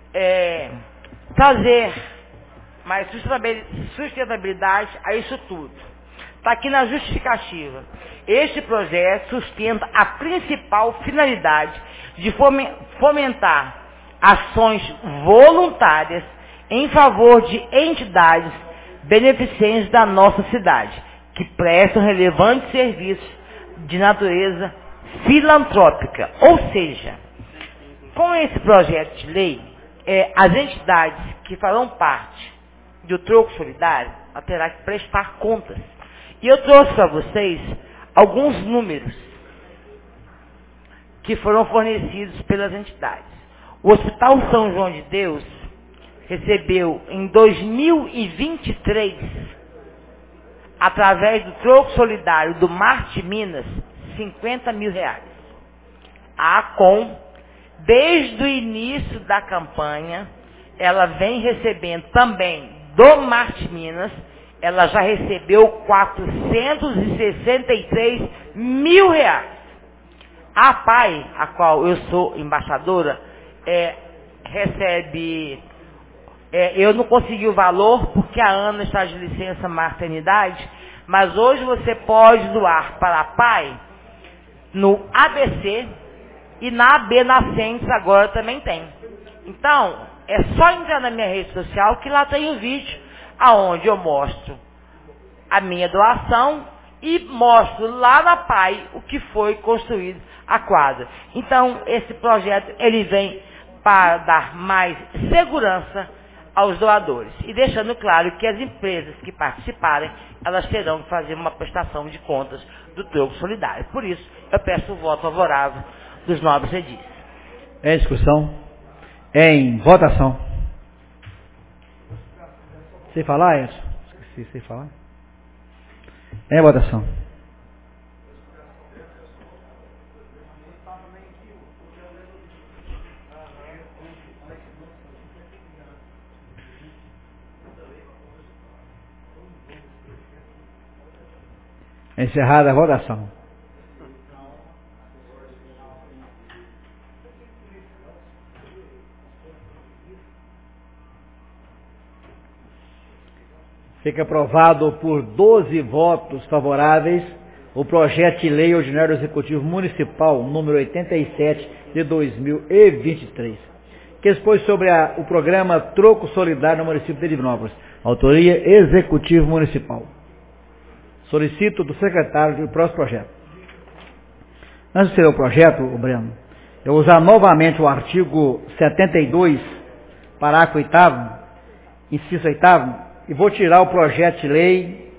trazer mais sustentabilidade a isso tudo. Está aqui na justificativa. Este projeto sustenta a principal finalidade de fomentar ações voluntárias em favor de entidades beneficentes da nossa cidade, que prestam relevantes serviços de natureza filantrópica. Ou seja, com esse projeto de lei, as entidades que farão parte do troco solidário terão que prestar contas. E eu trouxe para vocês alguns números que foram fornecidos pelas entidades. O Hospital São João de Deus recebeu em 2023, através do troco solidário do Marte Minas, 50 mil reais. A ACOM, desde o início da campanha, ela vem recebendo também do Marte Minas, ela já recebeu 463 mil reais. A PAI, a qual eu sou embaixadora, recebe... eu não consegui o valor porque a Ana está de licença maternidade, mas hoje você pode doar para a PAI no ABC e na AB Nascentes agora também tem. Então, é só entrar na minha rede social que lá tem um vídeo aonde eu mostro a minha doação e mostro lá na PAI o que foi construído a quadra. Então, esse projeto, ele vem para dar mais segurança aos doadores. E deixando claro que as empresas que participarem, elas terão que fazer uma prestação de contas do troco solidário. Por isso, eu peço o voto favorável dos nobres edis. Em discussão. Em votação. Sem falar, Edson? Esqueci, sem falar. Em votação. Encerrada a votação. Fica aprovado por 12 votos favoráveis o projeto de lei ordinário do Executivo Municipal número 87 de 2023, que expôs sobre o programa Troco Solidário no município de Divinópolis, autoria Executivo Municipal. Solicito do secretário do próximo projeto. Antes de ser o projeto, Breno, eu vou usar novamente o artigo 72, parágrafo 8º, inciso 8º, e vou tirar o projeto de lei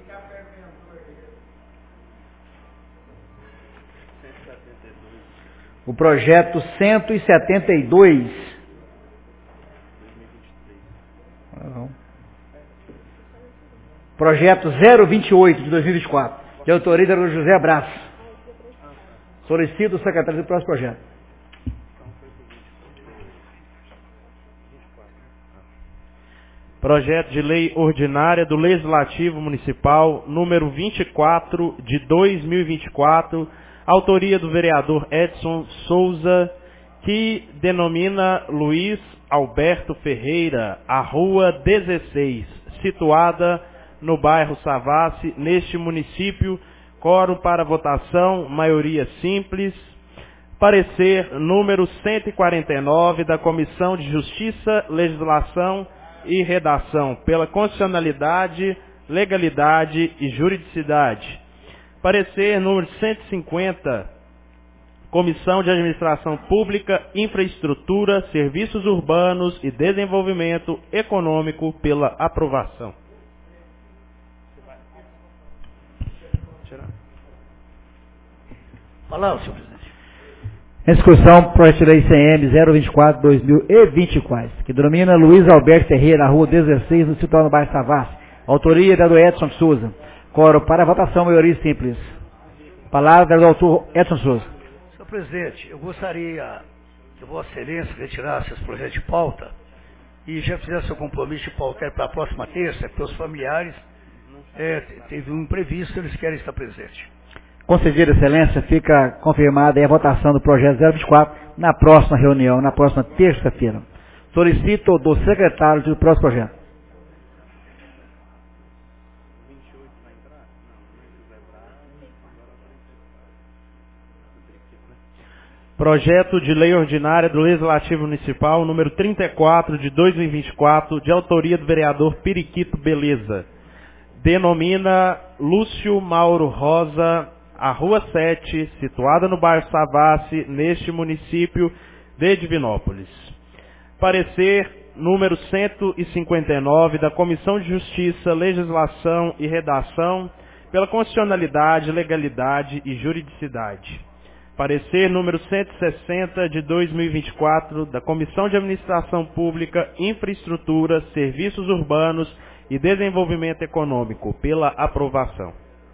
o projeto 172 projeto 028 de 2024, de autoria do José Brás. Solicito o secretário do próximo projeto. Projeto de lei ordinária do Legislativo Municipal, número 24 de 2024, autoria do vereador Edson Souza, que denomina Luiz Alberto Ferreira, a Rua 16, situada no bairro Savassi, neste município. Quórum para votação, maioria simples. Parecer número 149 da Comissão de Justiça, Legislação e Redação, pela constitucionalidade, legalidade e juridicidade. Parecer número 150, Comissão de Administração Pública, Infraestrutura, Serviços Urbanos e Desenvolvimento Econômico, pela aprovação. Falando, senhor presidente. Em discussão, projeto de lei CM 024/2024, que denomina Luiz Alberto Ferreira, a Rua 16, no situado no bairro Savassi. Autoria da do Edson Souza. Quórum para votação, maioria simples. Palavra do autor Edson Souza. Senhor presidente, eu gostaria que Vossa Excelência retirasse esse projeto de pauta e já fizesse o compromisso de pautar para a próxima terça, porque os familiares teve um imprevisto, eles querem estar presentes. Concedida excelência, fica confirmada a votação do projeto 024 na próxima reunião, na próxima terça-feira. Solicito do secretário do próximo projeto. Projeto de Lei Ordinária do Legislativo Municipal, número 34 de 2024, de autoria do vereador Periquito Beleza. Denomina Lúcio Mauro Rosa a Rua 7, situada no bairro Savassi, neste município de Divinópolis. Parecer número 159 da Comissão de Justiça, Legislação e Redação, pela constitucionalidade, legalidade e juridicidade. Parecer número 160 de 2024 da Comissão de Administração Pública, Infraestrutura, Serviços Urbanos e Desenvolvimento Econômico, pela aprovação.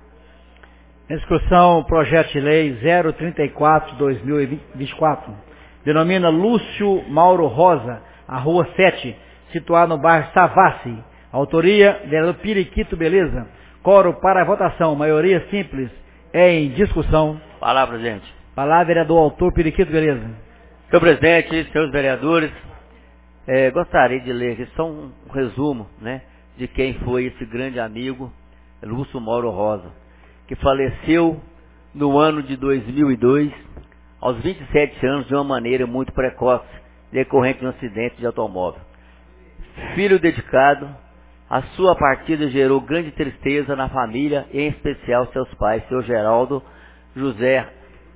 Em discussão, projeto de lei 034 de 2024. Denomina Lúcio Mauro Rosa, a Rua 7, situada no bairro Savassi. Autoria, vereador Periquito Beleza. Quórum para a votação, maioria simples, em discussão. Palavra, presidente. Palavra, vereador autor Periquito Beleza. Senhor presidente, senhores vereadores, gostaria de ler aqui só um resumo, né, de quem foi esse grande amigo, Lúcio Mauro Rosa, que faleceu no ano de 2002, aos 27 anos, de uma maneira muito precoce, decorrente de um acidente de automóvel. Filho dedicado, a sua partida gerou grande tristeza na família, e em especial seus pais, seu Geraldo, José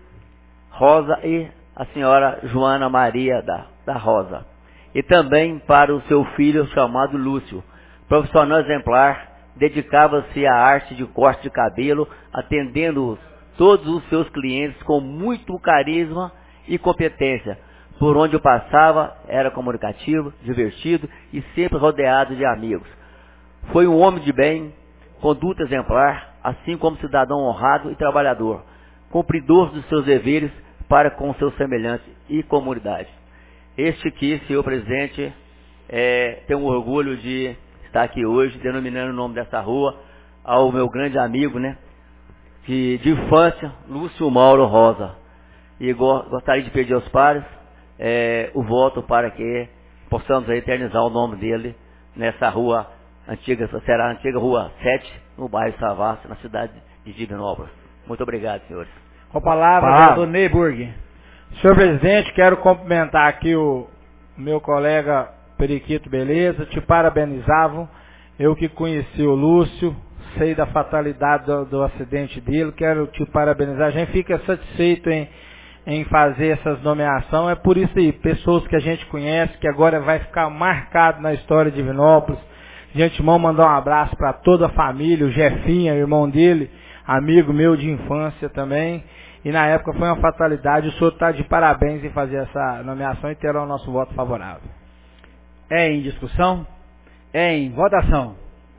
Rosa e a senhora Joana Maria da Rosa. E também para o seu filho chamado Lúcio, profissional exemplar, dedicava-se à arte de corte de cabelo, atendendo todos os seus clientes com muito carisma e competência. Por onde passava, era comunicativo, divertido e sempre rodeado de amigos. Foi um homem de bem, conduta exemplar, assim como cidadão honrado e trabalhador, cumpridor dos seus deveres para com seus semelhantes e comunidade. Este aqui, senhor presidente, tem um orgulho de estar aqui hoje, denominando o nome dessa rua ao meu grande amigo, né, de infância, Lúcio Mauro Rosa. E gostaria de pedir aos pares o voto para que possamos eternizar o nome dele nessa rua antiga, será a antiga Rua 7, no bairro Savassi, na cidade de Divinópolis. Muito obrigado, senhores. Com a palavra, vereador Neyburg. Senhor presidente, quero cumprimentar aqui o meu colega Periquito Beleza, te parabenizavam. Eu que conheci o Lúcio, sei da fatalidade do acidente dele, quero te parabenizar. A gente fica satisfeito em fazer essas nomeações, é por isso aí, pessoas que a gente conhece, que agora vai ficar marcado na história de Divinópolis. De antemão, mandar um abraço para toda a família, o Jefinha, irmão dele, amigo meu de infância também. E na época foi uma fatalidade, o senhor está de parabéns em fazer essa nomeação e terá o nosso voto favorável. Em discussão? Em votação.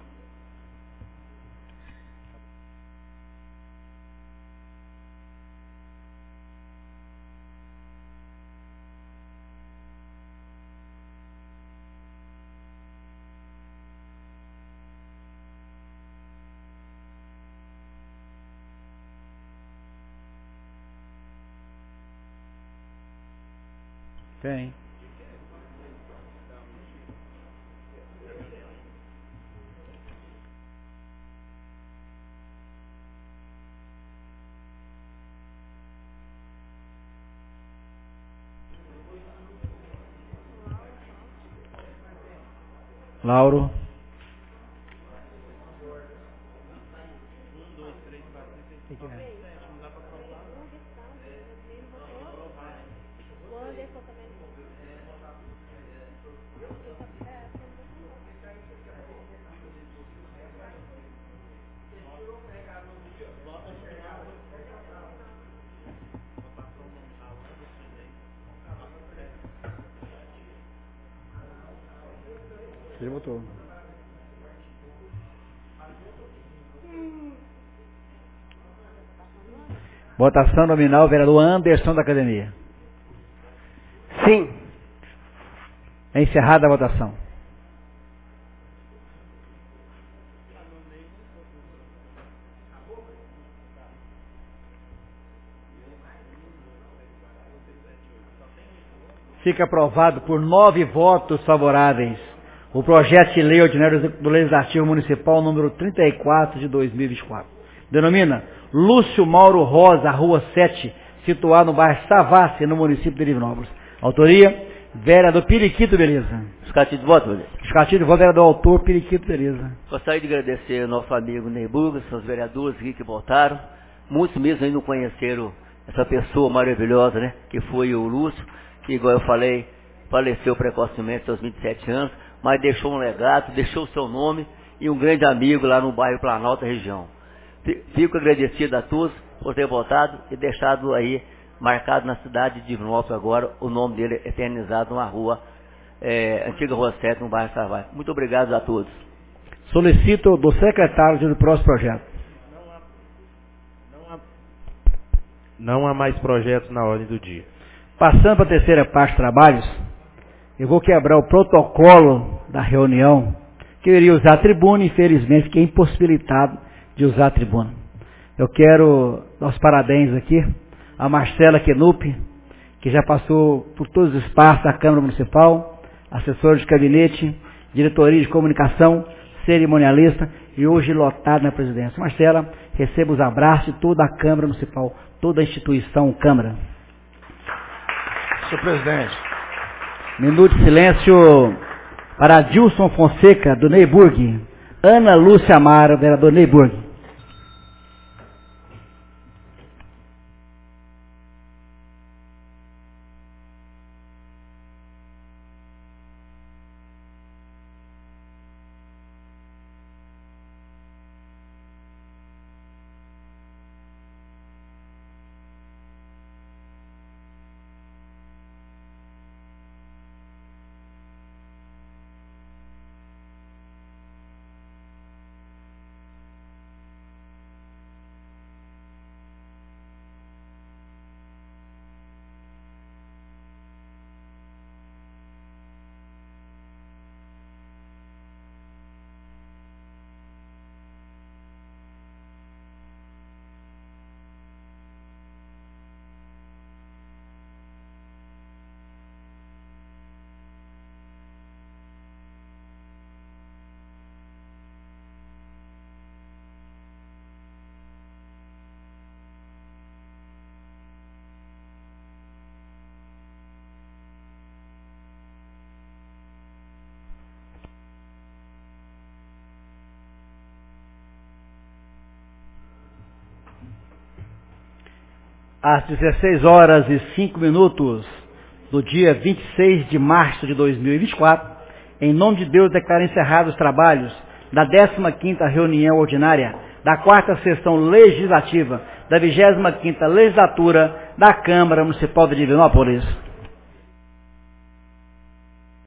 Tem. Lauro. Ele votou. Votação nominal, vereador Anderson da Academia. Sim. É encerrada a votação. Fica aprovado por 9 votos favoráveis o projeto de lei ordinário do Legislativo Municipal número 34 de 2024. Denomina Lúcio Mauro Rosa, Rua 7, situado no bairro Savassi, no município de Divinópolis. Autoria, vereador Periquito Beleza. Justificativo de voto, Beleza. Justificativo de voto, vereador autor Periquito Beleza. Gostaria de agradecer ao nosso amigo Ney Burgos, seus vereadores aqui que votaram. Muitos mesmo ainda não conheceram essa pessoa maravilhosa, né? Que foi o Lúcio, que, igual eu falei, faleceu precocemente aos 27 anos, mas deixou um legado, deixou o seu nome e um grande amigo lá no bairro Planalto, região. Fico agradecido a todos por ter votado e deixado aí marcado na cidade de Divinópolis agora o nome dele eternizado numa rua, antiga Rua 7, no bairro Savassi. Muito obrigado a todos. Solicito do secretário do próximo projeto. Não há mais projetos na ordem do dia. Passando para a terceira parte de trabalhos, eu vou quebrar o protocolo da reunião, que eu iria usar a tribuna, infelizmente fiquei impossibilitado de usar a tribuna. Eu quero dar os parabéns aqui a Marcela Kenup, que já passou por todos os espaços da Câmara Municipal, assessor de gabinete, diretoria de comunicação, cerimonialista e hoje lotado na presidência. Marcela, receba os abraços de toda a Câmara Municipal, toda a instituição Câmara. Senhor presidente. Minuto de silêncio para Dilson Fonseca, do Neyburg. Ana Lúcia Amaro, vereador Neyburg. Às 16h05 do dia 26 de março de 2024, em nome de Deus, declaro encerrados os trabalhos da 15ª reunião ordinária da 4ª sessão legislativa da 25ª legislatura da Câmara Municipal de Divinópolis.